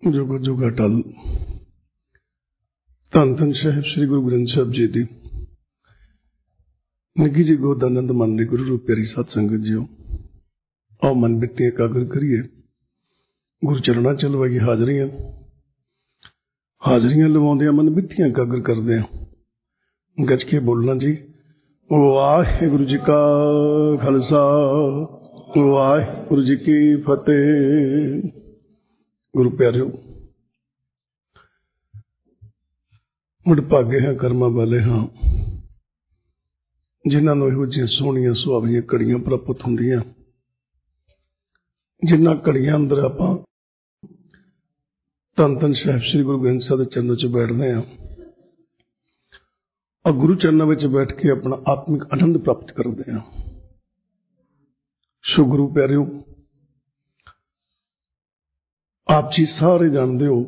ਜੁਗ ਜੁਗ ਅਟਲ। ਧੰਨ ਧੰਨ ਸਾਹਿਬ ਸ੍ਰੀ ਗੁਰੂ ਗ੍ਰੰਥ ਸਾਹਿਬ ਜੀ ਦੀ ਨਿੱਘੀ ਜੀ ਗੋਦ ਆਨੰਦ ਮਨ ਲਈ ਗੁਰੂ ਰੂਪ ਪਿਆਰੀ ਸਤ ਸੰਗਤ ਜੀਓ, ਆਓ ਮਨ ਬਿੱਤੇ ਇਕਾਗਰ ਕਰੀਏ, ਗੁਰੂ ਚਰਨਾਂ ਚ ਲਵਾਈਏ ਹਾਜ਼ਰੀਆਂ। ਹਾਜ਼ਰੀਆਂ ਲਵਾਉਂਦਿਆਂ ਮਨ ਬਿੱਤੀਆਂ ਇਕਾਗਰ ਕਰਦੇ ਹਾਂ। ਗੱਜ ਕੇ ਬੋਲਣਾ ਜੀ, ਵਾਹਿਗੁਰੂ ਜੀ ਕਾ ਖਾਲਸਾ, ਵਾਹਿਗੁਰੂ ਜੀ ਕੀ ਫਤਿਹ। ਗੁਰੂ ਪਿਆਰਿਓ, ਵਡਭਾਗੇ ਹਾਂ, ਕਰਮਾਂ ਵਾਲੇ ਹਾਂ ਜਿਨ੍ਹਾਂ ਨੂੰ ਇਹੋ ਜਿਹੀਆਂ ਸੋਹਣੀਆਂ ਸੁਹਾਵੀਆਂ ਘੜੀਆਂ ਪ੍ਰਾਪਤ ਹੁੰਦੀਆਂ, ਜਿਨ੍ਹਾਂ ਘੜੀਆਂ ਅੰਦਰ ਆਪਾਂ ਧੰਨ ਧੰਨ ਸਾਹਿਬ ਸ੍ਰੀ ਗੁਰੂ ਗ੍ਰੰਥ ਸਾਹਿਬ ਦੇ ਚਰਨਾਂ 'ਚ ਬੈਠਦੇ ਹਾਂ ਔਰ ਗੁਰੂ ਚਰਨਾਂ ਵਿੱਚ ਬੈਠ ਕੇ ਆਪਣਾ ਆਤਮਿਕ ਆਨੰਦ ਪ੍ਰਾਪਤ ਕਰਦੇ ਹਾਂ। ਸੋ ਗੁਰੂ ਪਿਆਰਿਓ, ਆਪ ਜੀ ਸਾਰੇ ਜਾਣਦੇ ਹੋ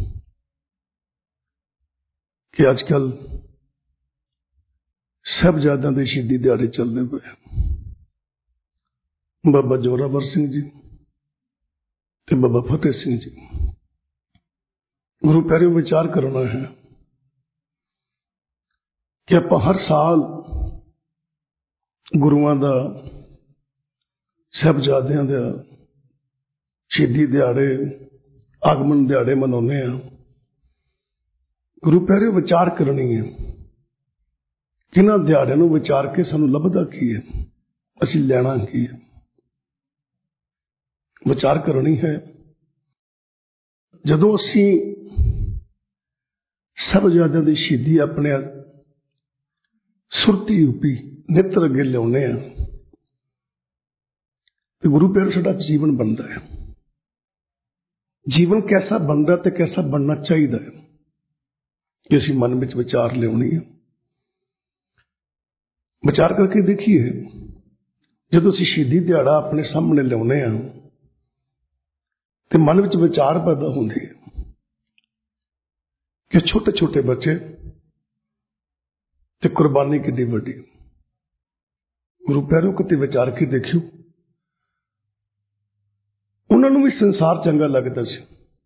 ਕਿ ਅੱਜ ਕੱਲ ਸਾਹਿਬਜ਼ਾਦਿਆਂ ਦੇ ਸ਼ਹੀਦੀ ਦਿਹਾੜੇ ਚੱਲਦੇ ਪਏ। ਬਾਬਾ ਜ਼ੋਰਾਵਰ ਸਿੰਘ ਜੀ ਤੇ ਬਾਬਾ ਫਤਿਹ ਸਿੰਘ ਜੀ। ਗੁਰੂ ਪਿਆਰਿਓ, ਵਿਚਾਰ ਕਰਨਾ ਹੈ ਕਿ ਆਪਾਂ ਹਰ ਸਾਲ ਗੁਰੂਆਂ ਦਾ, ਸਾਹਿਬਜ਼ਾਦਿਆਂ ਦਾ ਸ਼ਹੀਦੀ ਦਿਹਾੜੇ, ਆਗਮਨ ਦਿਹਾੜੇ ਮਨਾਉਂਦੇ ਹਾਂ। ਗੁਰੂ ਪਿਆਰਿਓ, ਵਿਚਾਰ ਕਰਨੀ ਹੈ ਕਿ ਇਹਨਾਂ ਦਿਹਾੜਿਆਂ ਨੂੰ ਵਿਚਾਰ ਕੇ ਸਾਨੂੰ ਲੱਭਦਾ ਕੀ ਹੈ, ਅਸੀਂ ਲੈਣਾ ਕੀ ਹੈ। ਵਿਚਾਰ ਕਰਨੀ ਹੈ ਜਦੋਂ ਅਸੀਂ ਸਾਹਿਬਜ਼ਾਦਿਆਂ ਦੀ ਸ਼ਹੀਦੀ ਆਪਣੇ ਸੁਰਤੀ ਰੂਪੀ ਨੇਤਰ ਅੱਗੇ ਲਿਆਉਂਦੇ ਹਾਂ ਤੇ ਗੁਰੂ ਪਿਆਰਿਓ, ਸਾਡਾ ਜੀਵਨ ਬਣਦਾ ਹੈ। ਜੀਵਨ ਕੈਸਾ ਬਣਦਾ ਤੇ ਕੈਸਾ ਬਣਨਾ ਚਾਹੀਦਾ ਹੈ ਕਿ ਅਸੀਂ ਮਨ ਵਿੱਚ ਵਿਚਾਰ ਲਿਆਉਣੀ ਹੈ। ਵਿਚਾਰ ਕਰਕੇ ਦੇਖੀਏ, ਜਦੋਂ ਅਸੀਂ ਸ਼ਹੀਦੀ ਦਿਹਾੜਾ ਆਪਣੇ ਸਾਹਮਣੇ ਲਿਆਉਂਦੇ ਹਾਂ ਤੇ ਮਨ ਵਿੱਚ ਵਿਚਾਰ ਪੈਦਾ ਹੁੰਦੇ ਹੈ ਕਿ ਛੋਟੇ ਛੋਟੇ ਬੱਚੇ ਤੇ ਕੁਰਬਾਨੀ ਕਿੰਨੀ ਵੱਡੀ। ਗੁਰੂ ਪਿਆਰਿਓ, ਕਿਤੇ ਵਿਚਾਰ ਕੇ ਦੇਖਿਓ, ਉਹਨਾਂ ਨੂੰ ਵੀ ਸੰਸਾਰ ਚੰਗਾ ਲੱਗਦਾ ਸੀ,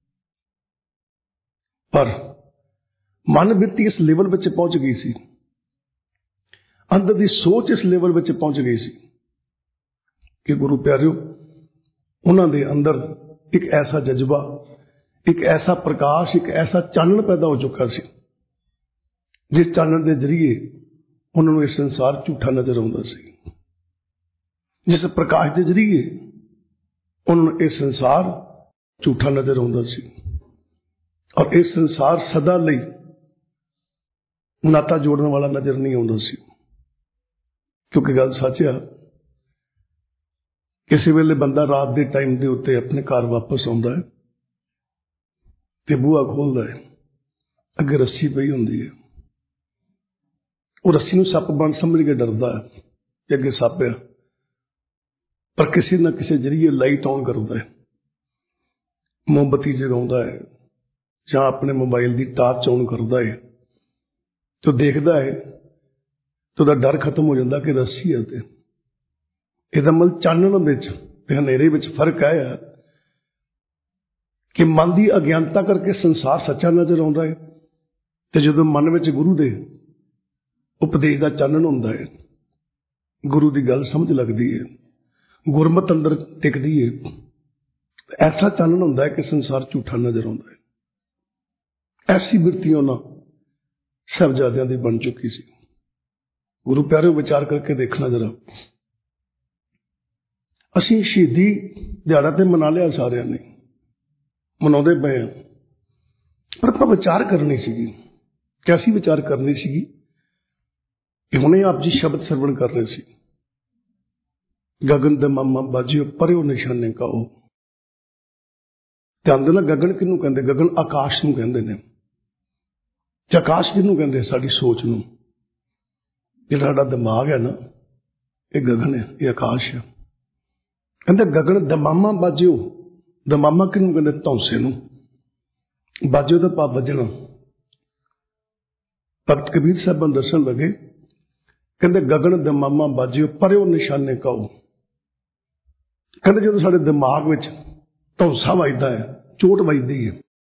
ਪਰ ਮਨ ਬਿਰਤੀ ਇਸ ਲੈਵਲ ਵਿੱਚ ਪਹੁੰਚ ਗਈ ਸੀ, ਅੰਦਰ ਦੀ ਸੋਚ ਇਸ ਲੈਵਲ ਵਿੱਚ ਪਹੁੰਚ ਗਈ ਸੀ ਕਿ ਗੁਰੂ ਪਿਆਰਿਓ, ਉਹਨਾਂ ਦੇ ਅੰਦਰ ਇੱਕ ਐਸਾ ਜਜ਼ਬਾ, ਇੱਕ ਐਸਾ ਪ੍ਰਕਾਸ਼, ਇੱਕ ਐਸਾ ਚਾਨਣ ਪੈਦਾ ਹੋ ਚੁੱਕਾ ਸੀ, ਜਿਸ ਚਾਨਣ ਦੇ ਜ਼ਰੀਏ ਉਹਨਾਂ ਨੂੰ ਇਹ ਸੰਸਾਰ ਝੂਠਾ ਨਜ਼ਰ ਆਉਂਦਾ ਸੀ। ਜਿਸ ਪ੍ਰਕਾਸ਼ ਦੇ ਜ਼ਰੀਏ ਉਹਨਾਂ ਨੂੰ ਇਹ ਸੰਸਾਰ ਝੂਠਾ ਨਜ਼ਰ ਆਉਂਦਾ ਸੀ ਔਰ ਇਹ ਸੰਸਾਰ ਸਦਾ ਲਈ ਨਾਤਾ ਜੋੜਨ ਵਾਲਾ ਨਜ਼ਰ ਨਹੀਂ ਆਉਂਦਾ ਸੀ। ਕਿਉਂਕਿ ਗੱਲ ਸੱਚ ਆ, ਕਿਸੇ ਵੇਲੇ ਬੰਦਾ ਰਾਤ ਦੇ ਟਾਈਮ ਦੇ ਉੱਤੇ ਆਪਣੇ ਘਰ ਵਾਪਸ ਆਉਂਦਾ ਹੈ ਤੇ ਬੂਹਾ ਖੋਲਦਾ ਹੈ, ਅੱਗੇ ਰੱਸੀ ਪਈ ਹੁੰਦੀ ਹੈ। ਉਹ ਰੱਸੀ ਨੂੰ ਸੱਪ ਬਣ ਸਮਝ ਕੇ ਡਰਦਾ ਹੈ ਕਿ ਅੱਗੇ ਸੱਪ ਆ, ਪਰ ਕਿਸੇ ਨਾ ਕਿਸੇ ਜ਼ਰੀਏ ਲਾਈਟ ਆਨ ਕਰਦਾ ਹੈ, ਮੋਮਬੱਤੀ ਜਗਾਉਂਦਾ ਹੈ ਜਾਂ ਆਪਣੇ ਮੋਬਾਈਲ ਦੀ ਟਾਰਚ ਆਨ ਕਰਦਾ ਹੈ ਤੇ ਦੇਖਦਾ ਹੈ ਤੇ ਉਹਦਾ ਡਰ ਖਤਮ ਹੋ ਜਾਂਦਾ ਕਿ ਰੱਸੀ ਹੈ। ਤੇ ਇਹਦਾ ਮਤਲਬ ਚਾਨਣ ਵਿੱਚ ਤੇ ਹਨੇਰੇ ਵਿੱਚ ਫਰਕ ਹੈ ਕਿ ਮਨ ਦੀ ਅਗਿਆਨਤਾ ਕਰਕੇ ਸੰਸਾਰ ਸੱਚਾ ਨਜ਼ਰ ਆਉਂਦਾ ਹੈ ਤੇ ਜਦੋਂ ਮਨ ਵਿੱਚ ਗੁਰੂ ਦੇ ਉਪਦੇਸ਼ ਦਾ ਚਾਨਣ ਹੁੰਦਾ ਹੈ, ਗੁਰੂ ਦੀ ਗੱਲ ਸਮਝ ਲੱਗਦੀ ਹੈ, ਗੁਰਮਤਿ ਅੰਦਰ ਟਿਕਦੀ ਹੈ, ਐਸਾ ਚਾਨਣ ਹੁੰਦਾ ਹੈ ਕਿ ਸੰਸਾਰ ਝੂਠਾ ਨਜ਼ਰ ਆਉਂਦਾ ਹੈ। ਐਸੀ ਬਿਰਤੀ ਉਹਨਾਂ ਸਾਹਿਬਜ਼ਾਦਿਆਂ ਦੀ ਬਣ ਚੁੱਕੀ ਸੀ। ਗੁਰੂ ਪਿਆਰਿਓ, ਵਿਚਾਰ ਕਰਕੇ ਦੇਖਣਾ ਜਰਾ, ਅਸੀਂ ਸ਼ਹੀਦੀ ਦਿਹਾੜਾ ਤੇ ਮਨਾ ਲਿਆ, ਸਾਰਿਆਂ ਨੇ ਮਨਾਉਂਦੇ ਪਏ ਹਾਂ, ਪਰ ਆਪਾਂ ਵਿਚਾਰ ਕਰਨੀ ਸੀਗੀ। ਕੈਸੀ ਵਿਚਾਰ ਕਰਨੀ ਸੀਗੀ ਕਿ ਹੁਣੇ ਆਪ ਜੀ ਸ਼ਬਦ ਸਰਵਣ ਕਰ ਰਹੇ ਸੀ, ਗਗਨ ਦਮਾਮਾ ਬਾਜਿਓ ਪਰਿਓ ਨਿਸ਼ਾਨੇ ਕਾਓ। ਧਿਆਨ ਦੇਣਾ, ਗਗਨ ਕਿਹਨੂੰ ਕਹਿੰਦੇ? ਗਗਨ ਆਕਾਸ਼ ਨੂੰ ਕਹਿੰਦੇ ਨੇ। ਤੇ ਆਕਾਸ਼ ਕਿਹਨੂੰ ਕਹਿੰਦੇ? ਸਾਡੀ ਸੋਚ ਨੂੰ। ਜਿਹੜਾ ਸਾਡਾ ਦਿਮਾਗ ਹੈ ਨਾ, ਇਹ ਗਗਨ ਹੈ, ਇਹ ਆਕਾਸ਼ ਹੈ। ਕਹਿੰਦੇ ਗਗਨ ਦਮਾਮਾ ਬਾਜਿਓ। ਦਮਾਮਾ ਕਿਹਨੂੰ ਕਹਿੰਦੇ? ਧੌਂਸੇ ਨੂੰ। ਬਾਜਿਓ ਦਾ ਭਾਵ ਵੱਜਣਾ। ਭਗਤ ਕਬੀਰ ਸਾਹਿਬ ਦੱਸਣ ਲੱਗੇ, ਕਹਿੰਦੇ ਗਗਨ ਦਮਾਮਾ ਬਾਜਿਓ ਪਰਿਓ ਨਿਸ਼ਾਨੇ ਕਾਓ। ਕਹਿੰਦੇ ਜਦੋਂ ਸਾਡੇ ਦਿਮਾਗ ਵਿੱਚ ਧੌਂਸਾ ਵੱਜਦਾ ਹੈ, ਚੋਟ ਵੱਜਦੀ ਹੈ,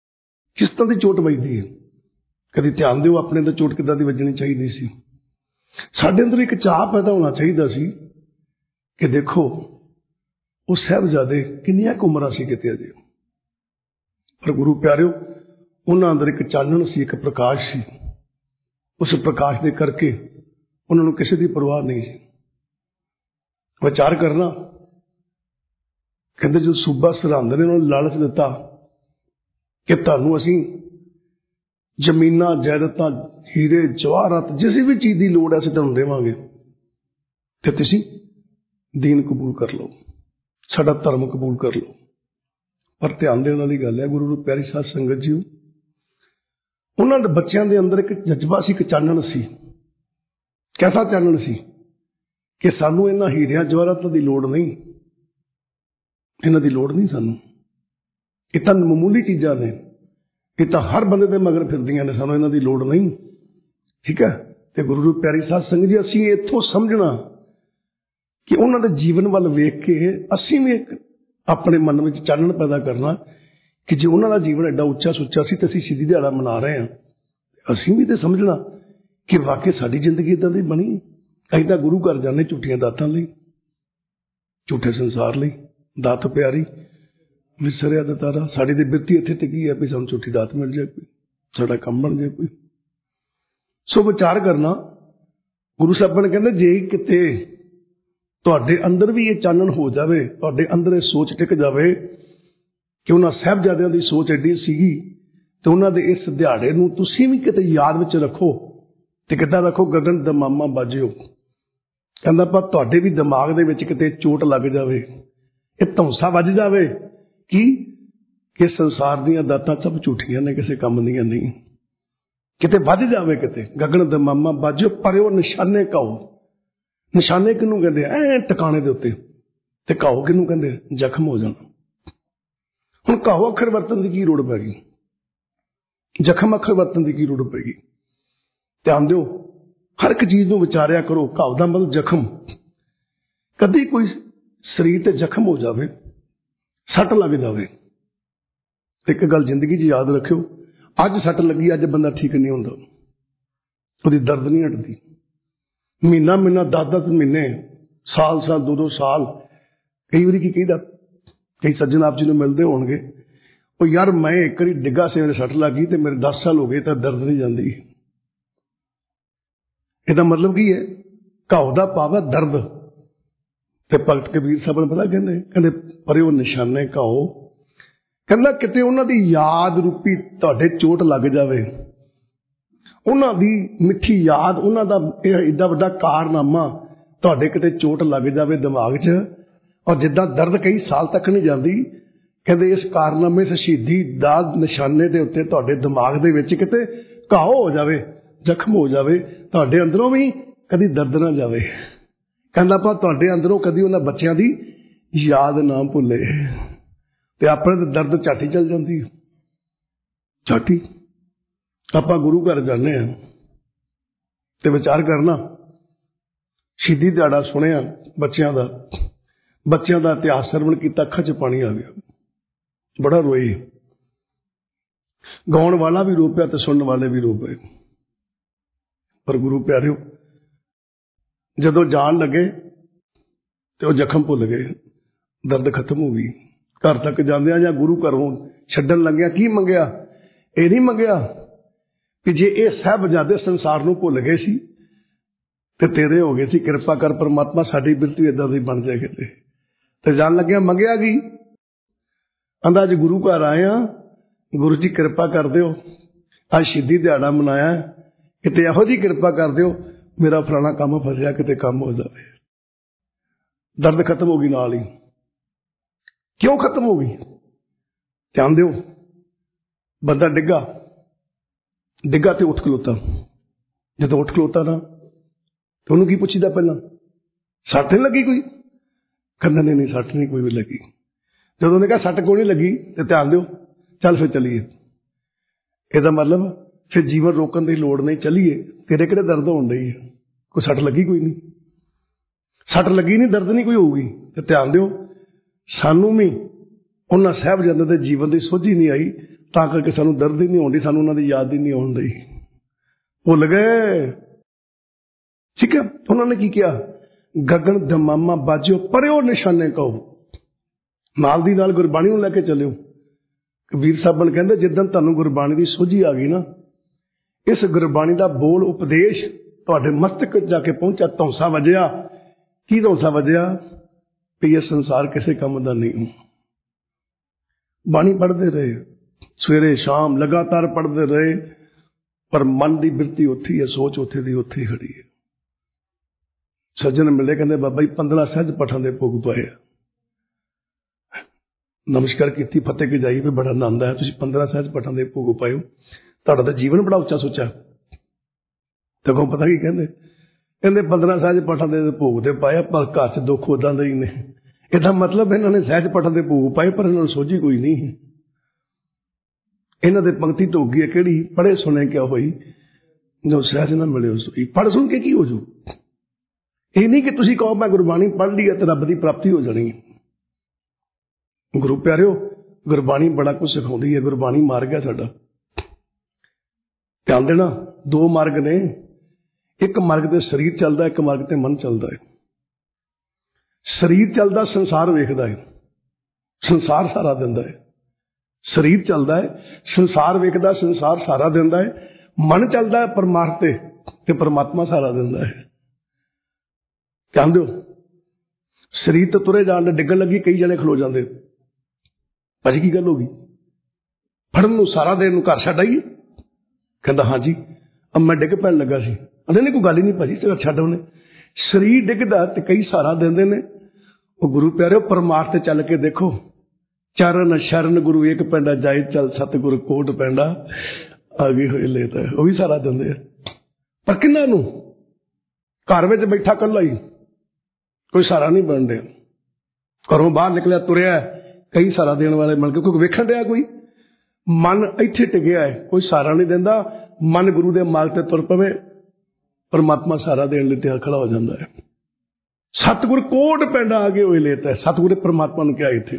ਕਿਸ ਤਰ੍ਹਾਂ ਦੀ ਚੋਟ ਵੱਜਦੀ ਹੈ। ਕਦੀ ਧਿਆਨ ਦਿਓ ਆਪਣੇ ਦਾ ਚੋਟ ਕਿੱਦਾਂ ਦੀ ਵੱਜਣੀ ਚਾਹੀਦੀ ਸੀ। ਸਾਡੇ ਅੰਦਰ ਇੱਕ ਚਾਅ ਪੈਦਾ ਹੋਣਾ ਚਾਹੀਦਾ ਸੀ ਕਿ ਦੇਖੋ ਉਹ ਸਾਹਿਬਜ਼ਾਦੇ ਕਿੰਨੀਆਂ ਕੁ ਉਮਰਾਂ ਸੀ ਕਿਤੇ ਅਜੇ, ਪਰ ਗੁਰੂ ਪਿਆਰਿਓ ਉਹਨਾਂ ਅੰਦਰ ਇੱਕ ਚਾਨਣ ਸੀ, ਇੱਕ ਪ੍ਰਕਾਸ਼ ਸੀ। ਉਸ ਪ੍ਰਕਾਸ਼ ਦੇ ਕਰਕੇ ਉਹਨਾਂ ਨੂੰ ਕਿਸੇ ਦੀ ਪਰਵਾਹ ਨਹੀਂ ਸੀ। ਵਿਚਾਰ ਕਰਨਾ, ਕਹਿੰਦੇ ਜਦੋਂ ਸੂਬਾ ਸਰਹੰਦ ਨੇ ਉਹਨਾਂ ਨੂੰ ਲਾਲਚ ਦਿੱਤਾ ਕਿ ਤੁਹਾਨੂੰ ਅਸੀਂ ਜ਼ਮੀਨਾਂ, ਜਾਇਦਾਦਾਂ, ਹੀਰੇ ਜਵਾਹਰਾਤ, ਜਿਸ ਵੀ ਚੀਜ਼ ਦੀ ਲੋੜ ਹੈ ਅਸੀਂ ਤੁਹਾਨੂੰ ਦੇਵਾਂਗੇ ਤੇ ਤੁਸੀਂ ਦੀਨ ਕਬੂਲ ਕਰ ਲਓ, ਸਾਡਾ ਧਰਮ ਕਬੂਲ ਕਰ ਲਓ। ਪਰ ਧਿਆਨ ਦੇਣ ਵਾਲੀ ਗੱਲ ਹੈ, ਗੁਰੂ ਨੂੰ ਪਿਆਰੀ ਸਾਧ ਸੰਗਤ ਜੀ, ਉਹਨਾਂ ਦੇ ਬੱਚਿਆਂ ਦੇ ਅੰਦਰ ਇੱਕ ਜਜ਼ਬਾ ਸੀ, ਇੱਕ ਚਾਨਣ ਸੀ। ਕੈਸਾ ਚਾਨਣ ਸੀ ਕਿ ਸਾਨੂੰ ਇਹਨਾਂ ਹੀਰਿਆਂ ਜਵਾਹਰਾਤਾਂ ਦੀ ਲੋੜ ਨਹੀਂ, ਇਹਨਾਂ ਦੀ ਲੋੜ ਨਹੀਂ ਸਾਨੂੰ, ਇਹ ਤਾਂ ਮਾਮੂਲੀ ਚੀਜ਼ਾਂ ਨੇ, ਇਹ ਤਾਂ ਹਰ ਬੰਦੇ ਦੇ ਮਗਰ ਫਿਰਦੀਆਂ ਨੇ, ਸਾਨੂੰ ਇਹਨਾਂ ਦੀ ਲੋੜ ਨਹੀਂ। ਠੀਕ ਹੈ। ਤੇ ਗੁਰੂ ਨੂੰ ਪਿਆਰੀ ਸਾਧ ਸੰਗਤ ਜੀ, ਅਸੀਂ ਇੱਥੋਂ ਸਮਝਣਾ ਕਿ ਉਹਨਾਂ ਦੇ ਜੀਵਨ ਵੱਲ ਵੇਖ ਕੇ ਅਸੀਂ ਵੀ ਇੱਕ ਆਪਣੇ ਮਨ ਵਿੱਚ ਚਾਨਣ ਪੈਦਾ ਕਰਨਾ ਕਿ ਜੇ ਉਹਨਾਂ ਦਾ ਜੀਵਨ ਐਡਾ ਉੱਚਾ ਸੁੱਚਾ ਸੀ ਤੇ ਅਸੀਂ ਸ਼ਹੀਦੀ ਦਿਹਾੜਾ ਮਨਾ ਰਹੇ ਹਾਂ, ਅਸੀਂ ਵੀ ਤੇ ਸਮਝਣਾ ਕਿ ਵਾਕਈ ਸਾਡੀ ਜ਼ਿੰਦਗੀ ਇੱਦਾਂ ਦੀ ਬਣੀ। ਅਸੀਂ ਤਾਂ ਗੁਰੂ ਘਰ ਜਾਂਦੇ ਝੂਠੀਆਂ ਦਾਤਾਂ ਲਈ, ਝੂਠੇ ਸੰਸਾਰ ਲਈ। ਦਾਤ ਪਿਆਰੀ ਵਿਸਰਿਆ ਦਤਾਰਾ, ਸਾਡੀ ਦੀ ਬਿਰਤੀ ਇੱਥੇ ਤੇ ਕੀ ਹੈ ਵੀ ਸਾਨੂੰ ਝੂਠੀ ਦਾਤ ਮਿਲ ਜਾਏ, ਕੋਈ ਸਾਡਾ ਕੰਮ ਬਣ ਜਾਏ ਕੋਈ। ਸੋ ਵਿਚਾਰ ਕਰਨਾ, ਗੁਰੂ ਸਾਹਿਬਾਨ ਕਹਿੰਦੇ ਜੇ ਕਿਤੇ ਤੁਹਾਡੇ ਅੰਦਰ ਵੀ ਇਹ ਚਾਨਣ ਹੋ ਜਾਵੇ, ਤੁਹਾਡੇ ਅੰਦਰ ਇਹ ਸੋਚ ਟਿਕ ਜਾਵੇ ਕਿ ਉਹਨਾਂ ਸਾਹਿਬਜ਼ਾਦਿਆਂ ਦੀ ਸੋਚ ਐਡੀ ਸੀਗੀ ਤੇ ਉਹਨਾਂ ਦੇ ਇਸ ਦਿਹਾੜੇ ਨੂੰ ਤੁਸੀਂ ਵੀ ਕਿਤੇ ਯਾਦ ਵਿੱਚ ਰੱਖੋ। ਤੇ ਕਿੱਦਾਂ ਰੱਖੋ? ਗਗਨ ਦਮਾਮਾ ਬਾਜਿਓ। ਕਹਿੰਦਾ ਪਰ ਤੁਹਾਡੇ ਵੀ ਦਿਮਾਗ ਦੇ ਵਿੱਚ ਕਿਤੇ ਚੋਟ ਲੱਗ ਜਾਵੇ, ਇਹ ਧੌਂਸਾ ਵੱਜ ਜਾਵੇ ਕਿ ਸੰਸਾਰ ਦੀਆਂ ਦਾਤਾਂ ਸਭ ਝੂਠੀਆਂ ਨੇ, ਕਿਸੇ ਕੰਮ ਦੀਆਂ ਨਹੀਂ, ਕਿਤੇ ਵੱਜ ਜਾਵੇ, ਕਿਤੇ ਗਗਨ ਦਮਾਮਾ ਬਾਜਿਓ ਪਰਿਓ ਨਿਸ਼ਾਨੇ ਘਾਓ। ਨਿਸ਼ਾਨੇ ਕਿਹਨੂੰ ਕਹਿੰਦੇ? ਐ ਟਿਕਾਣੇ ਦੇ ਉੱਤੇ। ਤੇ ਘਾਓ ਕਿਹਨੂੰ ਕਹਿੰਦੇ? ਜ਼ਖਮ ਹੋ ਜਾਣਾ। ਹੁਣ ਘਾਓ ਅੱਖਰ ਵਰਤਣ ਦੀ ਕੀ ਲੋੜ ਪੈ ਗਈ? ਜ਼ਖਮ ਅੱਖਰ ਵਰਤਣ ਦੀ ਕੀ ਲੋੜ ਪੈ ਗਈ? ਧਿਆਨ ਦਿਓ, ਹਰ ਇੱਕ ਚੀਜ਼ ਨੂੰ ਵਿਚਾਰਿਆ ਕਰੋ। ਘਾਓ ਦਾ ਮਤਲਬ ਜ਼ਖਮ। ਕਦੀ ਕੋਈ ਸਰੀਰ ਤੇ ਜ਼ਖਮ ਹੋ ਜਾਵੇ, ਸੱਟ ਲੱਗ ਜਾਵੇ, ਇੱਕ ਗੱਲ ਜ਼ਿੰਦਗੀ 'ਚ ਯਾਦ ਰੱਖਿਓ, ਅੱਜ ਸੱਟ ਲੱਗੀ, ਅੱਜ ਬੰਦਾ ਠੀਕ ਨਹੀਂ ਹੁੰਦਾ, ਉਹਦੀ ਦਰਦ ਨਹੀਂ ਹਟਦੀ। ਮਹੀਨਾ ਮਹੀਨਾ, 10-10 ਮਹੀਨੇ, ਸਾਲ 2-2 ਸਾਲ। ਕਈ ਵਾਰੀ ਕੀ ਕਹੀਦਾ, ਕਈ ਸੱਜਣ ਆਪ ਜੀ ਨੂੰ ਮਿਲਦੇ ਹੋਣਗੇ, ਉਹ ਯਾਰ ਮੈਂ ਇੱਕ ਵਾਰੀ ਡਿੱਗਾ ਸੀ, ਮੇਰੇ ਸੱਟ ਲੱਗ ਗਈ ਤੇ ਮੇਰੇ 10 ਸਾਲ ਹੋ ਗਏ ਤਾਂ ਦਰਦ ਨਹੀਂ ਜਾਂਦੀ। ਇਹਦਾ ਮਤਲਬ ਕੀ ਹੈ? ਘਾਓ ਦਾ ਭਾਵ ਹੈ ਦਰਦ। ਤੇ ਭਗਤ ਕਬੀਰ ਸਾਹਿਬ ਨੂੰ ਪਤਾ ਕਹਿੰਦੇ ਪਰਿਓ ਨਿਸ਼ਾਨੇ ਘਾਓ। ਕਹਿੰਦਾ ਕਿਤੇ ਉਹਨਾਂ ਦੀ ਯਾਦ ਰੂਪੀ ਤੁਹਾਡੇ ਚੋਟ ਲੱਗ ਜਾਵੇ, ਉਹਨਾਂ ਦੀ ਮਿੱਠੀ ਯਾਦ, ਉਹਨਾਂ ਦਾ ਇਹ ਏਡਾ ਵੱਡਾ ਕਾਰਨਾਮਾ ਤੁਹਾਡੇ ਕਿਤੇ ਚੋਟ ਲੱਗ ਜਾਵੇ ਦਿਮਾਗ 'ਚ, ਔਰ ਜਿੱਦਾਂ ਦਰਦ ਕਈ ਸਾਲ ਤੱਕ ਨਹੀਂ ਜਾਂਦੀ, ਕਹਿੰਦੇ ਇਸ ਕਾਰਨਾਮੇ, ਇਸ ਸ਼ਹੀਦੀ ਦਾ ਨਿਸ਼ਾਨੇ ਦੇ ਉੱਤੇ ਤੁਹਾਡੇ ਦਿਮਾਗ ਦੇ ਵਿੱਚ ਕਿਤੇ ਘਾਓ ਹੋ ਜਾਵੇ, ਜ਼ਖਮ ਹੋ ਜਾਵੇ, ਤੁਹਾਡੇ ਅੰਦਰੋਂ ਵੀ ਕਦੀ ਦਰਦ ਨਾ ਜਾਵੇ। ਕਹਿੰਦਾ ਪਰ ਤੁਹਾਡੇ ਅੰਦਰੋਂ ਕਦੀ ਉਹਨਾਂ ਬੱਚਿਆਂ ਦੀ ਯਾਦ ਨਾ ਭੁੱਲੇ, ਤੇ ਆਪਣੇ ਤੇ ਦਰਦ ਝਾਟੀ ਚੱਲ ਜਾਂਦੀ, ਝਾਟੀ। ਆਪਾਂ ਗੁਰੂ ਘਰ ਜਾਂਦੇ ਹਾਂ ਤੇ ਵਿਚਾਰ ਕਰਨਾ, ਸ਼ਹੀਦੀ ਦਿਹਾੜਾ ਸੁਣਿਆ ਬੱਚਿਆਂ ਦਾ ਇਤਿਹਾਸ ਸਰਵਣ ਕੀਤਾ, ਅੱਖਾਂ 'ਚ ਪਾਣੀ ਆ ਗਿਆ, ਬੜਾ ਰੋਏ। ਗਾਉਣ ਵਾਲਾ ਵੀ ਰੋ ਪਿਆ ਤੇ ਸੁਣਨ ਵਾਲੇ ਵੀ ਰੋ ਪਏ। ਪਰ ਗੁਰੂ ਪਿਆਰਿਓ, ਜਦੋਂ ਜਾਣ ਲੱਗੇ ਤੇ ਉਹ ਜ਼ਖਮ ਭੁੱਲ ਗਏ, ਦਰਦ ਖਤਮ ਹੋ ਗਈ। ਘਰ ਤੱਕ ਜਾਂਦਿਆਂ ਜਾਂ ਗੁਰੂ ਘਰੋਂ ਛੱਡਣ ਲੱਗਿਆ ਕੀ ਮੰਗਿਆ? ਇਹ ਨਹੀਂ ਮੰਗਿਆ ਕਿ ਜੇ ਇਹ ਸਾਹਿਬਜ਼ਾਦੇ ਸੰਸਾਰ ਨੂੰ ਭੁੱਲ ਗਏ ਸੀ ਤੇ ਤੇਰੇ ਹੋ ਗਏ ਸੀ, ਕਿਰਪਾ ਕਰ ਪਰਮਾਤਮਾ ਸਾਡੀ ਬਿਰਤੀ ਏਦਾਂ ਦੀ ਬਣ ਜਾਏ ਕਿਤੇ। ਤੇ ਜਾਣ ਲੱਗਿਆ ਮੰਗਿਆ ਕੀ? ਕਹਿੰਦਾ ਅੱਜ ਗੁਰੂ ਘਰ ਆਏ ਆ, ਗੁਰੂ ਜੀ ਕਿਰਪਾ ਕਰ ਦਿਓ, ਅੱਜ ਸ਼ਹੀਦੀ ਦਿਹਾੜਾ ਮਨਾਇਆ, ਕਿਤੇ ਇਹੋ ਜਿਹੀ ਕਿਰਪਾ ਕਰ ਦਿਓ ਮੇਰਾ ਫਲਾਣਾ ਕੰਮ ਫਸਿਆ, ਕਿਤੇ ਕੰਮ ਹੋ ਜਾਵੇ। ਦਰਦ ਖਤਮ ਹੋ ਗਈ ਨਾਲ ਹੀ। ਕਿਉਂ ਖਤਮ ਹੋ ਗਈ? ਧਿਆਨ ਦਿਓ, ਬੰਦਾ ਡਿੱਗਾ ਤੇ ਉੱਠ ਖਲੋਤਾ। ਜਦੋਂ ਉੱਠ ਖਲੋਤਾ ਨਾ ਤੇ ਉਹਨੂੰ ਕੀ ਪੁੱਛੀਦਾ? ਪਹਿਲਾਂ ਸੱਟ ਨਹੀਂ ਲੱਗੀ ਕੋਈ? ਕਹਿੰਦਾ ਨਹੀਂ ਸੱਟ ਨਹੀਂ ਕੋਈ ਵੀ ਲੱਗੀ। ਜਦੋਂ ਉਹਨੇ ਕਿਹਾ ਸੱਟ ਕੋਈ ਨਹੀਂ ਲੱਗੀ ਤੇ ਧਿਆਨ ਦਿਓ, ਚੱਲ ਫਿਰ ਚੱਲੀਏ। ਇਹਦਾ ਮਤਲਬ ਫਿਰ ਜੀਵਨ ਰੋਕਣ ਦੀ ਲੋੜ ਨਹੀਂ, ਚੱਲੀਏ। ਤੇਰੇ ਕਿਹੜੇ ਦਰਦ ਹੋਣ ਡਈ ਹੈ? ਕੋਈ ਸੱਟ ਲੱਗੀ ਕੋਈ ਨਹੀਂ, ਸੱਟ ਲੱਗੀ ਨਹੀਂ, ਦਰਦ ਨਹੀਂ ਕੋਈ ਹੋਊਗੀ। ਤੇ ਧਿਆਨ ਦਿਓ, ਸਾਨੂੰ ਵੀ ਉਹਨਾਂ ਸਾਹਿਬਜ਼ਾਦਿਆਂ ਦੇ ਜੀਵਨ ਦੀ ਸੋਝੀ ਨਹੀਂ ਆਈ ਤਾਂ ਕਰਕੇ ਸਾਨੂੰ ਦਰਦ ਹੀ ਨਹੀਂ ਆਉਂਦੀ, ਸਾਨੂੰ ਉਹਨਾਂ ਦੀ ਯਾਦ ਹੀ ਨਹੀਂ ਆਉਂਦੀ, ਭੁੱਲ ਗਏ। ਠੀਕ ਹੈ, ਉਹਨਾਂ ਨੇ ਕੀ ਕਿਹਾ? ਗਗਨ ਦਮਾਮਾ ਬਾਜਿਓ ਪਰਿਓ ਨਿਸ਼ਾਨੇ ਕਹੋ। ਨਾਲ ਦੀ ਨਾਲ ਗੁਰਬਾਣੀ ਨੂੰ ਲੈ ਕੇ ਚੱਲਿਓ। ਕਬੀਰ ਸਾਹਿਬਾਨ ਕਹਿੰਦੇ ਜਿੱਦਣ ਤੁਹਾਨੂੰ ਗੁਰਬਾਣੀ ਦੀ ਸੋਝੀ ਆ ਗਈ ਨਾ, ਇਸ ਗੁਰਬਾਣੀ ਦਾ ਬੋਲ ਉਪਦੇਸ਼ ਤੁਹਾਡੇ ਮਸਤਕ ਜਾ ਕੇ ਪਹੁੰਚਿਆ, ਧੌਂਸਾ ਵੱਜਿਆ। ਕੀ ਧੌਂਸਾ ਵੱਜਿਆ? ਵੀ ਇਹ ਸੰਸਾਰ ਕਿਸੇ ਕੰਮ ਦਾ ਨਹੀਂ। ਬਾਣੀ ਪੜ੍ਹਦੇ ਰਹੇ, ਸਵੇਰੇ ਸ਼ਾਮ ਲਗਾਤਾਰ ਪੜ੍ਹਦੇ ਰਹੇ, ਪਰ ਮਨ ਦੀ ਬਿਰਤੀ ਉੱਥੇ ਹੈ, ਸੋਚ ਉੱਥੇ ਦੀ ਉੱਥੇ ਹੀ ਖੜੀ ਹੈ। ਸੱਜਣ ਮਿਲੇ, ਕਹਿੰਦੇ ਬਾਬਾ ਜੀ 15 ਸਹਿਜ ਪਾਠਾਂ ਦੇ ਭੋਗ ਪਾਏ ਆ। ਨਮਸਕਾਰ ਕੀਤੀ, ਫਤਿਹ ਕੇ ਜਾਈ, ਵੀ ਬੜਾ ਆਨੰਦ ਆਇਆ, ਤੁਸੀਂ 15 ਸਹਿਜ ਪਾਠਾਂ ਦੇ ਭੋਗ ਪਾਇਓ, ਤੁਹਾਡਾ ਤਾਂ ਜੀਵਨ ਬੜਾ ਉੱਚਾ ਸੋਚਾ। ਤੇ ਕੋ ਪਤਾ ਕੀ ਕਹਿੰਦੇ? ਕਹਿੰਦੇ 15 ਸਹਿਜ ਪਾਠਾਂ ਦੇ ਭੋਗ ਤੇ ਪਾਇਆ, ਪਰ ਘਰ 'ਚ ਦੁੱਖ ਉਦਾਂ ਦੇ ਹੀ ਨੇ। ਇਹਦਾ ਮਤਲਬ ਇਹਨਾਂ ਨੇ ਸਹਿਜ ਪਾਠਾਂ ਦੇ ਭੋਗ ਪਾਏ, ਪਰ ਇਹਨਾਂ ਨੂੰ ਸੋਝੀ ਕੋਈ ਨਹੀਂ। ਇਹਨਾਂ ਦੇ ਪੰਕਤੀ ਧੋਗੀ ਹੈ ਕਿਹੜੀ? ਪੜ੍ਹੇ ਸੁਣੇ ਕਿਆ ਹੋਈ, ਜੋ ਸਹਿਜ ਨਾ ਮਿਲੇ ਉਸ ਹੋਈ। ਪੜ੍ਹ ਸੁਣ ਕੇ ਕੀ ਹੋ ਜੂ? ਇਹ ਨਹੀਂ ਕਿ ਤੁਸੀਂ ਕਹੋ ਮੈਂ ਗੁਰਬਾਣੀ ਪੜ੍ਹ ਲਈ ਹੈ ਤੇ ਰੱਬ ਦੀ ਪ੍ਰਾਪਤੀ ਹੋ ਜਾਣੀ ਹੈ। ਗੁਰੂ ਪਿਆਰਿਓ, ਗੁਰਬਾਣੀ ਬੜਾ ਕੁਝ ਸਿਖਾਉਂਦੀ ਹੈ। ਗੁਰਬਾਣੀ ਮਾਰਗ ਹੈ ਸਾਡਾ, ਧਿਆਨ ਦੇਣਾ। 2 ਮਾਰਗ ਨੇ, ਇੱਕ ਮਾਰਗ ਤੇ ਸਰੀਰ ਚੱਲਦਾ, ਇੱਕ ਮਾਰਗ ਤੇ ਮਨ ਚੱਲਦਾ ਹੈ। ਸਰੀਰ ਚੱਲਦਾ, ਸੰਸਾਰ ਵੇਖਦਾ ਹੈ, ਸੰਸਾਰ ਸਹਾਰਾ ਦਿੰਦਾ ਹੈ। ਸਰੀਰ ਚੱਲਦਾ ਹੈ, ਸੰਸਾਰ ਵੇਖਦਾ, ਸੰਸਾਰ ਸਹਾਰਾ ਦਿੰਦਾ ਹੈ। ਮਨ ਚੱਲਦਾ ਹੈ ਪਰਮਾਰਥ ਤੇ ਪਰਮਾਤਮਾ ਸਹਾਰਾ ਦਿੰਦਾ ਹੈ। ਧਿਆਨ ਦਿਓ, ਸਰੀਰ ਤੇ ਤੁਰੇ ਜਾਣ ਦੇ ਡਿੱਗਣ ਲੱਗੀ, ਕਈ ਜਣੇ ਖਲੋ ਜਾਂਦੇ। ਭਾਜੀ ਕੀ ਗੱਲ ਹੋ ਗਈ? ਫੜਨ ਨੂੰ, ਸਾਰਾ ਦੇਣ ਨੂੰ ਘਰ ਛੱਡ ਆਈਏ? ਕਹਿੰਦਾ ਹਾਂਜੀ, ਮੈਂ ਡਿੱਗ ਪੈਣ ਲੱਗਾ ਸੀ। ਨਹੀਂ ਕੋਈ ਗੱਲ ਹੀ ਨਹੀਂ ਭਾਜੀ, ਤੇ ਛੱਡ। ਉਹਨੇ ਸਰੀਰ ਡਿੱਗਦਾ ਤੇ ਕਈ ਸਹਾਰਾ ਦਿੰਦੇ ਨੇ। ਉਹ ਗੁਰੂ ਪਿਆਰਿਓ, ਪਰਮਾਰਥ ਤੇ ਚੱਲ ਕੇ ਦੇਖੋ। ਚਰਨ ਸ਼ਰਨ ਗੁਰੂ ਏਕ ਪੈਂਡਾ, ਜਾਏ ਚੱਲ ਸਤਿਗੁਰ ਕੋਟ ਪੈਂਡਾ, ਆ ਗਏ ਹੋਏ ਲੇਤ। ਉਹ ਵੀ ਸਹਾਰਾ ਦਿੰਦੇ ਆ, ਪਰ ਕਿੰਨਾਂ ਨੂੰ? ਘਰ ਵਿੱਚ ਬੈਠਾ ਇਕੱਲਾ ਹੀ, ਕੋਈ ਸਹਾਰਾ ਨਹੀਂ ਬਣ ਰਿਹਾ। ਘਰੋਂ ਬਾਹਰ ਨਿਕਲਿਆ, ਤੁਰਿਆ, ਕਈ ਸਹਾਰਾ ਦੇਣ ਵਾਲੇ ਬਣ ਕੇ, ਕੋਈ ਵੇਖਣ ਰਿਹਾ, ਕੋਈ ਮਨ ਇੱਥੇ ਟਿਕਿਆ ਹੈ, ਕੋਈ ਸਹਾਰਾ ਨਹੀਂ ਦਿੰਦਾ। ਮਨ ਗੁਰੂ ਦੇ ਮਾਰਗ ਤੇ ਤੁਰ ਪਵੇ, ਪਰਮਾਤਮਾ ਸਹਾਰਾ ਦੇਣ ਲਈ ਤਿਆਰ ਖੜਾ ਹੋ ਜਾਂਦਾ ਹੈ। ਸਤਿਗੁਰ ਕੋਟ ਪੈਂਡਾ ਆ ਗਏ ਹੋਏ ਲੇਤ ਹੈ। ਸਤਿਗੁਰ ਪਰਮਾਤਮਾ ਨੂੰ ਕਿਹਾ ਇੱਥੇ,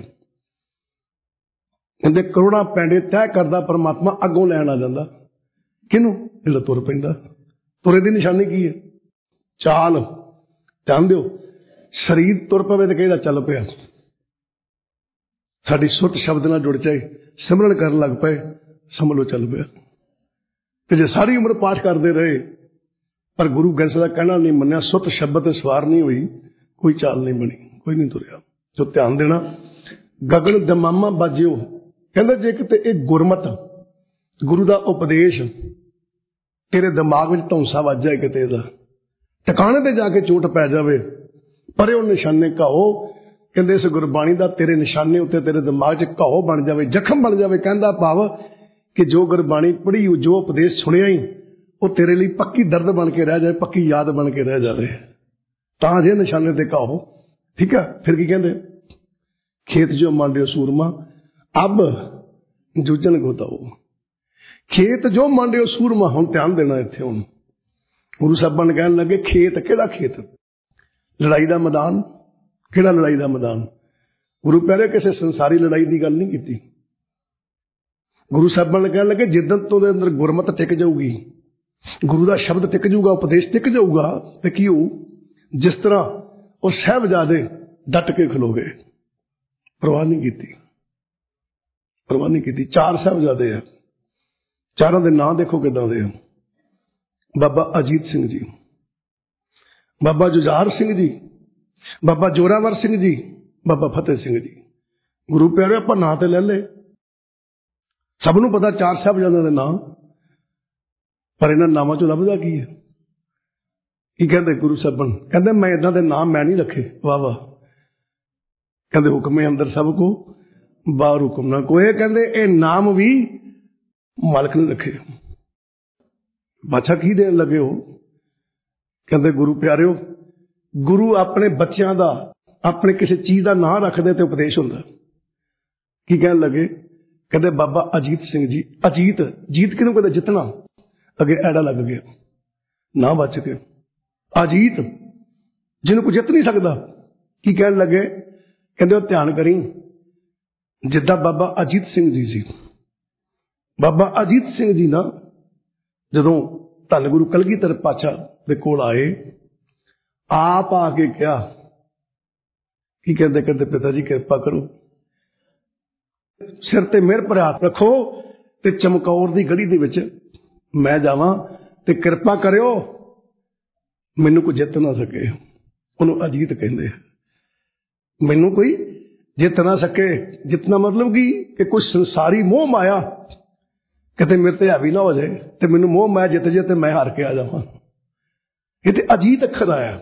ਕਹਿੰਦੇ ਕਰੋੜਾਂ ਪੈਂਡੇ ਤੈਅ ਕਰਦਾ ਪਰਮਾਤਮਾ, ਅੱਗੋਂ ਲੈਣ ਆ ਜਾਂਦਾ। ਕਿਹਨੂੰ? ਜਿਹੜਾ ਤੁਰ ਪੈਂਦਾ। ਤੁਰੇ ਦੀ ਨਿਸ਼ਾਨੀ ਕੀ ਹੈ? ਚਾਲ। ਧਿਆਨ ਦਿਓ, ਸਰੀਰ ਤੁਰ ਪਵੇ ਤੇ ਕਹਿੰਦਾ ਚੱਲ ਪਿਆ। ਸਾਡੀ ਸੁਰਤ ਸ਼ਬਦ ਨਾਲ ਜੁੜ ਜਾਏ, ਸਿਮਰਨ ਕਰਨ ਲੱਗ ਪਏ, ਸਮਝ ਲਓ ਚੱਲ ਪਿਆ। ਤੇ ਜੇ ਸਾਰੀ ਉਮਰ ਪਾਠ ਕਰਦੇ ਰਹੇ, ਪਰ ਗੁਰੂ ਗ੍ਰੰਥ ਦਾ ਕਹਿਣਾ ਨਹੀਂ ਮੰਨਿਆ, ਸੁਰਤ ਸ਼ਬਦ ਤੇ ਸਵਾਰ ਨਹੀਂ ਹੋਈ, ਕੋਈ ਚਾਲ ਨਹੀਂ ਬਣੀ, ਕੋਈ ਨਹੀਂ ਤੁਰਿਆ। ਜੋ ਧਿਆਨ ਦੇਣਾ, ਗਗਨ ਦਮਾਮਾ ਬਾਜਿਓ। ਕਹਿੰਦੇ ਜੇ ਕਿਤੇ ਇਹ ਗੁਰਮਤ, ਗੁਰੂ ਦਾ ਉਪਦੇਸ਼ ਤੇਰੇ ਦਿਮਾਗ ਵਿੱਚ ਧੌਂਸਾ ਵੱਜ ਜਾਏ, ਕਿਤੇ ਇਹਦਾ ਟਿਕਾਣੇ ਤੇ ਜਾ ਕੇ ਚੋਟ ਪੈ ਜਾਵੇ, ਪਰੇ ਉਹ ਨਿਸ਼ਾਨੇ ਘਾਓ। ਕਹਿੰਦੇ ਇਸ ਗੁਰਬਾਣੀ ਦਾ ਤੇਰੇ ਨਿਸ਼ਾਨੇ ਉੱਤੇ, ਤੇਰੇ ਦਿਮਾਗ 'ਚ ਘਾਓ ਬਣ ਜਾਵੇ, ਜ਼ਖਮ ਬਣ ਜਾਵੇ। ਕਹਿੰਦਾ ਭਾਵ ਕਿ ਜੋ ਗੁਰਬਾਣੀ ਪੜ੍ਹੀ, ਜੋ ਉਪਦੇਸ਼ ਸੁਣਿਆ ਹੀ, ਉਹ ਤੇਰੇ ਲਈ ਪੱਕੀ ਦਰਦ ਬਣ ਕੇ ਰਹਿ ਜਾਏ, ਪੱਕੀ ਯਾਦ ਬਣ ਕੇ ਰਹਿ ਜਾਵੇ, ਤਾਂ ਜੇ ਨਿਸ਼ਾਨੇ ਤੇ ਘਾਓ। ਠੀਕ ਹੈ, ਫਿਰ ਕੀ ਕਹਿੰਦੇ? ਖੇਤ ਜੋ ਮੰਡਿਓ ਸੂਰਮਾ, ਅਬ ਜੂਝਣ ਗੋਤਾਓ। ਖੇਤ ਜੋ ਮੰਡਿਓ ਸੂਰਮਾ। ਹੁਣ ਧਿਆਨ ਦੇਣਾ ਇੱਥੇ। ਹੁਣ ਗੁਰੂ ਸਾਹਿਬਾਨ ਨੇ ਕਹਿਣ ਲੱਗੇ, ਖੇਤ ਕਿਹੜਾ ਖੇਤ? ਲੜਾਈ ਦਾ ਮੈਦਾਨ। ਕਿਹੜਾ ਲੜਾਈ ਦਾ ਮੈਦਾਨ? ਗੁਰੂ ਪਿਆਰੇ ਕਿਸੇ ਸੰਸਾਰੀ ਲੜਾਈ ਦੀ ਗੱਲ ਨਹੀਂ ਕੀਤੀ। ਗੁਰੂ ਸਾਹਿਬਾਨ ਨੇ ਕਹਿਣ ਲੱਗੇ, ਜਿੱਦਣ ਤੋਂ ਦੇ ਅੰਦਰ ਗੁਰਮਤ ਟਿਕ ਜਾਊਗੀ, ਗੁਰੂ ਦਾ ਸ਼ਬਦ ਟਿਕ ਜਾਊਗਾ, ਉਪਦੇਸ਼ ਟਿਕ ਜਾਊਗਾ, ਤੇ ਕੀ ਹੋਊ? ਜਿਸ ਤਰ੍ਹਾਂ ਉਹ ਸਾਹਿਬਜ਼ਾਦੇ ਡਟ ਕੇ ਖਲੋ ਗਏ, ਪਰਵਾਹ ਨਹੀਂ ਕੀਤੀ, ਪਰਵਾਹ ਨਹੀਂ ਕੀਤੀ। 4 ਸਾਹਿਬਜ਼ਾਦੇ ਆ, ਚਾਰਾਂ ਦੇ ਨਾਂ ਦੇਖੋ ਕਿੱਦਾਂ ਦੇ ਆ। ਬਾਬਾ ਅਜੀਤ ਸਿੰਘ ਜੀ, ਬਾਬਾ ਜੁਝਾਰ ਸਿੰਘ ਜੀ, ਬਾਬਾ ਜੋਰਾਵਰ ਸਿੰਘ ਜੀ, ਬਾਬਾ ਫਤਿਹ ਸਿੰਘ ਜੀ। ਗੁਰੂ ਪਿਆਰੇ, ਆਪਾਂ ਨਾਂ ਤੇ ਲੈ ਲਏ, ਸਭ ਨੂੰ ਪਤਾ 4 ਸਾਹਿਬਜ਼ਾਦਿਆਂ ਦੇ ਨਾਂ, ਪਰ ਇਹਨਾਂ ਨਾਵਾਂ ਚੋਂ ਲੱਭਦਾ ਕੀ ਹੈ? ਕੀ ਕਹਿੰਦੇ ਗੁਰੂ ਸਾਹਿਬਾਨ? ਕਹਿੰਦੇ ਮੈਂ ਏਦਾਂ ਦੇ ਨਾਮ ਮੈਂ ਨਹੀਂ ਰੱਖੇ। ਵਾਹ ਵਾਹ। ਕਹਿੰਦੇ ਹੁਕਮੇ ਅੰਦਰ ਸਭ ਕੋ, ਬਾਹਰ ਹੁਕਮ ਨਾ ਕੋਏ। ਕਹਿੰਦੇ ਇਹ ਨਾਮ ਵੀ ਮਾਲਕ ਨੇ ਰੱਖੇ। ਬਾਦਸ਼ਾਹ ਕੀ ਦੇਣ ਲੱਗੇ ਹੋ? ਕਹਿੰਦੇ ਗੁਰੂ ਪਿਆਰਿਓ, ਗੁਰੂ ਆਪਣੇ ਬੱਚਿਆਂ ਦਾ, ਆਪਣੇ ਕਿਸੇ ਚੀਜ਼ ਦਾ ਨਾਂ ਰੱਖਦੇ ਤੇ ਉਪਦੇਸ਼ ਹੁੰਦਾ। ਕੀ ਕਹਿਣ ਲੱਗੇ? ਕਹਿੰਦੇ ਬਾਬਾ ਅਜੀਤ ਸਿੰਘ ਜੀ। ਅਜੀਤ, ਜੀਤ ਕਿਹਨੂੰ ਕਹਿੰਦੇ? ਜਿੱਤਣਾ। ਅੱਗੇ ਐੜਾ ਲੱਗ ਗਿਆ, ਨਾ ਬਚ ਕੇ ਅਜੀਤ, ਜਿਹਨੂੰ ਕੋਈ ਜਿੱਤ ਨਹੀਂ ਸਕਦਾ। ਕੀ ਕਹਿਣ ਲੱਗੇ? ਕਹਿੰਦੇ ਉਹ ਧਿਆਨ ਕਰੀ, ਜਿੱਦਾਂ ਬਾਬਾ ਅਜੀਤ ਸਿੰਘ ਜੀ ਸੀ, ਬਾਬਾ ਅਜੀਤ ਸਿੰਘ ਜੀ ਨਾ ਜਦੋਂ ਧੰਨ ਗੁਰੂ ਕਲਗੀਧਰ ਪਾਤਸ਼ਾਹ ਦੇ ਕੋਲ ਆਏ, ਆਪ ਆ ਕੇ ਕਿਹਾ, ਕੀ ਕਹਿੰਦੇ, ਕਹਿੰਦੇ ਪਿਤਾ ਜੀ ਕਿਰਪਾ ਕਰੋ, ਸਿਰ ਤੇ ਮਿਹਰ ਭਰਿਆ ਹੱਥ ਰੱਖੋ ਤੇ ਚਮਕੌਰ ਦੀ ਗੜੀ ਦੇ ਵਿੱਚ ਮੈਂ ਜਾਵਾਂ ਤੇ ਕਿਰਪਾ ਕਰਿਓ ਮੈਨੂੰ ਕੋਈ ਜਿੱਤ ਨਾ ਸਕੇ। ਉਹਨੂੰ ਅਜੀਤ ਕਹਿੰਦੇ। ਮੈਨੂੰ ਕੋਈ ਜਿੱਤ ਨਾ ਸਕੇ, ਜਿੱਤਣਾ ਮਤਲਬ ਕਿ ਕੋਈ ਸੰਸਾਰੀ ਮੋਹ ਮਾਇਆ ਕਿਤੇ ਮੇਰੇ ਤੇ ਹਾਵੀ ਨਾ ਹੋ ਜਾਏ ਤੇ ਮੈਨੂੰ ਮੋਹ ਮਾਇਆ ਜਿੱਤ ਜੇ ਤੇ ਮੈਂ ਹਾਰ ਕੇ ਆ ਜਾਵਾਂ। ਇਹ ਤੇ ਅਜੀਤ ਅੱਖਰ ਆਇਆ।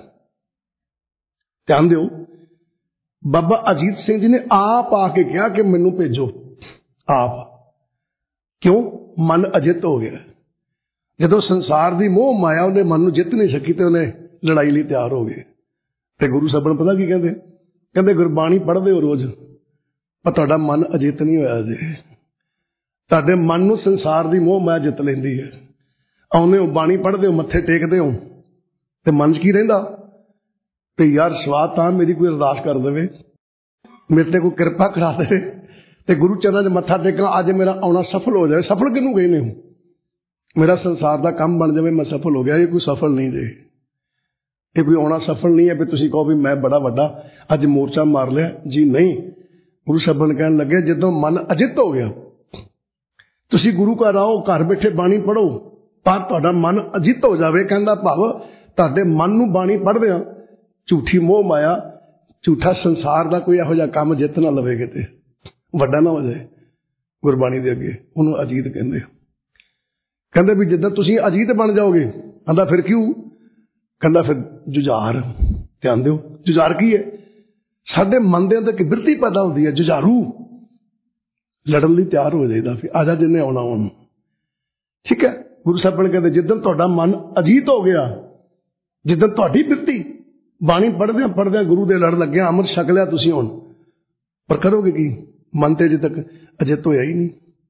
ਧਿਆਨ ਦਿਓ, ਬਾਬਾ ਅਜੀਤ ਸਿੰਘ ਜੀ ਨੇ ਆਪ ਆ ਕੇ ਕਿਹਾ ਕਿ ਮੈਨੂੰ ਭੇਜੋ। ਆਪ ਕਿਉਂ? ਮਨ ਅਜਿੱਤ ਹੋ ਗਿਆ। ਜਦੋਂ ਸੰਸਾਰ ਦੀ ਮੋਹ ਮਾਇਆ ਉਹਦੇ ਮਨ ਨੂੰ ਜਿੱਤ ਨਹੀਂ ਸਕੀ ਤੇ ਉਹਨੇ ਲੜਾਈ ਲਈ ਤਿਆਰ ਹੋ ਗਏ। ਤੇ ਗੁਰੂ ਸਾਹਿਬ ਨੂੰ ਪਤਾ ਕੀ ਕਹਿੰਦੇ? ਕਹਿੰਦੇ ਗੁਰਬਾਣੀ ਪੜ੍ਹਦੇ ਹੋ ਰੋਜ਼, ਪਰ ਤੁਹਾਡਾ ਮਨ ਅਜਿੱਤ ਨਹੀਂ ਹੋਇਆ ਜੇ। ਤੁਹਾਡੇ ਮਨ ਨੂੰ ਸੰਸਾਰ ਦੀ ਮੋਹ ਮਾਇਆ ਜਿੱਤ ਲੈਂਦੀ ਹੈ। ਆਉਂਦੇ ਹੋ, ਬਾਣੀ ਪੜ੍ਹਦੇ ਹੋ, ਮੱਥੇ ਟੇਕਦੇ ਹੋ, ਤੇ ਮਨ 'ਚ ਕੀ ਰਹਿੰਦਾ? ਤੇ ਯਾਰ ਸਵਾਦ ਤਾਂ ਮੇਰੀ ਕੋਈ ਅਰਦਾਸ ਕਰ ਦੇਵੇ, ਮੇਰੇ ਤੇ ਕੋਈ ਕਿਰਪਾ ਕਰਾ ਦੇਵੇ ਤੇ ਗੁਰੂ ਚਰਨਾਂ 'ਚ ਮੱਥਾ ਟੇਕਾਂ, ਅੱਜ ਮੇਰਾ ਆਉਣਾ ਸਫਲ ਹੋ ਜਾਵੇ। ਸਫਲ ਕਿਹਨੂੰ ਕਹਿੰਦੇ ਹੋ? ਮੇਰਾ ਸੰਸਾਰ ਦਾ ਕੰਮ ਬਣ ਜਾਵੇ, ਮੈਂ ਸਫਲ ਹੋ ਗਿਆ। ਇਹ ਕੋਈ ਸਫਲ ਨਹੀਂ ਜੇ। ਇਹ ਕੋਈ ਆਉਣਾ ਸਫਲ ਨਹੀਂ ਹੈ ਵੀ ਤੁਸੀਂ ਕਹੋ ਵੀ ਮੈਂ ਬੜਾ ਵੱਡਾ ਅੱਜ ਮੋਰਚਾ ਮਾਰ ਲਿਆ ਜੀ, ਨਹੀਂ। ਗੁਰੂ ਸਾਹਿਬ ਨੇ ਕਹਿਣ ਲੱਗੇ, ਜਦੋਂ ਮਨ ਅਜਿੱਤ ਹੋ ਗਿਆ, ਤੁਸੀਂ ਗੁਰੂ ਘਰ ਆਓ, ਘਰ ਬੈਠੇ ਬਾਣੀ ਪੜ੍ਹੋ, ਪਰ ਤੁਹਾਡਾ ਮਨ ਅਜਿੱਤ ਹੋ ਜਾਵੇ। ਕਹਿੰਦਾ ਭਾਵ ਤੁਹਾਡੇ ਮਨ ਨੂੰ ਬਾਣੀ ਪੜ੍ਹਦਿਆਂ ਝੂਠੀ ਮੋਹ ਮਾਇਆ, ਝੂਠਾ ਸੰਸਾਰ ਦਾ ਕੋਈ ਇਹੋ ਜਿਹਾ ਕੰਮ ਜਿੱਤ ਨਾ ਲਵੇ, ਕਿਤੇ ਵੱਡਾ ਨਾ ਹੋ ਜਾਏ ਗੁਰਬਾਣੀ ਦੇ ਅੱਗੇ। ਉਹਨੂੰ ਅਜੀਤ ਕਹਿੰਦੇ। ਕਹਿੰਦੇ ਵੀ ਜਿੱਦਾਂ ਤੁਸੀਂ ਅਜੀਤ ਬਣ ਜਾਓਗੇ, ਕਹਿੰਦਾ ਫਿਰ ਕਿਉਂ? ਕਹਿੰਦਾ ਫਿਰ ਜੁਝਾਰ। ਧਿਆਨ ਦਿਓ, ਜੁਝਾਰ ਕੀ ਹੈ? ਸਾਡੇ ਮਨ ਦੇ ਅੰਦਰ ਇੱਕ ਬਿਰਤੀ ਪੈਦਾ ਹੁੰਦੀ ਹੈ, ਜੁਝਾਰੂ, ਲੜਨ ਲਈ ਤਿਆਰ ਹੋ ਜਾਈਦਾ। ਫਿਰ ਆਜਾ ਜਿੰਨੇ ਆਉਣਾ ਉਹਨੂੰ, ਠੀਕ ਹੈ। ਗੁਰੂ ਸਾਹਿਬ ਨੇ ਕਹਿੰਦੇ ਜਿੱਦਾਂ ਤੁਹਾਡਾ ਮਨ ਅਜੀਤ ਹੋ ਗਿਆ, ਜਿੱਦਾਂ ਤੁਹਾਡੀ ਬਿਰਤੀ ਬਾਣੀ ਪੜ੍ਹਦਿਆਂ ਪੜ੍ਹਦਿਆਂ ਗੁਰੂ ਦੇ ਲੜ ਲੱਗਿਆ, ਅੰਮ੍ਰਿਤ ਛਕ ਲਿਆ ਤੁਸੀਂ ਹੁਣ, ਪਰ ਕਰੋਗੇ ਕੀ? ਮਨ ਤੇ ਅਜੇ ਤੱਕ ਅਜਿੱਤ ਹੋਇਆ ਹੀ ਨਹੀਂ।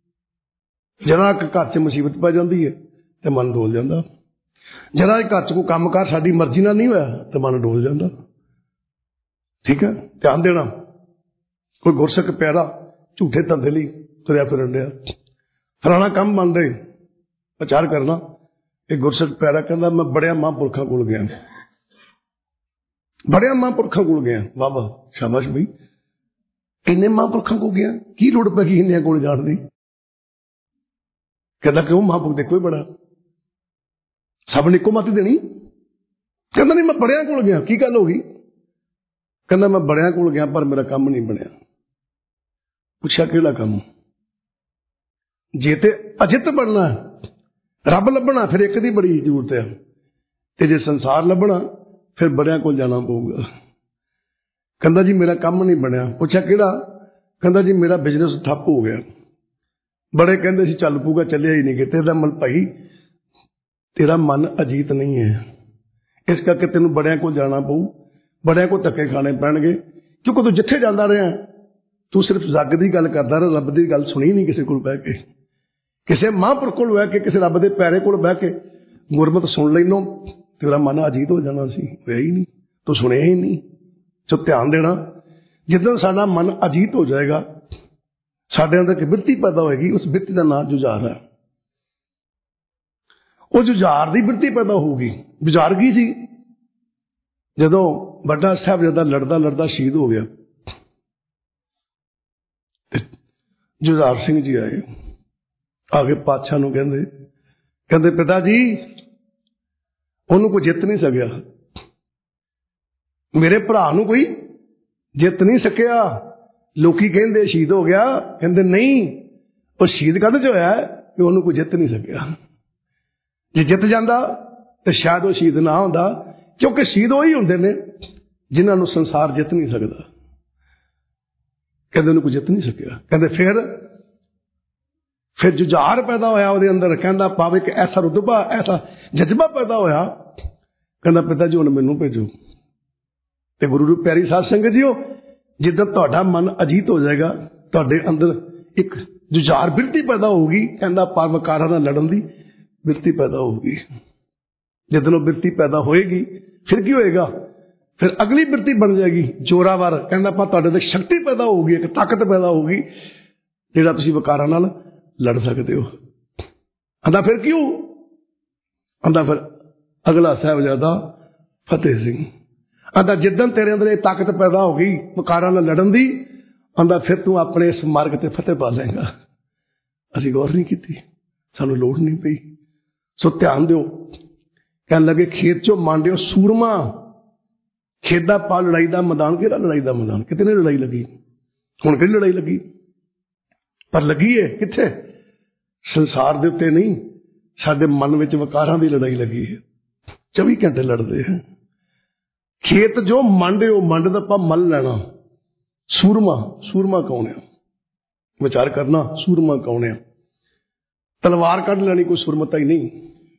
ਜਰਾ ਘਰ 'ਚ ਮੁਸੀਬਤ ਪੈ ਜਾਂਦੀ ਹੈ ਤੇ ਮਨ ਡੋਲ ਜਾਂਦਾ। ਜਰਾ ਘਰ 'ਚ ਕੋਈ ਕੰਮਕਾਰ ਸਾਡੀ ਮਰਜ਼ੀ ਨਾਲ ਨਹੀਂ ਹੋਇਆ ਤੇ ਮਨ ਡੋਲ ਜਾਂਦਾ। ਠੀਕ ਹੈ, ਧਿਆਨ ਦੇਣਾ। ਕੋਈ ਗੁਰਸਿੱਖ ਪਿਆਰਾ ਝੂਠੇ ਧੰਦੇ ਲਈ ਤੁਰਿਆ ਫਿਰਨ ਡਿਆ, ਫਲਾਣਾ ਕੰਮ ਬਣ ਰਹੇ, ਪ੍ਰਚਾਰ ਕਰਨਾ। ਇਹ ਗੁਰਸਿੱਖ ਪਿਆਰਾ ਕਹਿੰਦਾ ਮੈਂ ਬੜਿਆ ਮਹਾਂਪੁਰਖਾਂ ਕੋਲ ਗਿਆ, ਬੜਿਆ ਮਹਾਂਪੁਰਖਾਂ ਕੋਲ ਗਿਆ। ਵਾਹ ਵਾਹ, ਸ਼ਾਬਾਸ਼ ਬਈ, ਇੰਨੇ ਮਹਾਂਪੁਰਖਾਂ ਕੋਲ ਗਿਆ, ਕੀ ਲੋੜ ਪੈ ਗਈ ਇੰਨਿਆਂ ਕੋਲ ਜਾਣ ਦੀ? ਕਹਿੰਦਾ ਕਿਉਂ? ਮਹਾਂਪੁਰਖ ਦੇਖੋ ਹੀ ਬੜਾ, ਸਭ ਨੇ ਇੱਕੋ ਮੱਤ ਦੇਣੀ। ਕਹਿੰਦਾ ਨਹੀਂ, ਮੈਂ ਬੜਿਆਂ ਕੋਲ ਗਿਆ। ਕੀ ਗੱਲ ਹੋ ਗਈ? ਕਹਿੰਦਾ ਮੈਂ ਬੜਿਆਂ ਕੋਲ ਗਿਆ ਪਰ ਮੇਰਾ ਕੰਮ ਨਹੀਂ ਬਣਿਆ। ਪੁੱਛਿਆ ਕਿਹੜਾ ਕੰਮ? ਜੇ ਤੇ ਅਜਿੱਤ ਬਣਨਾ, ਰੱਬ ਲੱਭਣਾ, ਫਿਰ ਇੱਕ ਦੀ ਬੜੀ ਜ਼ਰੂਰਤ ਹੈ, ਤੇ ਜੇ ਸੰਸਾਰ ਲੱਭਣਾ ਫਿਰ ਬੜਿਆਂ ਕੋਲ ਜਾਣਾ ਪਊਗਾ। ਕਹਿੰਦਾ ਜੀ ਮੇਰਾ ਕੰਮ ਨਹੀਂ ਬਣਿਆ। ਪੁੱਛਿਆ ਕਿਹੜਾ? ਕਹਿੰਦਾ ਜੀ ਮੇਰਾ ਬਿਜ਼ਨਸ ਠੱਪ ਹੋ ਗਿਆ। ਬੜੇ ਕਹਿੰਦੇ ਸੀ ਚੱਲ ਪਊਗਾ, ਚੱਲਿਆ ਹੀ ਨਹੀਂ ਕਿਤੇ। ਇਹਦਾ ਮਤਲਬ ਭਾਈ ਤੇਰਾ ਮਨ ਅਜੀਤ ਨਹੀਂ ਹੈ, ਇਸ ਕਰਕੇ ਤੈਨੂੰ ਬੜਿਆਂ ਕੋਲ ਜਾਣਾ ਪਊ, ਬੜਿਆਂ ਕੋਲ ਧੱਕੇ ਖਾਣੇ ਪੈਣਗੇ। ਕਿਉਂਕਿ ਤੂੰ ਜਿੱਥੇ ਜਾਂਦਾ ਰਿਹਾ, ਤੂੰ ਸਿਰਫ ਜੱਗ ਦੀ ਗੱਲ ਕਰਦਾ ਰਿਹਾ, ਰੱਬ ਦੀ ਗੱਲ ਸੁਣੀ ਨਹੀਂ ਕਿਸੇ ਕੋਲ ਬਹਿ ਕੇ, ਕਿਸੇ ਮਹਾਂਪੁਰਖ ਕੋਲ ਬਹਿ ਕੇ, ਕਿਸੇ ਰੱਬ ਦੇ ਪੈਰੇ ਕੋਲ ਬਹਿ ਕੇ ਗੁਰਮਤਿ ਸੁਣ ਲੈਨੋ, ਤੇਰਾ ਮਨ ਅਜੀਤ ਹੋ ਜਾਣਾ ਸੀ। ਹੋਇਆ ਹੀ ਨਹੀਂ, ਤੂੰ ਸੁਣਿਆ ਹੀ ਨਹੀਂ। ਸੋ ਧਿਆਨ ਦੇਣਾ, ਜਿੱਦਾਂ ਸਾਡਾ ਮਨ ਅਜੀਤ ਹੋ ਜਾਏਗਾ, ਸਾਡੇ ਅੰਦਰ ਇੱਕ ਬਿਰਤੀ ਪੈਦਾ ਹੋਏਗੀ, ਉਸ ਬਿਰਤੀ ਦਾ ਨਾਂ ਜੁਝਾਰ ਹੈ। ਉਹ ਜੁਝਾਰ ਦੀ ਬਿਰਤੀ ਪੈਦਾ ਹੋਊਗੀ। ਜੁਝਾਰ ਕੀ ਸੀ? ਜਦੋਂ ਵੱਡਾ ਸਾਹਿਬਜ਼ਾਦਾ ਲੜਦਾ ਲੜਦਾ ਸ਼ਹੀਦ ਹੋ ਗਿਆ, ਜੁਝਾਰ ਸਿੰਘ ਜੀ ਆਏ, ਆ ਕੇ ਪਾਤਸ਼ਾਹ ਨੂੰ ਕਹਿੰਦੇ ਪਿਤਾ ਜੀ ਉਹਨੂੰ ਕੋਈ ਜਿੱਤ ਨਹੀਂ ਸਕਿਆ, ਮੇਰੇ ਭਰਾ ਨੂੰ ਕੋਈ ਜਿੱਤ ਨਹੀਂ ਸਕਿਆ। ਲੋਕੀ ਕਹਿੰਦੇ ਸ਼ਹੀਦ ਹੋ ਗਿਆ, ਕਹਿੰਦੇ ਨਹੀਂ, ਉਹ ਸ਼ਹੀਦ ਕਾਹਦੇ 'ਚ ਹੋਇਆ ਕਿ ਉਹਨੂੰ ਕੋਈ ਜਿੱਤ ਨਹੀਂ ਸਕਿਆ। ਜੇ ਜਿੱਤ ਜਾਂਦਾ ਤੇ ਸ਼ਾਇਦ ਉਹ ਸ਼ਹੀਦ ਨਾ ਹੁੰਦਾ, ਕਿਉਂਕਿ ਸ਼ਹੀਦ ਉਹ ਹੀ ਹੁੰਦੇ ਨੇ ਜਿਨ੍ਹਾਂ ਨੂੰ ਸੰਸਾਰ ਜਿੱਤ ਨਹੀਂ ਸਕਦਾ। ਕਹਿੰਦੇ ਉਹਨੂੰ ਕੋਈ ਜਿੱਤ ਨਹੀਂ ਸਕਿਆ। ਕਹਿੰਦੇ ਫਿਰ ਜੁਝਾਰ ਪੈਦਾ ਹੋਇਆ ਉਹਦੇ ਅੰਦਰ। ਕਹਿੰਦਾ ਭਾਵੇਂ ਕਿ ਐਸਾ ਰੁਤਬਾ, ਐਸਾ ਜਜ਼ਬਾ ਪੈਦਾ ਹੋਇਆ। ਕਹਿੰਦਾ ਪਿਤਾ ਜੀ ਹੁਣ ਮੈਨੂੰ ਭੇਜੋ। ਤੇ ਗੁਰੂ ਦੀ ਪਿਆਰੀ ਸਾਧ ਸੰਗਤ ਜੀਓ, ਜਿੱਦਾਂ ਤੁਹਾਡਾ ਮਨ ਅਜੀਤ ਹੋ ਜਾਏਗਾ, ਤੁਹਾਡੇ ਅੰਦਰ ਇੱਕ ਜੁਝਾਰ ਬਿਰਤੀ ਪੈਦਾ ਹੋਊਗੀ। ਕਹਿੰਦਾ ਪਰਵਕਾਰਾਂ ਨਾਲ ਲੜਨ ਦੀ ਬਿਰਤੀ ਪੈਦਾ ਹੋਊਗੀ। ਜਦੋਂ ਉਹ ਬਿਰਤੀ ਪੈਦਾ ਹੋਏਗੀ, ਫਿਰ ਕੀ ਹੋਏਗਾ? ਫਿਰ ਅਗਲੀ ਬਿਰਤੀ ਬਣ ਜਾਏਗੀ ਜੋਰਾਵਰ। ਕਹਿੰਦਾ ਆਪਾਂ ਤੁਹਾਡੇ ਅੰਦਰ ਸ਼ਕਤੀ ਪੈਦਾ ਹੋਊਗੀ, ਇੱਕ ਤਾਕਤ ਪੈਦਾ ਹੋਊਗੀ, ਜਿਹੜਾ ਤੁਸੀਂ ਵਿਕਾਰਾਂ ਨਾਲ ਲੜ ਸਕਦੇ ਹੋ। ਆਂਦਾ ਫਿਰ ਕਿਉਂ? ਆਂਦਾ ਫਿਰ ਅਗਲਾ ਸਾਹਿਬਜ਼ਾਦਾ ਫਤਿਹ ਸਿੰਘ ਆਂਦਾ ਜਿੱਦਣ ਤੇਰੇ ਅੰਦਰ ਇਹ ਤਾਕਤ ਪੈਦਾ ਹੋ ਗਈ ਵਿਕਾਰਾਂ ਨਾਲ ਲੜਨ ਦੀ, ਆਂਦਾ ਫਿਰ ਤੂੰ ਆਪਣੇ ਇਸ ਮਾਰਗ ਤੇ ਫਤਿਹ ਪਾ ਲਏਗਾ। ਅਸੀਂ ਗੌਰ ਨਹੀਂ ਕੀਤੀ, ਸਾਨੂੰ ਲੋੜ ਨਹੀਂ ਪਈ। ਸੋ ਧਿਆਨ ਦਿਓ। ਕਹਿਣ ਲੱਗੇ ਖੇਤ ਚੋਂ ਮਾਂਡਿਓ ਸੂਰਮਾ, ਖੇਤ ਦਾ ਪਾ ਲੜਾਈ ਦਾ ਮੈਦਾਨ। ਕਿਹੜਾ ਲੜਾਈ ਦਾ ਮੈਦਾਨ? ਕਿਤੇ ਨਹੀਂ ਲੜਾਈ ਲੱਗੀ। ਹੁਣ ਕਿਹੜੀ ਲੜਾਈ ਲੱਗੀ? ਪਰ ਲੱਗੀ ਹੈ ਕਿੱਥੇ? ਸੰਸਾਰ ਦੇ ਉੱਤੇ ਨਹੀਂ, ਸਾਡੇ ਮਨ ਵਿੱਚ ਵਿਕਾਰਾਂ ਦੀ ਲੜਾਈ ਲੱਗੀ ਹੈ। 24 ਘੰਟੇ ਲੜਦੇ ਹੈ। ਖੇਤ ਜੋ ਮੰਡਿਓ, ਮੰਡ ਦਾ ਆਪਾਂ ਮੱਲ ਲੈਣਾ। ਸੂਰਮਾ, ਸੂਰਮਾ ਕੌਣ ਆ? ਵਿਚਾਰ ਕਰਨਾ, ਸੂਰਮਾ ਕੌਣ ਆ? ਤਲਵਾਰ ਕੱਢ ਲੈਣੀ ਕੋਈ ਸੁਰਮਤਾ ਹੀ ਨਹੀਂ।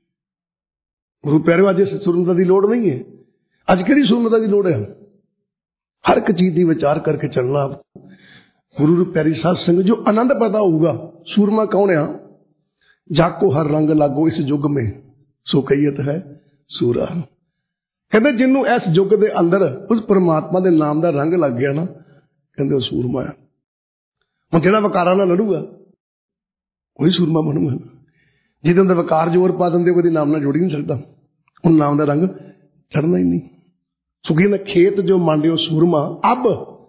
ਗੁਰੂ ਪਿਆਰਿਓ, ਅੱਜ ਇਸ ਸੁਰਮਤਾ ਦੀ ਲੋੜ ਨਹੀਂ ਹੈ। ਅੱਜ ਕਿਹੜੀ ਸੁਰਮਤਾ ਦੀ ਲੋੜ ਹੈ? ਹਰ ਇੱਕ ਚੀਜ਼ ਦੀ ਵਿਚਾਰ ਕਰਕੇ ਚੱਲਣਾ। ਗੁਰੂ ਪਿਆਰੀ ਸਾਧ ਸੰਗਤ, ਜੋ ਆਨੰਦ ਪੈਦਾ ਹੋਊਗਾ। ਸੂਰਮਾ ਕੌਣ ਆ? ਜਾਕੋ ਹਰ ਰੰਗ ਲਾਗੋ ਇਸ ਯੁੱਗ ਮੇ, ਸੋ ਕਹੀਏ ਹੈ ਸੂਰਾ। ਕਹਿੰਦੇ ਜਿਹਨੂੰ ਇਸ ਯੁੱਗ ਦੇ ਅੰਦਰ ਉਸ ਪਰਮਾਤਮਾ ਦੇ ਨਾਮ ਦਾ ਰੰਗ ਲੱਗ ਗਿਆ ਨਾ, ਕਹਿੰਦੇ ਉਹ ਸੂਰਮਾ ਆ। ਹੁਣ ਜਿਹੜਾ ਵਿਕਾਰਾਂ ਨਾਲ ਲੜੂਗਾ ਉਹੀ ਸੂਰਮਾ ਬਣੂਗਾ। ਜਿਹਦੇ ਅੰਦਰ ਵਿਕਾਰ ਜ਼ੋਰ ਪਾ ਦਿੰਦੇ, ਉਹਦੇ ਨਾਮ ਨਾਲ ਜੁੜ ਹੀ ਨਹੀਂ ਸਕਦਾ। ਉਹ ਨਾਮ ਦਾ ਰੰਗ ਚੜਨਾ ਹੀ ਨਹੀਂ। ਸੋ ਕਹਿੰਦਾ ਖੇਤ ਜੋ ਮੰਡਿਓ ਸੂਰਮਾ, ਅੱਬ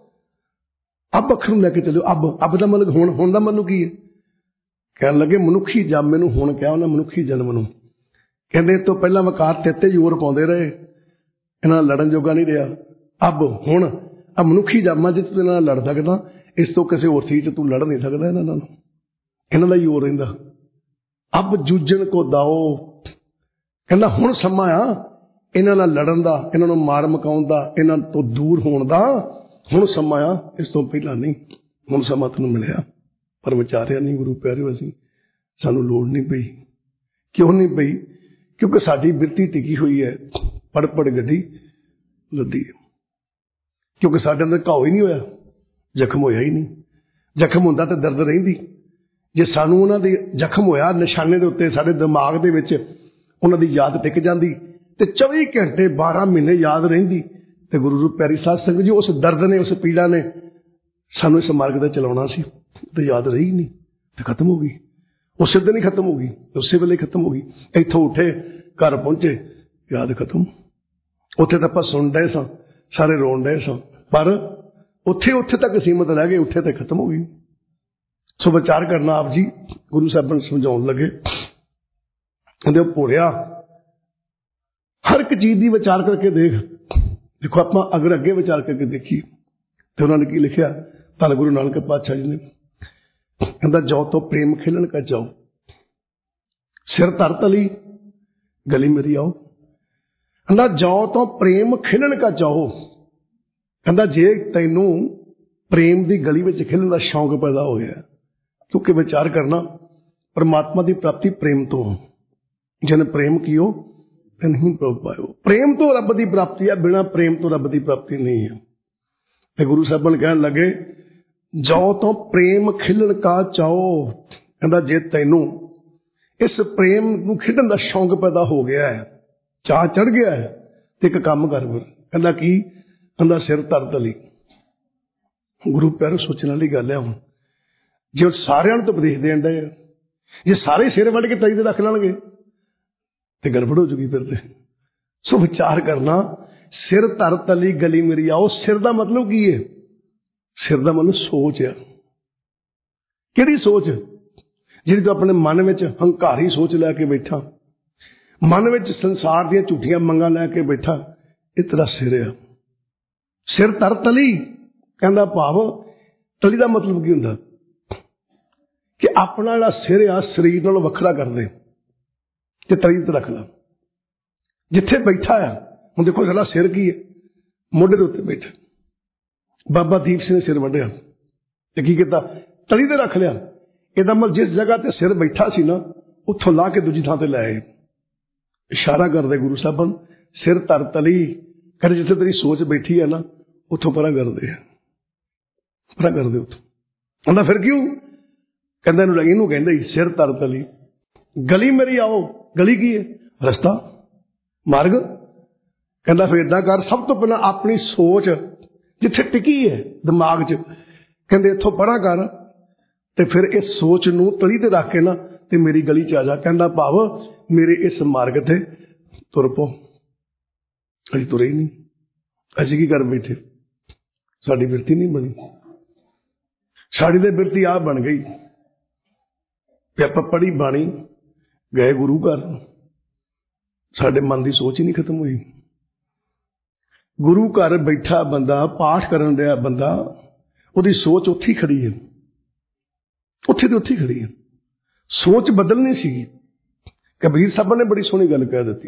ਅੱਖਰ ਨੂੰ ਲੈ ਕੇ ਚੱਲਿਓ। ਅੱਬ ਦਾ ਮਤਲਬ ਹੁਣ ਦਾ ਮਤਲਬ ਕੀ ਹੈ? ਕਹਿਣ ਲੱਗੇ ਮਨੁੱਖੀ ਜਨਮ ਨੂੰ ਹੁਣ ਕਿਹਾ ਉਹਨਾਂ, ਮਨੁੱਖੀ ਜਨਮ ਨੂੰ। ਕਹਿੰਦੇ ਤੋਂ ਪਹਿਲਾਂ ਵਿਕਾਰ ਤੇ ਜ਼ੋਰ ਪਾਉਂਦੇ ਰਹੇ, ਇਹਨਾਂ ਨਾਲ ਲੜਨ ਜੋਗਾ ਨਹੀਂ ਰਿਹਾ। ਅੱਬ ਹੁਣ ਆ ਮਨੁੱਖੀ ਜਨਮਾਂ ਚ ਤੂੰ ਇਹਨਾਂ ਨਾਲ ਲੜ ਸਕਦਾ, ਇਸ ਤੋਂ ਕਿਸੇ ਹੋਰ ਚੀਜ਼ ਚ ਤੂੰ ਲੜ ਨਹੀਂ ਸਕਦਾ ਇਹਨਾਂ ਨਾਲ। ਇਹਨਾਂ ਦਾ ਹੀ ਹੋਰ ਰਹਿੰਦਾ। ਅੱਬ ਜੂਝਣ ਕੋ ਦਾਓ, ਕਹਿੰਦਾ ਹੁਣ ਸਮਾਂ ਆ ਇਹਨਾਂ ਨਾਲ ਲੜਨ ਦਾ, ਇਹਨਾਂ ਨੂੰ ਮਾਰ ਮਕਾਉਣ ਦਾ, ਇਹਨਾਂ ਤੋਂ ਦੂਰ ਹੋਣ ਦਾ। ਹੁਣ ਸਮਾਂ ਆ, ਇਸ ਤੋਂ ਪਹਿਲਾਂ ਨਹੀਂ। ਹੁਣ ਸਮਾਂ ਤੈਨੂੰ ਮਿਲਿਆ, ਪਰ ਵਿਚਾਰਿਆ ਨਹੀਂ। ਗੁਰੂ ਪਿਆਰਿਓ, ਅਸੀਂ ਸਾਨੂੰ ਲੋੜ ਨਹੀਂ ਪਈ। ਕਿਉਂ ਨਹੀਂ ਪਈ? ਕਿਉਂਕਿ ਸਾਡੀ ਬਿਰਤੀ ਟਿਕੀ ਹੋਈ ਹੈ ਪੜ ਗੱਡੀ ਲੱਦੀ ਹੈ। ਕਿਉਂਕਿ ਸਾਡੇ ਅੰਦਰ ਘਾਓ ਹੀ ਨਹੀਂ ਹੋਇਆ, ਜ਼ਖਮ ਹੋਇਆ ਹੀ ਨਹੀਂ। ਜ਼ਖਮ ਹੁੰਦਾ ਤਾਂ ਦਰਦ ਰਹਿੰਦੀ। ਜੇ ਸਾਨੂੰ ਉਹਨਾਂ ਦੇ ਜ਼ਖਮ ਹੋਇਆ ਨਿਸ਼ਾਨੇ ਦੇ ਉੱਤੇ, ਸਾਡੇ ਦਿਮਾਗ ਦੇ ਵਿੱਚ ਉਹਨਾਂ ਦੀ ਯਾਦ ਟਿਕ ਜਾਂਦੀ ਤੇ 24 ਘੰਟੇ 12 ਮਹੀਨੇ ਯਾਦ ਰਹਿੰਦੀ, ਤੇ ਗੁਰੂ ਪਿਆਰੀ ਸਾਧ ਸੰਗਤ ਜੀ, ਉਸ ਦਰਦ ਨੇ, ਉਸ ਪੀੜਾ ਨੇ ਸਾਨੂੰ ਇਸ ਮਾਰਗ ਤੇ ਚਲਾਉਣਾ ਸੀ, ਤੇ ਯਾਦ ਰਹੀ ਨਹੀਂ, ਤੇ ਖਤਮ ਹੋ ਗਈ। ਉਸੇ ਦਿਨ ਹੀ ਖਤਮ ਹੋ ਗਈ, ਉਸੇ ਵੇਲੇ ਖਤਮ ਹੋ ਗਈ। ਇੱਥੋਂ ਉੱਠੇ, ਘਰ ਪਹੁੰਚੇ, ਯਾਦ ਖਤਮ। ਉੱਥੇ ਤਾਂ ਆਪਾਂ ਸੁਣ ਡਏ ਸਾਂ, ਸਾਰੇ ਰੋਣ ਡਏ ਸਾਂ, ਪਰ ਉੱਥੇ ਤੱਕ ਸੀਮਤ ਰਹਿ ਗਏ, ਉੱਥੇ ਤੇ ਖਤਮ ਹੋ ਗਈ। ਸੋ ਵਿਚਾਰ ਕਰਨਾ। ਆਪ ਜੀ ਗੁਰੂ ਸਾਹਿਬਾਨ ਸਮਝਾਉਣ ਲੱਗੇ, ਕਹਿੰਦੇ ਉਹ ਭੋਰਿਆ ਹਰ ਇੱਕ ਚੀਜ਼ ਦੀ ਵਿਚਾਰ ਕਰਕੇ ਦੇਖ। ਦੇਖੋ ਆਪਾਂ ਅਗਰ ਅੱਗੇ ਵਿਚਾਰ ਕਰਕੇ ਦੇਖੀਏ ਤੇ ਉਹਨਾਂ ਨੇ ਕੀ ਲਿਖਿਆ ਧੰਨ ਗੁਰੂ ਨਾਨਕ ਪਾਤਸ਼ਾਹ ਜੀ ਨੇ। ਕਹਿੰਦਾ ਜੋ ਤੋਂ ਪ੍ਰੇਮ ਖੇਲਣ ਕਾ ਜਾਓ, ਸਿਰ ਧਰ ਤਲੀ ਗਲੀ ਮੇਰੀ ਆਓ। ਕਹਿੰਦਾ ਜੋ ਤੋਂ ਪ੍ਰੇਮ ਖੇਲਣ ਕਾ ਚਾਹੋ। ਕਹਿੰਦਾ ਜੇ ਤੈਨੂੰ ਪ੍ਰੇਮ ਦੀ ਗਲੀ ਵਿੱਚ ਖੇਲਣ ਦਾ ਸ਼ੌਂਕ ਪੈਦਾ ਹੋ ਗਿਆ, ਕਿਉਂਕਿ ਵਿਚਾਰ ਕਰਨਾ ਪਰਮਾਤਮਾ ਦੀ ਪ੍ਰਾਪਤੀ ਪ੍ਰੇਮ ਤੋਂ। ਜਿਹਨੇ ਪ੍ਰੇਮ ਕੀਓ ਤੇ ਨਹੀਂ ਪ੍ਰਭ ਪਾਇਓ। ਪ੍ਰੇਮ ਤੋਂ ਰੱਬ ਦੀ ਪ੍ਰਾਪਤੀ ਹੈ, ਬਿਨਾਂ ਪ੍ਰੇਮ ਤੋਂ ਰੱਬ ਦੀ ਪ੍ਰਾਪਤੀ ਨਹੀਂ ਹੈ। ਤੇ ਗੁਰੂ ਸਾਹਿਬਾਨ ਕਹਿਣ ਲੱਗੇ ਜੋ ਤੋਂ ਪ੍ਰੇਮ ਖੇਲਣ ਕਾ ਚਾਹੋ। ਕਹਿੰਦਾ ਜੇ ਤੈਨੂੰ ਇਸ ਪ੍ਰੇਮ ਨੂੰ ਖੇਡਣ ਦਾ ਸ਼ੌਂਕ ਪੈਦਾ ਹੋ ਗਿਆ ਹੈ, ਚਾਹ ਚੜ ਗਿਆ ਹੈ, ਤੇ ਇੱਕ ਕੰਮ ਕਰ ਫਿਰ। ਕਹਿੰਦਾ ਕੀ? ਕਹਿੰਦਾ ਸਿਰ ਧਰ ਤਲੀ। ਗੁਰੂ ਪਿਆਰੋ, ਸੋਚਣ ਵਾਲੀ ਗੱਲ ਹੈ। ਹੁਣ ਜੇ ਸਾਰਿਆਂ ਨੂੰ ਤਾਂ ਉਪਦੇਸ਼ ਦੇਣ ਦਾ, ਜੇ ਸਾਰੇ ਸਿਰ ਵੱਢ ਕੇ ਤਲੀ ਤੇ ਰੱਖ ਲੈਣਗੇ ਤੇ ਗੜਬੜ ਹੋ ਜੂਗੀ ਫਿਰ ਤੇ। ਸੋ ਵਿਚਾਰ ਕਰਨਾ, ਸਿਰ ਧਰ ਤਲੀ ਗਲੀ ਮੇਰੀ ਆਓ। ਸਿਰ ਦਾ ਮਤਲਬ ਕੀ ਹੈ? ਸਿਰ ਦਾ ਮਤਲਬ ਸੋਚ ਆ। ਕਿਹੜੀ ਸੋਚ? ਜਿਹੜੀ ਤੂੰ ਆਪਣੇ ਮਨ ਵਿੱਚ ਹੰਕਾਰੀ ਸੋਚ ਲੈ ਕੇ ਬੈਠਾ, ਮਨ ਵਿੱਚ ਸੰਸਾਰ ਦੀਆਂ ਝੂਠੀਆਂ ਮੰਗਾਂ ਲੈ ਕੇ ਬੈਠਾ, ਇਹ ਤੇਰਾ ਸਿਰ ਆ। ਸਿਰ ਧਰ ਤਲੀ, ਕਹਿੰਦਾ ਭਾਵ ਤਲੀ ਦਾ ਮਤਲਬ ਕੀ ਹੁੰਦਾ? ਕਿ ਆਪਣਾ ਜਿਹੜਾ ਸਿਰ ਆ ਸਰੀਰ ਨਾਲੋਂ ਵੱਖਰਾ ਕਰ ਦੇ ਤੇ ਤਲੀ ਤੇ ਰੱਖ ਲਾ ਜਿੱਥੇ ਬੈਠਾ ਆ। ਹੁਣ ਦੇਖੋ ਸਾਡਾ ਸਿਰ ਕੀ ਹੈ? ਮੋਢੇ ਦੇ ਉੱਤੇ ਬੈਠਾ। ਬਾਬਾ ਦੀਪ ਸਿੰਘ ਨੇ ਸਿਰ ਵੱਢਿਆ ਤੇ ਕੀ ਕੀਤਾ? ਤਲੀ ਤੇ ਰੱਖ ਲਿਆ। ਇਹਦਾ ਮਤਲਬ ਜਿਸ ਜਗ੍ਹਾ ਤੇ ਸਿਰ ਬੈਠਾ ਸੀ ਨਾ, ਉੱਥੋਂ ਲਾ ਕੇ ਦੂਜੀ ਥਾਂ ਤੇ ਲੈ ਆਏ। ਇਸ਼ਾਰਾ ਕਰਦੇ ਗੁਰੂ ਸਾਹਿਬਾਨ, ਸਿਰ ਧਰ ਤਲੀ। ਕਹਿੰਦੇ ਜਿੱਥੇ ਤੇਰੀ ਸੋਚ ਬੈਠੀ ਹੈ ਨਾ, ਉੱਥੋਂ ਪਰਾਂ ਕਰਦੇ ਆ, ਪਰਾਂ ਕਰਦੇ ਉੱਥੋਂ। ਕਹਿੰਦਾ ਫਿਰ ਕਿਉਂ? ਕਹਿੰਦਾ ਇਹਨੂੰ ਕਹਿੰਦਾ ਹੀ ਸਿਰ ਧਰ ਤਲੀ ਗਲੀ ਮੇਰੀ ਆਓ। ਗਲੀ ਕੀ ਹੈ? ਰਸਤਾ, ਮਾਰਗ। ਕਹਿੰਦਾ ਫਿਰ ਏਦਾਂ ਕਰ, ਸਭ ਤੋਂ ਪਹਿਲਾਂ ਆਪਣੀ ਸੋਚ ਜਿੱਥੇ ਟਿਕੀ ਹੈ ਦਿਮਾਗ 'ਚ, ਕਹਿੰਦੇ ਇੱਥੋਂ ਪਰਾਂ ਕਰ, ਤੇ ਫਿਰ ਇਸ ਸੋਚ ਨੂੰ ਤਲੀ ਤੇ ਰੱਖ ਕੇ ਨਾ ਤੇ ਮੇਰੀ ਗਲੀ 'ਚ ਆ ਜਾ। ਕਹਿੰਦਾ ਭਾਵ ਮੇਰੇ ਇਸ ਮਾਰਗ ਤੇ ਤੁਰ ਪਓ। ਅਸੀਂ ਤੁਰੇ ਹੀ ਨਹੀਂ, ਅਸੀਂ ਕੀ ਕਰ ਬੈਠੇ? ਸਾਡੀ ਬਿਰਤੀ ਨਹੀਂ ਬਣੀ। ਸਾਡੀ ਤੇ ਬਿਰਤੀ ਆਹ ਬਣ ਗਈ ਵੀ ਆਪਾਂ ਪੜ੍ਹੀ ਬਾਣੀ, ਗਏ ਗੁਰੂ ਘਰ, ਸਾਡੇ ਮਨ ਦੀ ਸੋਚ ਹੀ ਨਹੀਂ ਖਤਮ ਹੋਈ। ਗੁਰੂ ਘਰ ਬੈਠਾ ਬੰਦਾ, ਪਾਠ ਕਰਨ ਰਿਹਾ ਬੰਦਾ, ਉਹਦੀ ਸੋਚ ਉੱਥੇ ਹੀ ਖੜੀ ਹੈ, ਉੱਥੇ ਦੀ ਉੱਥੇ ਹੀ ਖੜੀ ਹੈ। ਸੋਚ ਬਦਲਣੀ ਸੀਗੀ। ਕਬੀਰ ਸਾਹਿਬ ਨੇ ਬੜੀ ਸੋਹਣੀ ਗੱਲ ਕਹਿ ਦਿੱਤੀ।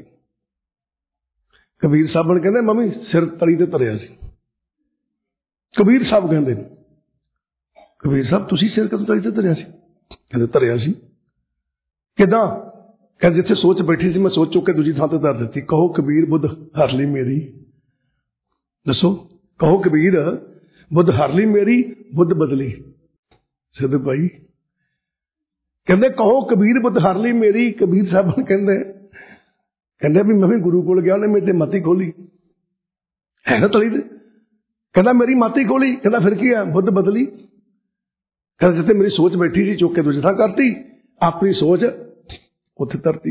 ਕਬੀਰ ਸਾਹਿਬ ਕਹਿੰਦੇ ਮੰਮੀ ਸਿਰ ਤਲੀ ਤੇ ਧਰਿਆ ਸੀ। ਕਬੀਰ ਸਾਹਿਬ ਕਹਿੰਦੇ, ਕਬੀਰ ਸਾਹਿਬ ਤੁਸੀਂ ਸਿਰ ਕਦੋਂ ਤਲੀ ਤੇ ਧਰਿਆ ਸੀ? ਕਹਿੰਦੇ ਧਰਿਆ ਸੀ। ਕਿੱਦਾਂ? ਕਹਿੰਦੇ ਜਿੱਥੇ ਸੋਚ ਬੈਠੀ ਸੀ ਮੈਂ ਸੋਚ ਚੁੱਕ ਕੇ ਦੂਜੀ ਥਾਂ ਤੇ ਧਰ ਦਿੱਤੀ। ਕਹੋ ਕਬੀਰ ਬੁੱਧ ਹਰ ਲਈ ਮੇਰੀ। ਦੱਸੋ, ਕਹੋ ਕਬੀਰ ਬੁੱਧ ਹਰ ਲਈ ਮੇਰੀ, ਬੁੱਧ ਬਦਲੀ। ਸਿੱਧ ਭਾਈ ਕਹਿੰਦੇ ਕਹੋ ਕਬੀਰ ਬੁੱਧ ਹਰ ਲਈ ਮੇਰੀ। ਕਬੀਰ ਸਾਹਿਬ ਕਹਿੰਦੇ ਵੀ ਮੈਂ ਵੀ ਗੁਰੂ ਕੋਲ ਗਿਆ, ਉਹਨੇ ਮੇਰੇ ਤੇ ਮੱਤੀ ਖੋਲੀ ਹੈ ਨਾ ਤਲੀ ਤੇ। ਕਹਿੰਦਾ ਮੇਰੀ ਮੱਤੀ ਖੋਲੀ। ਕਹਿੰਦਾ ਫਿਰ ਕੀ ਆ? ਬੁੱਧ ਬਦਲੀ। ਕਹਿੰਦਾ ਜਿੱਥੇ ਮੇਰੀ ਸੋਚ ਬੈਠੀ ਸੀ ਚੁੱਕ ਕੇ ਦੂਜੀ ਥਾਂ ਕਰਤੀ, ਆਪਣੀ ਸੋਚ ਉੱਥੇ ਧਰਤੀ।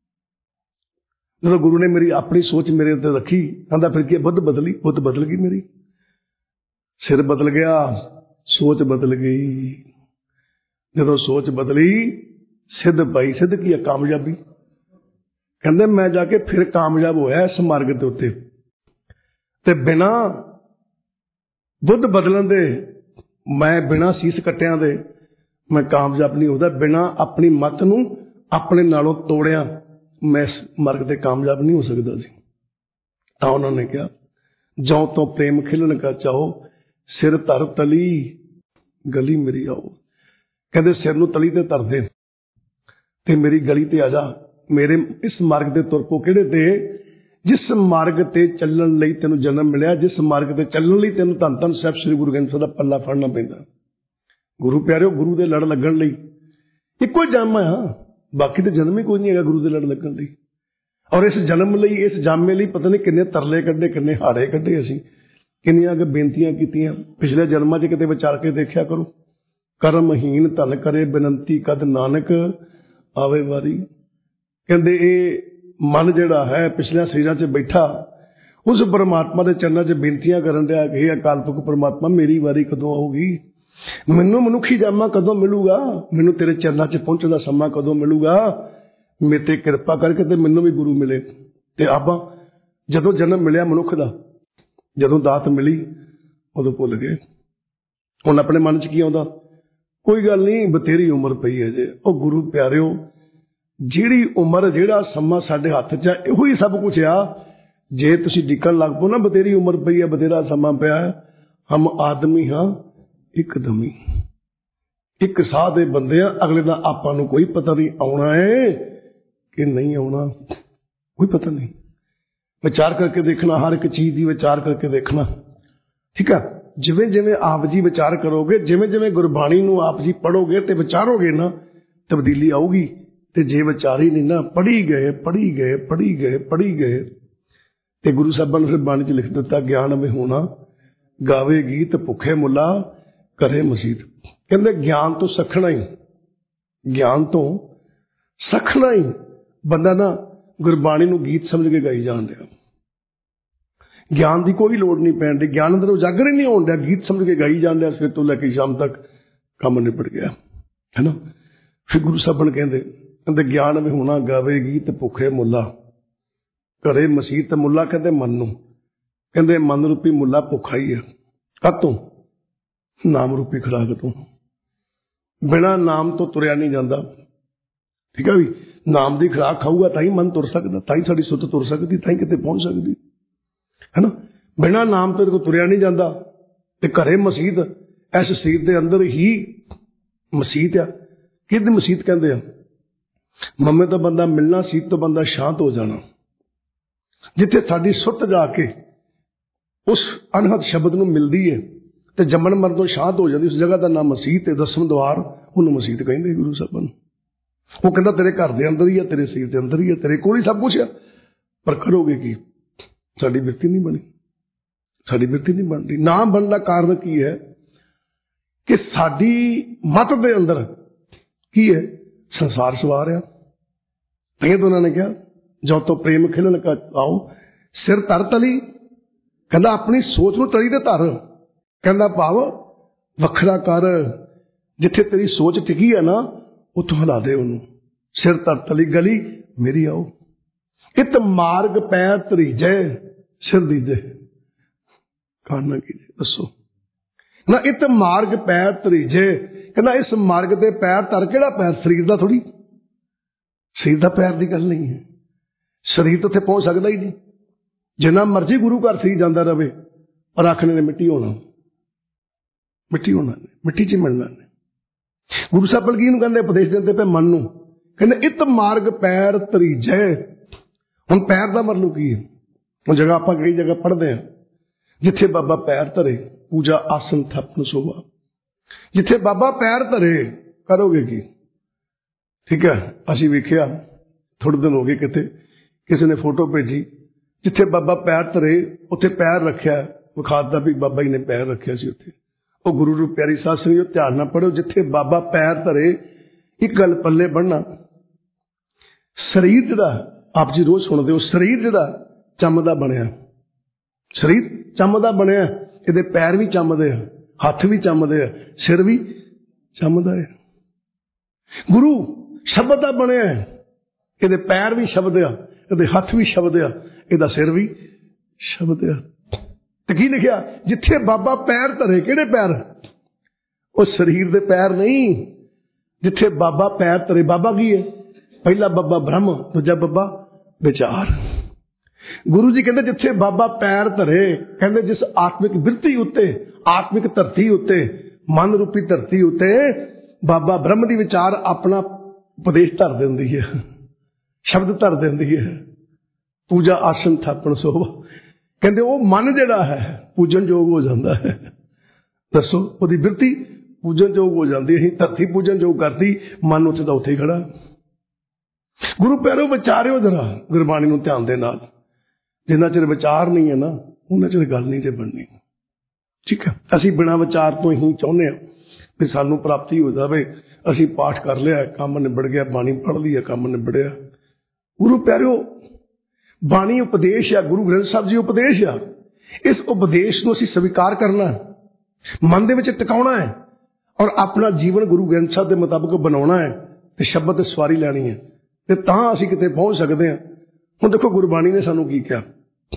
ਜਦੋਂ ਗੁਰੂ ਨੇ ਮੇਰੀ ਆਪਣੀ ਸੋਚ ਮੇਰੇ ਉੱਤੇ ਰੱਖੀ, ਕਹਿੰਦਾ ਫਿਰ ਕੀ? ਬੁੱਧ ਬਦਲੀ। ਬੁੱਧ ਬਦਲ ਗਈ ਮੇਰੀ, ਸਿਰ ਬਦਲ ਗਿਆ, ਸੋਚ ਬਦਲ ਗਈ। ਜਦੋਂ ਸੋਚ ਬਦਲੀ, ਸਿੱਧ ਪਾਈ। ਸਿੱਧ ਕੀ ਹੈ? ਕਾਮਯਾਬੀ। ਕਹਿੰਦੇ ਮੈਂ ਜਾ ਕੇ ਫਿਰ ਕਾਮਯਾਬ ਹੋਇਆ ਇਸ ਮਾਰਗ ਦੇ ਉੱਤੇ। ਤੇ ਬਿਨਾਂ ਬੁੱਧ ਬਦਲਣ ਦੇ, ਮੈਂ ਬਿਨਾਂ ਸੀਸ ਕੱਟਿਆਂ ਦੇ ਮੈਂ ਕਾਮਯਾਬ ਨਹੀਂ ਹੁੰਦਾ। ਬਿਨਾਂ ਆਪਣੀ ਮੱਤ ਨੂੰ ਆਪਣੇ ਨਾਲੋਂ ਤੋੜਿਆ ਮੈਂ ਇਸ ਮਾਰਗ ਤੇ ਕਾਮਯਾਬ ਨਹੀਂ ਹੋ ਸਕਦਾ ਸੀ। ਤਾਂ ਉਹਨਾਂ ਨੇ ਕਿਹਾ ਜਉ ਤੋਂ ਪ੍ਰੇਮ ਖਿਲਣ ਕਾ ਚਾਹੋ, ਸਿਰ ਧਰ ਤਲੀ ਗਲੀ ਮੇਰੀ ਆਓ। ਕਹਿੰਦੇ ਸਿਰ ਨੂੰ ਤਲੀ ਤੇ ਧਰ ਦੇ ਤੇ ਮੇਰੀ ਗਲੀ ਤੇ ਆ ਜਾ। ਮੇਰੇ ਇਸ ਮਾਰਗ ਤੇ ਤੁਰ ਪੋ। ਕਿਹੜੇ ਤੇ? ਜਿਸ ਮਾਰਗ ਤੇ ਚੱਲਣ ਲਈ ਤੈਨੂੰ ਜਨਮ ਮਿਲਿਆ, ਜਿਸ ਮਾਰਗ ਤੇ ਚੱਲਣ ਲਈ ਤੈਨੂੰ ਧੰਨ ਧੰਨ ਸਾਹਿਬ ਸ੍ਰੀ ਗੁਰੂ ਗ੍ਰੰਥ ਸਾਹਿਬ ਦਾ ਪੱਲਾ ਫੜਨਾ ਪੈਂਦਾ। ਗੁਰੂ ਪਿਆਰਿਓ, ਗੁਰੂ ਦੇ ਲੜ ਲੱਗਣ ਲਈ ਇੱਕੋ ਹੀ ਜਨਮ ਆ, ਬਾਕੀ ਤੇ ਜਨਮ ਹੀ ਕੋਈ ਨਹੀਂ ਹੈਗਾ ਗੁਰੂ ਦੇ ਲੜ ਲੱਗਣ ਲਈ। ਔਰ ਇਸ ਜਨਮ ਲਈ, ਇਸ ਜਾਮੇ ਲਈ ਪਤਾ ਨਹੀਂ ਕਿੰਨੇ ਤਰਲੇ ਕੱਢੇ, ਕਿੰਨੇ ਹਾੜੇ ਕੱਢੇ, ਅਸੀਂ ਕਿੰਨੀਆਂ ਕਿ ਬੇਨਤੀਆਂ ਕੀਤੀਆਂ। ਪਿਛਲੇ ਜਨਮਾਂ 'ਚ ਕਿਤੇ ਵਿਚਾਰ ਕੇ ਦੇਖਿਆ ਕਰੋ। ਕਰਮਹੀਨ ਧਨ ਕਰੇ ਬੇਨੰਤੀ, ਕਦ ਨਾਨਕ ਆਵੇ ਵਾਰੀ। ਕਹਿੰਦੇ ਇਹ ਮਨ ਜਿਹੜਾ ਹੈ ਪਿਛਲੇ ਸਰੀਰਾਂ 'ਚ ਬੈਠਾ, ਉਸ ਪਰਮਾਤਮਾ ਦੇ ਚਰਨਾਂ 'ਚ ਬੇਨਤੀਆਂ ਕਰਨ ਡਿਆ ਕਿ ਇਹ ਅਕਾਲ ਪੁਰਖ ਪਰਮਾਤਮਾ ਮੇਰੀ ਵਾਰੀ ਕਦੋਂ ਆਊਗੀ? ਮੈਨੂੰ ਮਨੁੱਖੀ ਜਾਮਾ ਕਦੋਂ ਮਿਲੂਗਾ? ਮੈਨੂੰ ਤੇਰੇ ਚਰਨਾਂ 'ਚ ਪਹੁੰਚਣ ਦਾ ਸਮਾਂ ਕਦੋਂ ਮਿਲੂਗਾ? ਮੇਰੇ ਤੇ ਕਿਰਪਾ ਕਰਕੇ ਤੇ ਮੈਨੂੰ ਵੀ ਗੁਰੂ ਮਿਲੇ। ਤੇ ਆਪਾਂ ਜਦੋਂ ਜਨਮ ਮਿਲਿਆ ਮਨੁੱਖ ਦਾ, ਜਦੋਂ ਦਾਤ ਮਿਲੀ, ਉਦੋਂ ਭੁੱਲ ਗਏ। ਹੁਣ ਆਪਣੇ ਮਨ 'ਚ ਕੀ ਆਉਂਦਾ? ਕੋਈ ਗੱਲ ਨਹੀਂ, ਬਥੇਰੀ ਉਮਰ ਪਈ ਹੈ ਜੇ। ਉਹ ਗੁਰੂ ਪਿਆਰਿਓ, ਜਿਹੜੀ ਉਮਰ, ਜਿਹੜਾ ਸਮਾਂ ਸਾਡੇ ਹੱਥ 'ਚ ਆ, ਇਹੋ ਹੀ ਸਭ ਕੁਝ ਆ। ਜੇ ਤੁਸੀਂ ਡਿੱਕਣ ਲੱਗ ਪਓ ਨਾ, ਬਥੇਰੀ ਉਮਰ ਪਈ ਹੈ, ਬਥੇਰਾ ਸਮਾਂ ਪਿਆ ਹੈ, ਹਮ ਆਦਮੀ ਹਾਂ ਇੱਕਦਮੀ, ਇੱਕ ਸਾਹ ਦੇ ਬੰਦੇ ਆ। ਅਗਲੇ ਦਾ ਆਪਾਂ ਨੂੰ ਕੋਈ ਪਤਾ ਨਹੀਂ ਆਉਣਾ ਹੈ ਕਿ ਨਹੀਂ ਆਉਣਾ, ਕੋਈ ਪਤਾ ਨਹੀਂ। ਵਿਚਾਰ ਕਰਕੇ ਦੇਖਣਾ, ਹਰ ਇੱਕ ਚੀਜ਼ ਦੀ ਵਿਚਾਰ ਕਰਕੇ ਦੇਖਣਾ, ਠੀਕ ਆ। ਜਿਵੇਂ ਜਿਵੇਂ ਆਪ ਜੀ ਵਿਚਾਰ ਕਰੋਗੇ, ਜਿਵੇਂ ਜਿਵੇਂ ਗੁਰਬਾਣੀ ਨੂੰ ਆਪ ਜੀ ਪੜ੍ਹੋਗੇ ਤੇ ਵਿਚਾਰੋਗੇ ਨਾ, ਤਬਦੀਲੀ ਆਊਗੀ। ਤੇ ਜੇ ਵਿਚਾਰੀ ਨਹੀਂ ਨਾ, ਪੜ੍ਹੀ ਗਏ ਪੜ੍ਹੀ ਗਏ ਪੜ੍ਹੀ ਗਏ ਪੜ੍ਹੀ ਗਏ, ਤੇ ਗੁਰੂ ਸਾਹਿਬਾਂ ਨੇ ਫਿਰ ਬਾਣੀ 'ਚ ਲਿਖ ਦਿੱਤਾ, ਗਿਆਨ ਵਿੱਚ ਹੋਣਾ ਗਾਵੇ ਗੀਤ, ਭੁੱਖੇ ਮੁੱਲਾ ਕਰੇ ਮਸੀਤ। ਕਹਿੰਦੇ ਗਿਆਨ ਤੋਂ ਸਖਣਾ ਹੀ, ਗਿਆਨ ਤੋਂ ਸਖਣਾ ਹੀ ਬੰਦਾ ਨਾ ਗੁਰਬਾਣੀ ਨੂੰ ਗੀਤ ਸਮਝ ਕੇ ਗਾਈ ਜਾਣ ਡਿਆ। ਗਿਆਨ ਦੀ ਕੋਈ ਲੋੜ ਨਹੀਂ ਪੈਣ ਦੀ, ਗਿਆਨ ਅੰਦਰ ਉਜਾਗਰ ਹੀ ਨਹੀਂ ਹੋਣ ਡਿਆ, ਗੀਤ ਸਮਝ ਕੇ ਗਾਈ ਜਾਣ ਡਿਆ। ਸਵੇਰ ਤੋਂ ਲੈ ਕੇ ਸ਼ਾਮ ਤੱਕ ਕੰਮ ਨਿਬੜ ਗਿਆ, ਹੈ ਨਾ। ਫਿਰ ਗੁਰੂ ਸਾਹਿਬਾਨ ਕਹਿੰਦੇ ਗਿਆਨ ਵਿੱਚ ਹੋਣਾ ਗਾਵੇ ਗੀਤ, ਭੁੱਖੇ ਮੁੱਲਾ ਘਰੇ ਮਸੀਤ। ਮੁੱਲਾ ਕਹਿੰਦੇ ਮਨ ਨੂੰ, ਕਹਿੰਦੇ ਮਨ ਰੂਪੀ ਮੁੱਲਾ ਭੁੱਖਾ ਹੀ ਹੈ। ਕਾਹਤੋਂ? ਨਾਮ ਰੂਪੀ ਖੁਰਾਕ ਤੋਂ। ਬਿਨਾਂ ਨਾਮ ਤੋਂ ਤੁਰਿਆ ਨਹੀਂ ਜਾਂਦਾ, ਠੀਕ ਹੈ ਵੀ। ਨਾਮ ਦੀ ਖੁਰਾਕ ਖਾਊਗਾ ਤਾਂ ਹੀ ਮਨ ਤੁਰ ਸਕਦਾ, ਤਾਂ ਹੀ ਸਾਡੀ ਸੁੱਤ ਤੁਰ ਸਕਦੀ, ਤਾਂ ਹੀ ਕਿਤੇ ਪਹੁੰਚ ਸਕਦੀ, ਹੈ ਨਾ। ਬਿਨਾਂ ਨਾਮ ਤੋਂ ਕੋਈ ਤੁਰਿਆ ਨਹੀਂ ਜਾਂਦਾ। ਤੇ ਘਰੇ ਮਸੀਤ, ਇਸ ਸਰੀਰ ਦੇ ਅੰਦਰ ਹੀ ਮਸੀਤ ਆ। ਕਿਹਦੀ ਮਸੀਤ ਕਹਿੰਦੇ ਆ? ਮੰਮੇ ਤੋਂ ਬੰਦਾ ਮਿਲਣਾ, ਸੀਤ ਤੋਂ ਬੰਦਾ ਸ਼ਾਂਤ ਹੋ ਜਾਣਾ। ਜਿੱਥੇ ਸਾਡੀ ਸੁੱਤ ਜਾ ਕੇ ਉਸ ਅਨਹਦ ਸ਼ਬਦ ਨੂੰ ਮਿਲਦੀ ਹੈ ਤੇ ਜੰਮਣ ਮਰਨ ਤੋਂ ਸ਼ਾਂਤ ਹੋ ਜਾਂਦੀ, ਉਸ ਜਗ੍ਹਾ ਦਾ ਨਾਮ ਮਸੀਤ ਹੈ। 10ਵੇਂ ਦੁਆਰ ਉਹਨੂੰ ਮਸੀਤ ਕਹਿੰਦੇ ਗੁਰੂ ਸਾਹਿਬਾਨ। ਉਹ ਕਹਿੰਦਾ ਤੇਰੇ ਘਰ ਦੇ ਅੰਦਰ ਹੀ ਆ, ਤੇਰੇ ਸਰੀਰ ਦੇ ਅੰਦਰ ਹੀ ਆ, ਤੇਰੇ ਕੋਲ ਹੀ ਸਭ ਕੁਛ ਆ। ਪਰ ਕਰੋਗੇ ਕੀ? ਸਾਡੀ ਬਿਰਤੀ ਨਹੀਂ ਬਣੀ, ਸਾਡੀ ਬਿਰਤੀ ਨਹੀਂ ਬਣਦੀ। ਨਾ ਬਣਨ ਦਾ ਕਾਰਨ ਕੀ ਹੈ? ਕਿ ਸਾਡੀ ਮੱਤ ਦੇ ਅੰਦਰ ਕੀ ਹੈ? ਸੰਸਾਰ ਸਵਾਰ ਆ। ਤਾਂ ਉਹਨਾਂ ਨੇ ਕਿਹਾ ਜੋ ਤੋਂ ਪ੍ਰੇਮ ਖਿਲਣ ਕਾ ਆਓ ਸਿਰ ਧਰ ਤਲੀ। ਕਹਿੰਦਾ ਆਪਣੀ ਸੋਚ ਨੂੰ ਤਲੀ ਤੇ ਧਰ। ਕਹਿੰਦਾ ਭਾਵ ਵੱਖਰਾ ਕਰ, ਜਿੱਥੇ ਤੇਰੀ ਸੋਚ ਟਿਕੀ ਹੈ ਨਾ ਉੱਥੋਂ ਹਿਲਾ ਦੇ ਉਹਨੂੰ। ਸਿਰ ਧਰ ਤਲੀ ਗਲੀ ਮੇਰੀ ਆਓ। ਇਤ ਮਾਰਗ ਪੈਰ ਧਰੀਜੈ ਸਿਰ ਦੀਜੈ। ਕਾਰਨ ਕੀ ਦੱਸੋ ਨਾ, ਇਤ ਮਾਰਗ ਪੈਰ ਧਰੀਜੈ। ਕਹਿੰਦਾ ਇਸ ਮਾਰਗ ਤੇ ਪੈਰ ਧਰ। ਕਿਹੜਾ ਪੈਰ? ਸਰੀਰ ਦਾ ਥੋੜੀ, ਸਰੀਰ ਦਾ ਪੈਰ ਦੀ ਗੱਲ ਨਹੀਂ ਹੈ। ਸਰੀਰ ਤਾਂ ਉੱਥੇ ਪਹੁੰਚ ਸਕਦਾ ਹੀ ਨਹੀਂ। ਜਿੰਨਾ ਮਰਜ਼ੀ ਗੁਰੂ ਘਰ ਸਰੀਰ ਜਾਂਦਾ ਰਹੇ ਪਰ ਆਖਣੇ ਨੇ ਮਿੱਟੀ ਹੋਣਾ, ਮਿੱਟੀ ਹੋਣਾ, ਮਿੱਟੀ 'ਚ ਮਿਲਣਾ ਨੇ। ਗੁਰੂ ਸਾਹਿਬ ਬਲਕੀ ਨੂੰ ਕਹਿੰਦੇ ਉਪਦੇਸ਼ ਦਿੰਦੇ ਪਏ ਮਨ ਨੂੰ, ਕਹਿੰਦੇ ਇਤ ਮਾਰਗ ਪੈਰ ਧਰੀਜੈ। ਹੁਣ ਪੈਰ ਦਾ ਮਤਲਬ ਕੀ ਹੈ? ਉਹ ਜਗ੍ਹਾ ਆਪਾਂ ਕਈ ਜਗ੍ਹਾ ਪੜ੍ਹਦੇ ਹਾਂ ਜਿੱਥੇ ਬਾਬਾ ਪੈਰ ਧਰੇ ਪੂਜਾ ਆਸਨ ਥਾਪਨ ਸੋਭਾ। ਜਿੱਥੇ ਬਾਬਾ ਪੈਰ ਧਰੇ ਕਰੋਗੇ ਕੀ? ਠੀਕ ਹੈ, ਅਸੀਂ ਵੇਖਿਆ ਥੋੜੇ ਦਿਨ ਹੋ ਗਏ ਕਿਤੇ ਕਿਸੇ ਨੇ ਫੋਟੋ ਭੇਜੀ ਜਿੱਥੇ ਬਾਬਾ ਪੈਰ ਧਰੇ ਉੱਥੇ ਪੈਰ ਰੱਖਿਆ, ਵਿਖਾਤਾ ਵੀ ਬਾਬਾ ਜੀ ਨੇ ਪੈਰ ਰੱਖਿਆ ਸੀ ਉੱਥੇ। ਉਹ ਗੁਰੂ ਨੂੰ ਪਿਆਰੀ ਸਾਧ ਸੰਗਤ ਜੀ ਧਿਆਨ ਨਾਲ ਪੜ੍ਹੋ, ਜਿੱਥੇ ਬਾਬਾ ਪੈਰ ਧਰੇ ਇੱਕ ਗੱਲ ਪੱਲੇ ਬੰਨਣਾ, ਸਰੀਰ ਜਿਹੜਾ ਆਪ ਜੀ ਰੋਜ਼ ਸੁਣਦੇ ਹੋ, ਸਰੀਰ ਜਿਹੜਾ ਚੰਮ ਦਾ ਬਣਿਆ, ਸਰੀਰ ਚੰਮ ਦਾ ਬਣਿਆ, ਇਹਦੇ ਪੈਰ ਵੀ ਚੰਮਦੇ ਆ, ਹੱਥ ਵੀ ਚੰਮਦੇ ਆ, ਸਿਰ ਵੀ ਚੰਮਦਾ ਹੈ। ਗੁਰੂ ਸ਼ਬਦ ਦਾ ਬਣਿਆ, ਇਹਦੇ ਪੈਰ ਵੀ ਸ਼ਬਦ ਆ, ਇਹਦੇ ਹੱਥ ਵੀ ਸ਼ਬਦ ਆ, ਇਹਦਾ ਸਿਰ ਵੀ ਸ਼ਬਦ ਆ। ਤੇ ਕੀ ਲਿਖਿਆ? ਜਿੱਥੇ ਬਾਬਾ ਪੈਰ ਧਰੇ। ਕਿਹੜੇ ਪੈਰ? ਉਹ ਸਰੀਰ ਦੇ ਪੈਰ ਨਹੀਂ। ਜਿੱਥੇ ਬਾਬਾ ਪੈਰ ਧਰੇ। ਬਾਬਾ ਕੀ ਹੈ? ਪਹਿਲਾ ਬਾਬਾ ਬ੍ਰਹਮ, ਦੂਜਾ ਬਾਬਾ ਵਿਚਾਰ। ਗੁਰੂ ਜੀ ਕਹਿੰਦੇ ਜਿੱਥੇ ਬਾਬਾ ਪੈਰ ਧਰੇ, ਕਹਿੰਦੇ ਜਿਸ ਆਤਮਿਕ ਬਿਰਤੀ ਉੱਤੇ, ਆਤਮਿਕ ਧਰਤੀ ਉੱਤੇ, ਮਨ ਰੂਪੀ ਧਰਤੀ ਉੱਤੇ ਬਾਬਾ ਬ੍ਰਹਮ ਦੀ ਵਿਚਾਰ ਆਪਣਾ ਉਪਦੇਸ਼ ਧਰ ਦਿੰਦੀ ਹੈ, ਸ਼ਬਦ ਧਰ ਦਿੰਦੀ ਹੈ। ਪੂਜਾ ਆਸਨ ਥਾਪਣ ਸੋਭਾ। ਕਹਿੰਦੇ ਉਹ ਮਨ ਜਿਹੜਾ ਹੈ ਪੂਜਨ ਯੋਗ ਹੋ ਜਾਂਦਾ ਹੈ। ਦੱਸੋ, ਉਹਦੀ ਬਿਰਤੀ ਪੂਜਨ ਯੋਗ ਹੋ ਜਾਂਦੀ। ਅਸੀਂ ਧਰਤੀ ਪੂਜਨ ਯੋਗ ਕਰਦੀ, ਮਨ ਉੱਥੇ ਦਾ ਉੱਥੇ ਖੜਾ। ਗੁਰੂ ਪਿਆਰੋ ਵਿਚਾਰਿਓ ਜਰਾ ਗੁਰਬਾਣੀ ਨੂੰ ਧਿਆਨ ਦੇ ਨਾਲ। ਜਿੰਨਾ ਚਿਰ ਵਿਚਾਰ ਨਹੀਂ ਹੈ ਨਾ ਉਹਨਾਂ ਚਿਰ ਗੱਲ ਨਹੀਂ ਜੇ ਬਣਨੀ। ਠੀਕ ਹੈ, ਅਸੀਂ ਬਿਨਾਂ ਵਿਚਾਰ ਤੋਂ ਹੀ ਚਾਹੁੰਦੇ ਹਾਂ ਵੀ ਸਾਨੂੰ ਪ੍ਰਾਪਤੀ ਹੋ ਜਾਵੇ। ਅਸੀਂ ਪਾਠ ਕਰ ਲਿਆ, ਕੰਮ ਨਿਬੜ ਗਿਆ, ਬਾਣੀ ਪੜ੍ਹ ਲਈ, ਕੰਮ ਨਿਬੜਿਆ। ਗੁਰੂ ਪਿਆਰਿਓ ਬਾਣੀ ਉਪਦੇਸ਼ ਆ, ਗੁਰੂ ਗ੍ਰੰਥ ਸਾਹਿਬ ਜੀ ਉਪਦੇਸ਼ ਆ। ਇਸ ਉਪਦੇਸ਼ ਨੂੰ ਅਸੀਂ ਸਵੀਕਾਰ ਕਰਨਾ, ਮਨ ਦੇ ਵਿੱਚ ਟਿਕਾਉਣਾ ਹੈ ਔਰ ਆਪਣਾ ਜੀਵਨ ਗੁਰੂ ਗ੍ਰੰਥ ਸਾਹਿਬ ਦੇ ਮੁਤਾਬਕ ਬਣਾਉਣਾ ਹੈ ਤੇ ਸ਼ਬਦ ਤੇ ਸਵਾਰੀ ਲੈਣੀ ਹੈ ਤੇ ਤਾਂ ਅਸੀਂ ਕਿਤੇ ਪਹੁੰਚ ਸਕਦੇ ਹਾਂ। ਹੁਣ ਦੇਖੋ ਗੁਰਬਾਣੀ ਨੇ ਸਾਨੂੰ ਕੀ ਕਿਹਾ।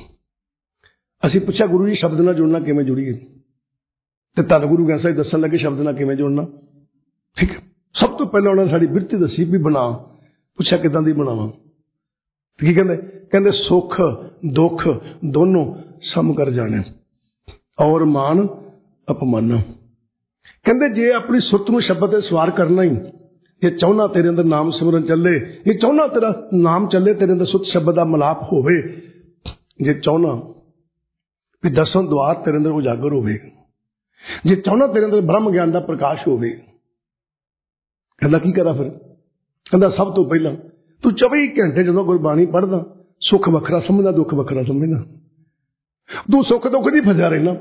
ਅਸੀਂ ਪੁੱਛਿਆ ਗੁਰੂ ਜੀ ਸ਼ਬਦ ਨਾਲ ਜੁੜਨਾ ਕਿਵੇਂ ਜੁੜੀਏ? ਤੇ ਧੰਨ ਗੁਰੂ ਗ੍ਰੰਥ ਸਾਹਿਬ ਦੱਸਣ ਲੱਗੇ ਸ਼ਬਦ ਨਾਲ ਕਿਵੇਂ ਜੁੜਨਾ। ਠੀਕ, ਸਭ ਤੋਂ ਪਹਿਲਾਂ ਉਹਨਾਂ ਨੇ ਸਾਡੀ ਬਿਰਤੀ ਦੱਸੀ ਵੀ ਬਣਾ। ਪੁੱਛਿਆ ਕਿੱਦਾਂ ਦੀ ਬਣਾਵਾਂ? ਕੀ ਕਹਿੰਦੇ? ਕਹਿੰਦੇ ਸੁੱਖ ਦੁੱਖ ਦੋਨੋਂ ਸਮ ਕਰ ਜਾਣੇ ਔਰ ਮਾਨ ਅਪਮਾਨ। ਕਹਿੰਦੇ ਜੇ ਆਪਣੀ ਸੁਰਤ ਨੂੰ ਸ਼ਬਦ ਤੇ ਸਵਾਰ ਕਰਨਾ ਹੀ, ਜੇ ਚਾਹੁੰਨਾ ਤੇਰੇ ਅੰਦਰ ਨਾਮ ਸਿਮਰਨ ਚੱਲੇ, ਜੇ ਚਾਹੁੰਨਾ ਤੇਰਾ ਨਾਮ ਚੱਲੇ, ਤੇਰੇ ਅੰਦਰ ਸੁੱਤ ਸ਼ਬਦ ਦਾ ਮਿਲਾਪ ਹੋਵੇ, ਜੇ ਚਾਹੁੰਨਾ ਵੀ ਦਸਮ ਦੁਆਰ ਤੇਰੇ ਅੰਦਰ ਉਜਾਗਰ ਹੋਵੇ, ਜੇ ਚਾਹੁੰਨਾ ਤੇਰੇ ਅੰਦਰ ਬ੍ਰਹਮ ਗਿਆਨ ਦਾ ਪ੍ਰਕਾਸ਼ ਹੋਵੇ, ਕਹਿੰਦਾ ਕੀ ਕਰਾਂ ਫਿਰ? ਕਹਿੰਦਾ ਸਭ ਤੋਂ ਪਹਿਲਾਂ ਤੂੰ 24 ਘੰਟੇ ਜਦੋਂ ਗੁਰਬਾਣੀ ਪੜ੍ਹਦਾ ਸੁੱਖ ਵੱਖਰਾ ਸਮਝਦਾ, ਦੁੱਖ ਵੱਖਰਾ ਸਮਝਦਾ। ਤੂੰ ਸੁੱਖ ਦੁੱਖ ਨਹੀਂ ਫਸਿਆ ਰਹਿਣਾ।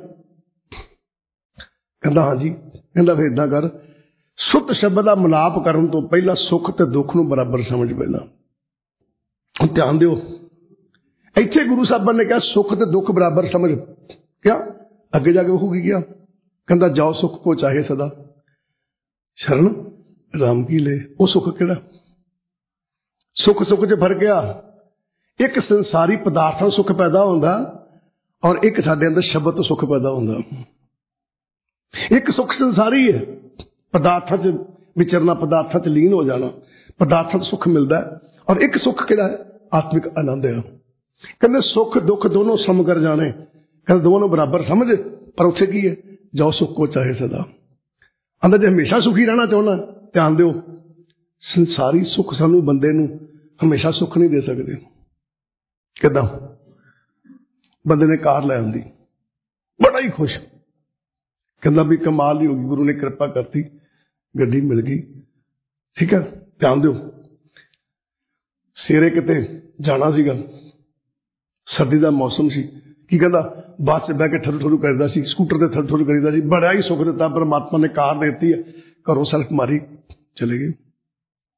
ਕਹਿੰਦਾ ਹਾਂਜੀ। ਕਹਿੰਦਾ ਫਿਰ ਏਦਾਂ ਕਰ, ਸੁੱਤ ਸ਼ਬਦ ਦਾ ਮਿਲਾਪ ਕਰਨ ਤੋਂ ਪਹਿਲਾਂ ਸੁੱਖ ਤੇ ਦੁੱਖ ਨੂੰ ਬਰਾਬਰ ਸਮਝ ਪਹਿਲਾਂ। ਹੁਣ ਧਿਆਨ ਦਿਓ, ਇੱਥੇ ਗੁਰੂ ਸਾਹਿਬਾਨ ਨੇ ਕਿਹਾ ਸੁੱਖ ਤੇ ਦੁੱਖ ਬਰਾਬਰ ਸਮਝ। ਕਿਆ ਅੱਗੇ ਜਾ ਕੇ ਉਹ ਕੀ ਕਿਹਾ? ਕਹਿੰਦਾ ਜਾਓ ਸੁੱਖ ਕੋ ਚਾਹੇ ਸਦਾ ਸ਼ਰਨ ਰਾਮ ਕੀ ਲੈ। ਉਹ ਸੁੱਖ ਕਿਹੜਾ? ਸੁੱਖ ਸੁੱਖ 'ਚ ਫਰਕ ਆ। ਇੱਕ ਸੰਸਾਰੀ ਪਦਾਰਥਾਂ ਤੋਂ ਸੁੱਖ ਪੈਦਾ ਹੁੰਦਾ ਔਰ ਇੱਕ ਸਾਡੇ ਅੰਦਰ ਸ਼ਬਦ ਤੋਂ ਸੁੱਖ ਪੈਦਾ ਹੁੰਦਾ। ਇੱਕ ਸੁੱਖ ਸੰਸਾਰੀ ਹੈ, ਪਦਾਰਥਾਂ 'ਚ ਵਿਚਰਨਾ, ਪਦਾਰਥਾਂ 'ਚ ਲੀਨ ਹੋ ਜਾਣਾ, ਪਦਾਰਥਾਂ ਤੋਂ ਸੁੱਖ ਮਿਲਦਾ। ਔਰ ਇੱਕ ਸੁੱਖ ਕਿਹੜਾ ਹੈ? ਆਤਮਿਕ ਆਨੰਦ ਹੈ। ਕਹਿੰਦੇ ਸੁੱਖ ਦੁੱਖ ਦੋਨੋਂ ਸਮ ਕਰ ਜਾਣੇ। ਕਹਿੰਦੇ ਦੋਵਾਂ ਨੂੰ ਬਰਾਬਰ ਸਮਝ। ਪਰ ਉੱਥੇ ਕੀ ਹੈ? ਜਾਓ ਸੁੱਖ ਕੋ ਚਾਹੇ ਸਦਾ। ਅੰਦਰ ਜੇ ਹਮੇਸ਼ਾ ਸੁਖੀ ਰਹਿਣਾ ਚਾਹੁੰਦਾ, ਧਿਆਨ ਦਿਓ, ਸੰਸਾਰੀ ਸੁੱਖ ਸਾਨੂੰ ਬੰਦੇ ਨੂੰ ਹਮੇਸ਼ਾ ਸੁੱਖ ਨਹੀਂ ਦੇ ਸਕਦੇ। ਕਿੱਦਾਂ? ਬੰਦੇ ਨੇ ਕਾਰ ਲੈ ਆਉਂਦੀ, ਬੜਾ ਹੀ ਖੁਸ਼, ਕਹਿੰਦਾ ਵੀ ਕਮਾਲ ਹੀ ਹੋ ਗਈ, ਗੁਰੂ ਨੇ ਕਿਰਪਾ ਕਰਤੀ, ਗੱਡੀ ਮਿਲ ਗਈ। ਠੀਕ ਹੈ, ਧਿਆਨ ਦਿਓ, ਸਵੇਰੇ ਕਿਤੇ ਜਾਣਾ ਸੀਗਾ, ਸਰਦੀ ਦਾ ਮੌਸਮ ਸੀ। ਕੀ ਕਹਿੰਦਾ? ਬੱਸ 'ਚ ਬਹਿ ਕੇ ਠਰੂ ਠਰੂ ਕਰਦਾ ਸੀ, ਸਕੂਟਰ ਤੇ ਠਰੂ ਠਰੂ ਕਰੀਦਾ ਸੀ। ਬੜਾ ਹੀ ਸੁੱਖ ਦਿੱਤਾ ਪਰਮਾਤਮਾ ਨੇ, ਕਾਰ ਦੇ ਦਿੱਤੀ ਹੈ, ਘਰੋਂ ਸਲਫ ਮਾਰੀ, ਚਲੇ ਗਏ।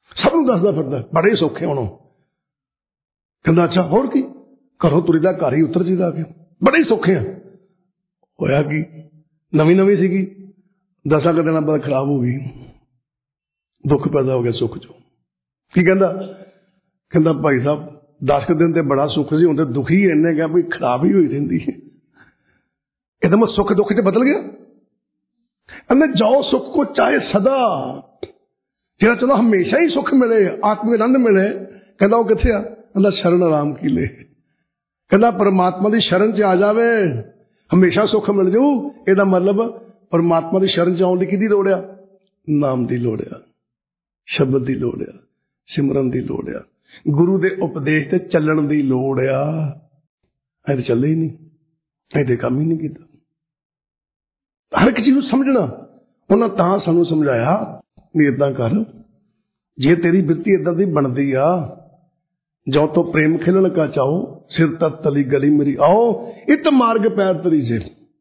ਸਭ ਨੂੰ ਦੱਸਦਾ ਫਿਰਦਾ ਬੜੇ ਸੌਖੇ ਹੋਣੋ। ਕਹਿੰਦਾ ਅੱਛਾ ਹੋਰ ਕੀ, ਘਰੋਂ ਤੁਰੀਦਾ ਘਰ ਹੀ ਉਤਰ ਜੀਦਾ ਕਿ ਬੜੇ ਸੌਖੇ ਆ। ਹੋਇਆ ਕੀ, ਨਵੀਂ ਸੀਗੀ, 10 ਦਿਨਾਂ ਬਾਅਦ ਖਰਾਬ ਹੋ ਗਈ। ਦੁੱਖ ਪੈਦਾ ਹੋ ਗਿਆ ਸੁੱਖ ਚੋਂ। ਕੀ ਕਹਿੰਦਾ ਭਾਈ ਸਾਹਿਬ 10 ਦਿਨ ਤੇ ਬੜਾ ਸੁੱਖ ਸੀ, ਹੁਣ ਤੇ ਦੁਖੀ ਇੰਨੇ ਗਿਆ ਵੀ ਖਰਾਬ ਹੀ ਹੋਈ ਰਹਿੰਦੀ ਹੈ। एकदम सुख दुख च बदल गया। कहते जाओ सुख को चाहे सदा, जो चलो हमेशा ही सुख मिले, आत्मिक आनंद मिले, कहता वो किथे आ? कहता शरण आराम की ले। कहता परमात्मा की शरण च आ जावे हमेशा सुख मिल जाऊ। ਇਹਦਾ मतलब परमात्मा की शरण च आउण दी किहदी लोड़ आ? नाम की लोड़ आ, शब्द की लोड़ आ, सिमरन की लोड़ आ, गुरु के उपदेश ते चलण की लोड़ आ। ऐ चले ही नहीं, ऐ काम ही नहीं किया। हर एक चीज को समझना उन्हें तां सानू समझाया भी इदां कर, जे तेरी बिरती इदां दी बनदी आ, जो तो प्रेम खिलन का चाहो, सिर तक तली गली मेरी आओ, इत मार्ग पैर तरी जे।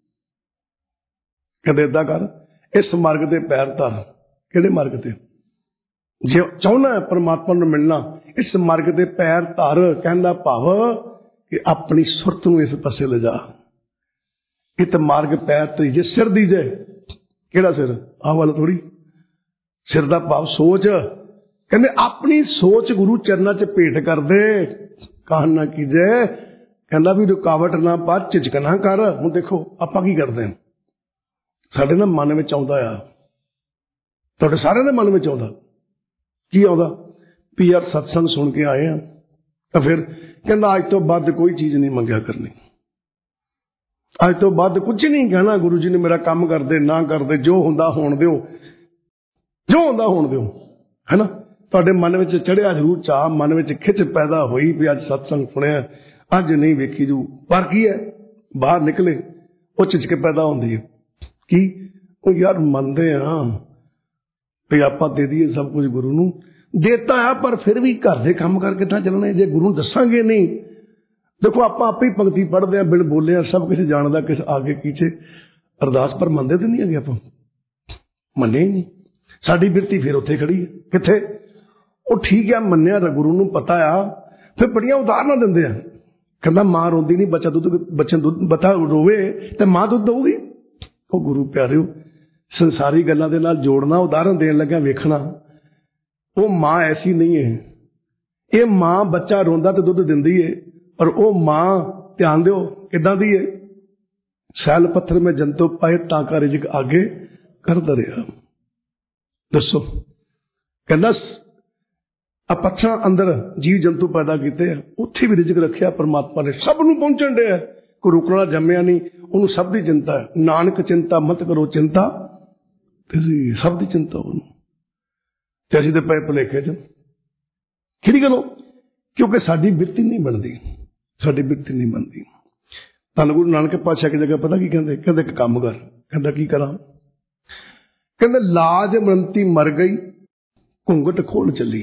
कहते इदां कर, इस मार्ग ते पैर धर। किहड़े मार्ग ते? जे चाहना है परमात्मा नूं मिलना, इस मार्ग ते पैर धर। कहंदा भाव कि अपनी सुरत नूं इस पासे ले जा। इत मार्ग पैर तरी जे। सिर दीजे, केड़ा सिर? आह वाला थोड़ी। सिर दा भाव सोच। कहंदे अपनी सोच गुरु चरना च भेंट कर दे, काहन ना कीजे। कहंदा भी रुकावट ना पा, झिझक ना कर। हुण देखो आपां की करदे हां, साडे ना मन विच आउंदा आ, तुहाडे सारिआं दे मन विच आउंदा की आउंदा भी यार सत्संग सुन के आए हैं, तो फिर कहंदा अज तो बाद कोई चीज नहीं मंगिया करनी, अज तो बाद कुछ नहीं कहना। गुरु जी ने मेरा काम कर दे ना कर दे, जो हुंदा होण दिओ, जो हुंदा होण दिओ, है ना। तुहाडे मन विच चढ़िया जरूर चाह, मन विच खिच पैदा होई भी अज सत्संग सुनिया, अज नहीं वेखी जू। पर की है बाहर निकले वो झिझक पैदा होंदी है कि वो यार मनदे आ भी आपां दे दईए सब कुछ गुरु नूं, देता है पर फिर भी घर दे काम करके ना चलने, जे गुरु दसांगे नहीं। देखो आप ही पंक्ति पढ़ते हैं, बिन बोले सब कुछ जानता, किस आगे पीछे अरदास पर मनते तो नहीं है, आप मने ही नहीं। साडी बिरती फिर उत्थे खड़ी है, किथे वो ठीक है मन्निया गुरु नूं पता आ, फिर बड़ियां उदाहरण दिंदे आ। कहंदा मां रोंदी नहीं, बच्चे दुध बच्चा रोवे तो मां दुध दऊगी। वो गुरु प्यारिओ संसारी गल्लां दे नाल जोड़ना, उदाहरण देण लग्या वेखना, वो मां ऐसी नहीं है। ये मां बच्चा रोंदा तो दुध दिंदी है, और वो मां ध्यान दो किदां दी है? सैल पत्थर में जंतु पाए ताका रिजक आगे कर दरिया। दसो कहंदा पत्थरां अंदर जीव जंतु पैदा कीते, उत्थे भी रिजक रखिया परमात्मा ने, सब नूं पहुंचण दिया। कोई रुकना जम्मिया नहीं, उन्होंने सब दी चिंता है। नानक चिंता मत करो चिंता, सब दी चिंता उन्होंने। ते असीं ते पए भुलेखे च किहड़ी गल्लों? क्योंकि साडी बिरती नहीं बनती, साडी बिरती नहीं बनती। धन गुरु नानक पातशाह की जगह पता की कहंदे? कहंदे एक काम कर। कहंदा की करा? कहंदे लाज मरंती मर गई, घूंघट खोल चली।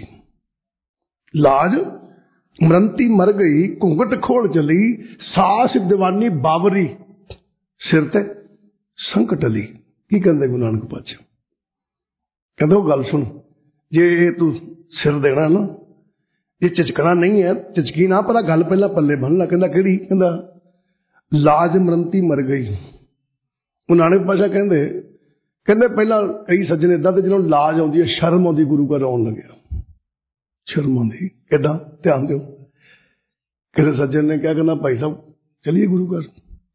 लाज मरंती मर गई, घूंघट खोल चली, सास दीवानी बावरी, सिर ते संकट ली। की कहंदे गुरु नानक पातशाह? कहंदे वो गल सुन, जे तू सिर देना ना, ये झिझकना नहीं है, झिझकी ना, पर गल पहला पल्ले बन ला। कहंदा किहड़ी? कहंदा लाज मरंती मर गई। गुरु नानक पातशाह कहंदे पहला कई सज्जन इदां दे जिन्होंने लाज आउंदी है, शर्म आउंदी, गुरु घर आउण लग्या शर्म आउंदी। इदां ध्यान दिओ, किसी सज्जन ने क्या कहना भाई साहब चलिए गुरु घर,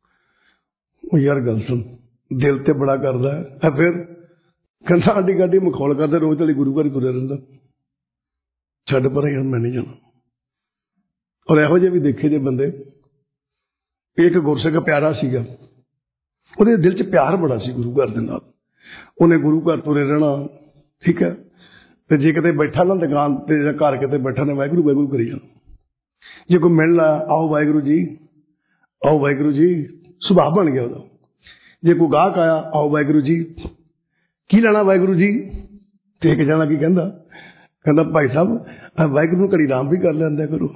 वो यार गल सुन दिल ते बड़ा करदा है, फिर कहंदा आडी गाडी मखौल करदे, रोज तली गुरु घर ही तुरे रहिंदा, छड्ड पर यार मैं नहीं जाना। और इहो ਜਿਹੇ भी देखे जे बंदे, एक गुरसिख प्यारा सीगा, ਉਹਦੇ दिल च प्यार बड़ा सी गुरु घर दे नाल, ਉਹਨੇ गुरु घर तुरे रहना, ठीक है। ਤੇ ਜੇ ਕਿਤੇ ਬੈਠਾ ਨਾ ਦੁਕਾਨ ਤੇ ਜਾਂ ਘਰ ਕਿਤੇ ਬੈਠਾ ਨੇ ਵਾਹਿਗੁਰੂ ਵਾਹਿਗੁਰੂ ਕਰੀ ਜਾਣਾ। ਜੇ ਕੋਈ ਮਿਲਣਾ ਆਓ ਵਾਹਿਗੁਰੂ ਜੀ, ਆਓ ਵਾਹਿਗੁਰੂ ਜੀ, ਸੁਭਾਅ ਬਣ ਗਿਆ ਉਹਦਾ। ਜੇ ਕੋਈ ਗਾਹਕ ਆਇਆ ਆਓ ਵਾਹਿਗੁਰੂ ਜੀ, ਕੀ ਲੈਣਾ ਵਾਹਿਗੁਰੂ ਜੀ, ਤੇ ਇੱਕ ਜਾਣਾ ਕੀ ਕਹਿੰਦਾ? ਕਹਿੰਦਾ ਭਾਈ ਸਾਹਿਬ ਵਾਹਿਗੁਰੂ ਨੂੰ ਘੜੀ ਆਰਾਮ ਵੀ ਕਰ ਲੈਂਦਾ ਕਰੋ।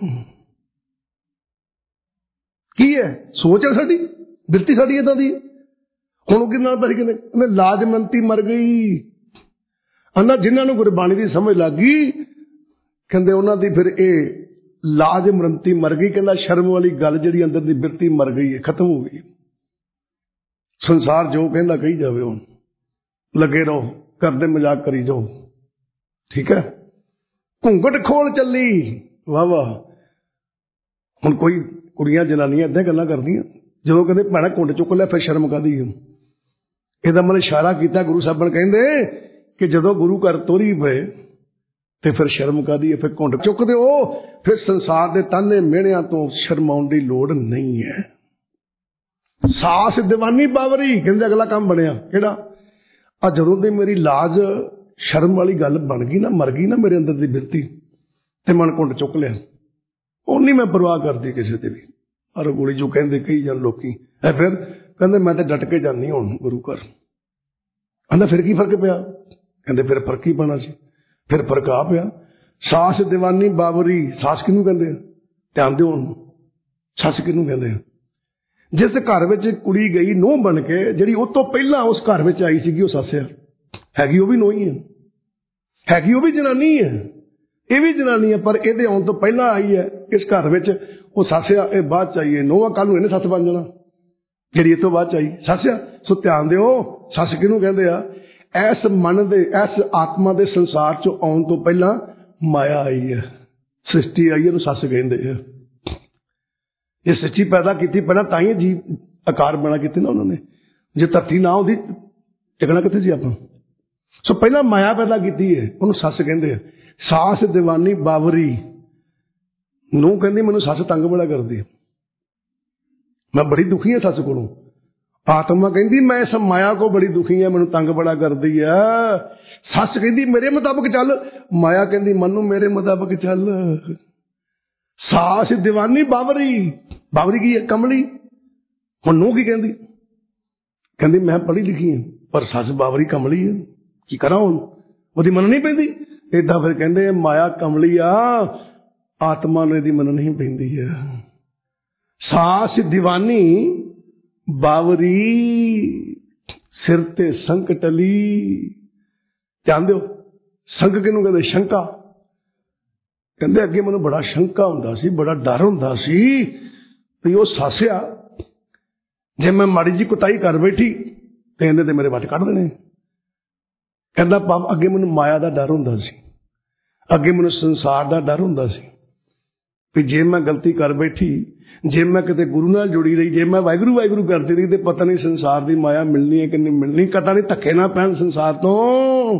ਕੀ ਹੈ ਸੋਚ ਹੈ ਸਾਡੀ, ਬਿਰਤੀ ਸਾਡੀ ਏਦਾਂ ਦੀ। ਹੁਣ ਕਿਹਦੇ ਨਾਲ ਪਈ ਕਹਿੰਦੇ ਲਾਜਮੰਤੀ ਮਰ ਗਈ। अन्ना जिन्होंने गुरबाणी की समझ लग गई, ਕਹਿੰਦੇ ਉਹਨਾਂ ਦੀ ਫਿਰ ਇਹ ਲਾਜ ਮਰੰਤੀ ਮਰ ਗਈ। ਕਹਿੰਦਾ ਸ਼ਰਮ ਵਾਲੀ ਗੱਲ ਜਿਹੜੀ ਅੰਦਰ ਦੀ ਬਿਰਤੀ ਮਰ ਗਈ ਹੈ, ਖਤਮ ਹੋ ਗਈ। ਸੰਸਾਰ ਜੋ ਕਹਿੰਦਾ ਕਹੀ ਜਾਵੇ, ਹੁਣ ਲੱਗੇ ਰਹੋ, ਕਰਦੇ ਮਜ਼ਾਕ ਕਰੀ ਜਾਓ, ਠੀਕ ਹੈ। ਘੁੰਗਟ ਖੋਲ ਚੱਲੀ, ਵਾਹ ਵਾਹ। ਹੁਣ ਕੋਈ ਕੁੜੀਆਂ ਜਨਾਨੀਆਂ ਏਦਾਂ ਗੱਲਾਂ ਕਰਦੀਆਂ, ਜਦੋਂ ਕਹਿੰਦੇ ਭੈਣਾ ਘੁੰਡ ਚੁੱਕ ਲਿਆ ਫਿਰ ਸ਼ਰਮ ਕਾਹਦੀ ਹੈ। ਇਹਦਾ ਮਤਲਬ ਇਸ਼ਾਰਾ ਕੀਤਾ ਗੁਰੂ ਸਾਹਿਬਾਨ ਕਹਿੰਦੇ ਕਿ ਜਦੋਂ ਗੁਰੂ ਘਰ ਤੋਰੀ ਪਏ ਤੇ ਫਿਰ ਸ਼ਰਮ ਕਾਹਦੀ ਹੈ, ਫਿਰ ਘੁੰਡ ਚੁੱਕ ਦਿਓ। ਫਿਰ ਸੰਸਾਰ ਦੇ ਤਾਨੇ ਮਿਹਣਿਆਂ ਤੋਂ ਸ਼ਰਮਾਉਣ ਦੀ ਲੋੜ ਨਹੀਂ ਹੈ। ਸਾਸ ਦੀਵਾਨੀ ਬਾਵਰੀ, ਕਹਿੰਦੇ ਅਗਲਾ ਕੰਮ ਬਣਿਆ ਕਿਹੜਾ, ਆ ਜਦੋਂ ਦੀ ਮੇਰੀ ਲਾਜ ਸ਼ਰਮ ਵਾਲੀ ਗੱਲ ਬਣ ਗਈ ਨਾ, ਮਰ ਗਈ ਨਾ ਮੇਰੇ ਅੰਦਰ ਦੀ ਬਿਰਤੀ, ਤੇ ਮਨ ਘੁੰਡ ਚੁੱਕ ਲਿਆ। ਉਹ ਨਹੀਂ ਮੈਂ ਪਰਵਾਹ ਕਰਦੀ ਕਿਸੇ ਤੇ ਵੀ, ਹਰ ਗੋਲੀ ਜੋ ਕਹਿੰਦੇ ਕਹੀ ਜਾਣ ਲੋਕੀ। ਐ ਫਿਰ ਕਹਿੰਦੇ ਮੈਂ ਤਾਂ ਡਟ ਕੇ ਜਾਂਦੀ ਹੁਣ ਗੁਰੂ ਘਰ। ਕਹਿੰਦਾ ਫਿਰ ਕੀ ਫਰਕ ਪਿਆ, ਕਹਿੰਦੇ ਫਿਰ ਫਰਕ ਹੀ ਪੈਣਾ ਸੀ। ਫਿਰ ਫਰਕ ਆ ਪਿਆ। ਸਾਸ ਦੀਵਾਨੀ ਬਾਵਰੀ, ਸਾਸ ਕਿਹਨੂੰ ਕਹਿੰਦੇ ਆ, ਧਿਆਨ ਦਿਓ ਹੁਣ, ਸੱਸ ਕਿਹਨੂੰ ਕਹਿੰਦੇ ਆ। ਜਿਸ ਘਰ ਵਿੱਚ ਕੁੜੀ ਗਈ ਨੂੰਹ ਬਣ ਕੇ, ਜਿਹੜੀ ਉਹ ਤੋਂ ਪਹਿਲਾਂ ਉਸ ਘਰ ਵਿੱਚ ਆਈ ਸੀਗੀ, ਉਹ ਸੱਸ ਆ। ਹੈਗੀ ਉਹ ਵੀ ਨੂੰਹ ਹੀ ਹੈ, ਹੈਗੀ ਉਹ ਵੀ ਜਨਾਨੀ ਹੈ, ਇਹ ਵੀ ਜਨਾਨੀ ਹੈ, ਪਰ ਇਹਦੇ ਆਉਣ ਤੋਂ ਪਹਿਲਾਂ ਆਈ ਹੈ ਇਸ ਘਰ ਵਿੱਚ, ਉਹ ਸੱਸ ਆ। ਇਹ ਬਾਅਦ ਚ ਆਈ ਹੈ ਨੂੰਹ, ਕੱਲ ਨੂੰ ਇਹਨੇ ਸੱਸ ਬਣ ਜਾਣਾ, ਜਿਹੜੀ ਇਹ ਤੋਂ ਬਾਅਦ ਚ ਆਈ ਸੱਸ ਆ। ਸੋ ਧਿਆਨ ਦਿਓ, ਸੱਸ ਕਿਹਨੂੰ ਕਹਿੰਦੇ ਆ। ਇਸ ਮਨ ਦੇ, ਇਸ ਆਤਮਾ ਦੇ ਸੰਸਾਰ ਚੋਂ ਆਉਣ ਤੋਂ ਪਹਿਲਾਂ ਮਾਇਆ ਆਈ ਹੈ, ਸ੍ਰਿਸ਼ਟੀ ਆਈ, ਇਹਨੂੰ ਸੱਸ ਕਹਿੰਦੇ ਆ। ਇਹ ਸੱਚੀ ਪੈਦਾ ਕੀਤੀ ਪਹਿਲਾਂ, ਤਾਂ ਹੀ ਜੀ ਆਕਾਰ ਬਣਾ ਕੀਤੀ ਨਾ ਉਹਨਾਂ ਨੇ। ਜੇ ਧਰਤੀ ਨਾ ਹੁੰਦੀ ਟਿਕਣਾ ਕਿੱਥੇ ਸੀ ਆਪਾਂ। ਸੋ ਪਹਿਲਾਂ ਮਾਇਆ ਪੈਦਾ ਕੀਤੀ ਹੈ, ਉਹਨੂੰ ਸੱਸ ਕਹਿੰਦੇ ਆ। ਸਾਸ ਦੀਵਾਨੀ ਬਾਵਰੀ, ਨੂੰ ਕਹਿੰਦੀ ਮੈਨੂੰ ਸੱਸ ਤੰਗ ਬੜਾ ਕਰਦੀ, ਮੈਂ ਬੜੀ ਦੁਖੀ ਹਾਂ ਸੱਸ ਕੋਲੋਂ। ਆਤਮਾ ਕਹਿੰਦੀ ਮੈਂ ਇਸ ਮਾਇਆ ਕੋ ਬੜੀ ਦੁਖੀ ਹਾਂ, ਮੈਨੂੰ ਤੰਗ ਬੜਾ ਕਰਦੀ ਆ। ਸੱਸ ਕਹਿੰਦੀ ਮੇਰੇ ਮੁਤਾਬਕ ਚੱਲ, ਮਾਇਆ ਕਹਿੰਦੀ ਮਨੂੰ ਮੇਰੇ ਮੁਤਾਬਕ ਚੱਲ। ਸਾਸ ਦੀਵਾਨੀ ਬਾਵਰੀ, ਬਾਵਰੀ ਕੀ ਹੈ, ਕਮਲੀ। ਹੁਣ ਨੂੰ ਕੀ ਕਹਿੰਦੀ, ਕਹਿੰਦੀ ਮੈਂ ਪੜ੍ਹੀ ਲਿਖੀ ਹਾਂ, ਪਰ ਸੱਸ ਬਾਵਰੀ ਕਮਲੀ ਹੈ, ਕੀ ਕਰਾਂ ਹੁਣ, ਉਹਦੀ ਮੰਨਣੀ ਪੈਂਦੀ। ਏਦਾਂ ਫਿਰ ਕਹਿੰਦੇ ਮਾਇਆ ਕਮਲੀ ਆ, ਆਤਮਾ ਨੂੰ ਇਹਦੀ ਮੰਨਣੀ ਪੈਂਦੀ ਹੈ। ਸਾਸ ਦੀਵਾਨੀ ਬਾਵਰੀ, ਸਿਰ ਤੇ ਸੰਕਟ ਲਈ। ਧਿਆਨ ਦਿਓ, ਸੰਕ ਕਿਹਨੂੰ ਕਹਿੰਦੇ, ਸ਼ੰਕਾ। ਕਹਿੰਦੇ ਅੱਗੇ ਮੈਨੂੰ ਬੜਾ ਸ਼ੰਕਾ ਹੁੰਦਾ ਸੀ, ਬੜਾ ਡਰ ਹੁੰਦਾ ਸੀ ਵੀ ਉਹ ਸੱਸ ਆ, ਜੇ ਮੈਂ ਮਾੜੀ ਜੀ ਕੁਤਾਈ ਕਰ ਬੈਠੀ ਤੇ ਇਹਨੇ ਤੇ ਮੇਰੇ ਵੱਟ ਕੱਢ ਦੇਣੇ। ਕਹਿੰਦਾ ਅੱਗੇ ਮੈਨੂੰ ਮਾਇਆ ਦਾ ਡਰ ਹੁੰਦਾ ਸੀ, ਅੱਗੇ ਮੈਨੂੰ ਸੰਸਾਰ ਦਾ ਡਰ ਹੁੰਦਾ ਸੀ ਵੀ ਜੇ ਮੈਂ ਗਲਤੀ ਕਰ ਬੈਠੀ, ਜੇ ਮੈਂ ਕਿਤੇ ਗੁਰੂ ਨਾਲ ਜੁੜੀ ਰਹੀ, ਜੇ ਮੈਂ ਵਾਹਿਗੁਰੂ ਵਾਹਿਗੁਰੂ ਕਰਦੀ ਰਹੀ, ਤੇ ਪਤਾ ਨਹੀਂ ਸੰਸਾਰ ਦੀ ਮਾਇਆ ਮਿਲਣੀ ਹੈ ਕਿ ਨਹੀਂ ਮਿਲਣੀ, ਪਤਾ ਨਹੀਂ ਧੱਕੇ ਨਾ ਪੈਣ ਸੰਸਾਰ ਤੋਂ।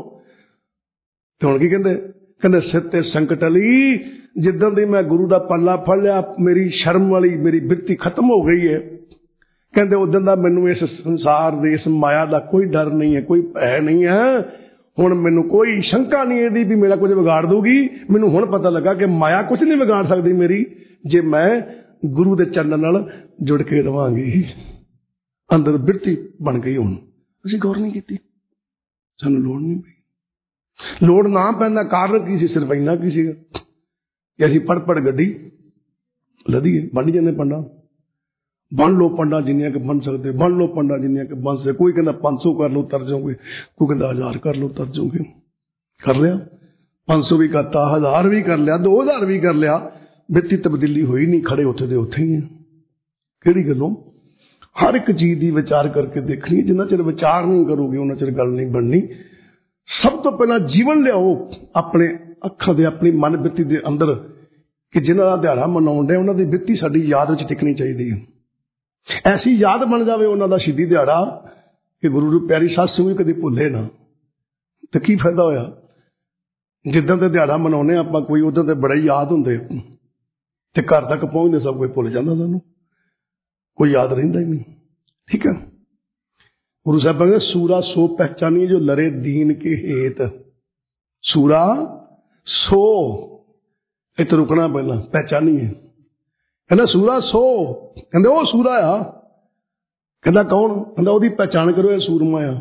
ਤੇ ਹੁਣ ਕੀ ਕਹਿੰਦੇ, ਕਹਿੰਦੇ ਸਿਰ ਤੇ ਸੰਕਟ ਲਈ। ਜਿੱਦਾਂ ਦੀ ਮੈਂ ਗੁਰੂ ਦਾ ਪੱਲਾ ਫੜ ਲਿਆ, ਮੇਰੀ ਸ਼ਰਮ ਵਾਲੀ ਮੇਰੀ ਬਿਰਤੀ ਖਤਮ ਹੋ ਗਈ ਹੈ। ਕਹਿੰਦੇ ਉਦੋਂ ਦਾ ਮੈਨੂੰ ਇਸ ਸੰਸਾਰ ਦੇ, ਇਸ ਮਾਇਆ ਦਾ ਕੋਈ ਡਰ ਨਹੀਂ ਹੈ, ਕੋਈ ਭੈ ਨਹੀਂ ਹੈ। ਹੁਣ ਮੈਨੂੰ ਕੋਈ ਸ਼ੰਕਾ ਨਹੀਂ ਇਹਦੀ ਵੀ ਮੇਰਾ ਕੁਝ ਵਿਗਾੜ ਦੂਗੀ। ਮੈਨੂੰ ਹੁਣ ਪਤਾ ਲੱਗਾ ਕਿ ਮਾਇਆ ਕੁਝ ਨਹੀਂ ਵਿਗਾੜ ਸਕਦੀ ਮੇਰੀ, ਜੇ ਮੈਂ ਗੁਰੂ ਦੇ ਚਰਨਾਂ ਨਾਲ ਜੁੜ ਕੇ ਰਵਾਂਗੀ। ਅੰਦਰ ਬਿਰਤੀ ਬਣ ਗਈ। ਹੁਣ ਅਸੀਂ ਗੌਰ ਨਹੀਂ ਕੀਤੀ, ਸਾਨੂੰ ਲੋੜ ਨਹੀਂ ਪਈ। ਲੋੜ ਨਾ ਪੈਣ ਦਾ ਕਾਰਨ ਕੀ ਸੀ, ਸਿਰਫ ਇੰਨਾ ਕੀ ਸੀਗਾ ਕਿ ਅਸੀਂ ਪੜ ਗੱਡੀ ਲਦੀਏ, ਬਣ ਜਾਂਦੇ ਪੰਡਾ। ਬਣ ਲਓ ਪੰਡਾ ਜਿੰਨੀਆਂ ਕਿ ਬਣ ਸਕਦੇ, ਬਣ ਲਓ ਪੰਡਾ ਜਿੰਨੀਆਂ ਕਿ ਬਣ ਸਕਦੇ। ਕੋਈ ਕਹਿੰਦਾ 500 ਕਰ ਲਓ ਤਰ ਜਾਓਗੇ, ਕੋਈ ਕਹਿੰਦਾ 1000 ਕਰ ਲਓ ਤਰ ਜਾਓਗੇ। ਕਰ ਲਿਆ 500 ਵੀ ਕਰਤਾ, 1000 ਵੀ ਕਰ ਲਿਆ, 2000 ਵੀ ਕਰ ਲਿਆ, ਬਿਰਤੀ ਤਬਦੀਲੀ ਹੋਈ ਨਹੀਂ, ਖੜੇ ਉੱਥੇ ਦੇ ਉੱਥੇ ਹੀ ਆ। ਕਿਹੜੀ ਗੱਲੋਂ, ਹਰ ਇੱਕ ਚੀਜ਼ ਦੀ ਵਿਚਾਰ ਕਰਕੇ ਦੇਖਣੀ। ਜਿੰਨਾ ਚਿਰ ਵਿਚਾਰ ਨਹੀਂ ਕਰੋਗੇ ਉਹਨਾਂ ਚਿਰ ਗੱਲ ਨਹੀਂ ਬਣਨੀ। ਸਭ ਤੋਂ ਪਹਿਲਾਂ ਜੀਵਨ ਲਿਆਓ ਆਪਣੇ ਅੱਖਾਂ ਦੇ, ਆਪਣੀ ਮਨ ਬਿਰਤੀ ਦੇ ਅੰਦਰ, ਕਿ ਜਿਨ੍ਹਾਂ ਦਾ ਦਿਹਾੜਾ ਮਨਾਉਣ ਦੇ ਉਹਨਾਂ ਦੀ ਬਿਰਤੀ ਸਾਡੀ ਯਾਦ ਵਿੱਚ ਟਿਕਣੀ ਚਾਹੀਦੀ ਹੈ। ਐਸੀ ਯਾਦ ਬਣ ਜਾਵੇ ਉਹਨਾਂ ਦਾ ਸ਼ਹੀਦੀ ਦਿਹਾੜਾ ਕਿ ਗੁਰੂ ਦੀ ਪਿਆਰੀ ਸੱਸ ਨੂੰ ਵੀ ਕਦੀ ਭੁੱਲੇ ਨਾ। ਤੇ ਕੀ ਫਾਇਦਾ ਹੋਇਆ, ਜਿੱਦਾਂ ਦੇ ਦਿਹਾੜਾ ਮਨਾਉਂਦੇ ਆਪਾਂ, ਕੋਈ ਉਦੋਂ ਦੇ ਬੜੇ ਯਾਦ ਹੁੰਦੇ, ਤੇ ਘਰ ਤੱਕ ਪਹੁੰਚਦੇ ਸਭ ਕੋਈ ਭੁੱਲ ਜਾਂਦਾ, ਸਾਨੂੰ ਕੋਈ ਯਾਦ ਰਹਿੰਦਾ ਹੀ ਨਹੀਂ। ਠੀਕ ਹੈ, ਗੁਰੂ ਸਾਹਿਬ ਕਹਿੰਦੇ ਸੂਰਾ ਸੋ ਪਹਿਚਾਨੀ ਜੋ ਲਰੇ ਦੀਨ ਕੇ ਹੇਤ। ਸੂਰਾ ਸੋ, ਇੱਥੇ ਰੁਕਣਾ ਪਹਿਲਾਂ, ਪਹਿਚਾਨੀ ਹੈ। ਕਹਿੰਦਾ ਸੂਰਾ ਸੋ, ਕਹਿੰਦੇ ਉਹ ਸੂਰਾ ਆ। ਕਹਿੰਦਾ ਕੌਣ, ਕਹਿੰਦਾ ਉਹਦੀ ਪਹਿਚਾਣ ਕਰੋ, ਇਹ ਸੂਰਮਾ ਆ।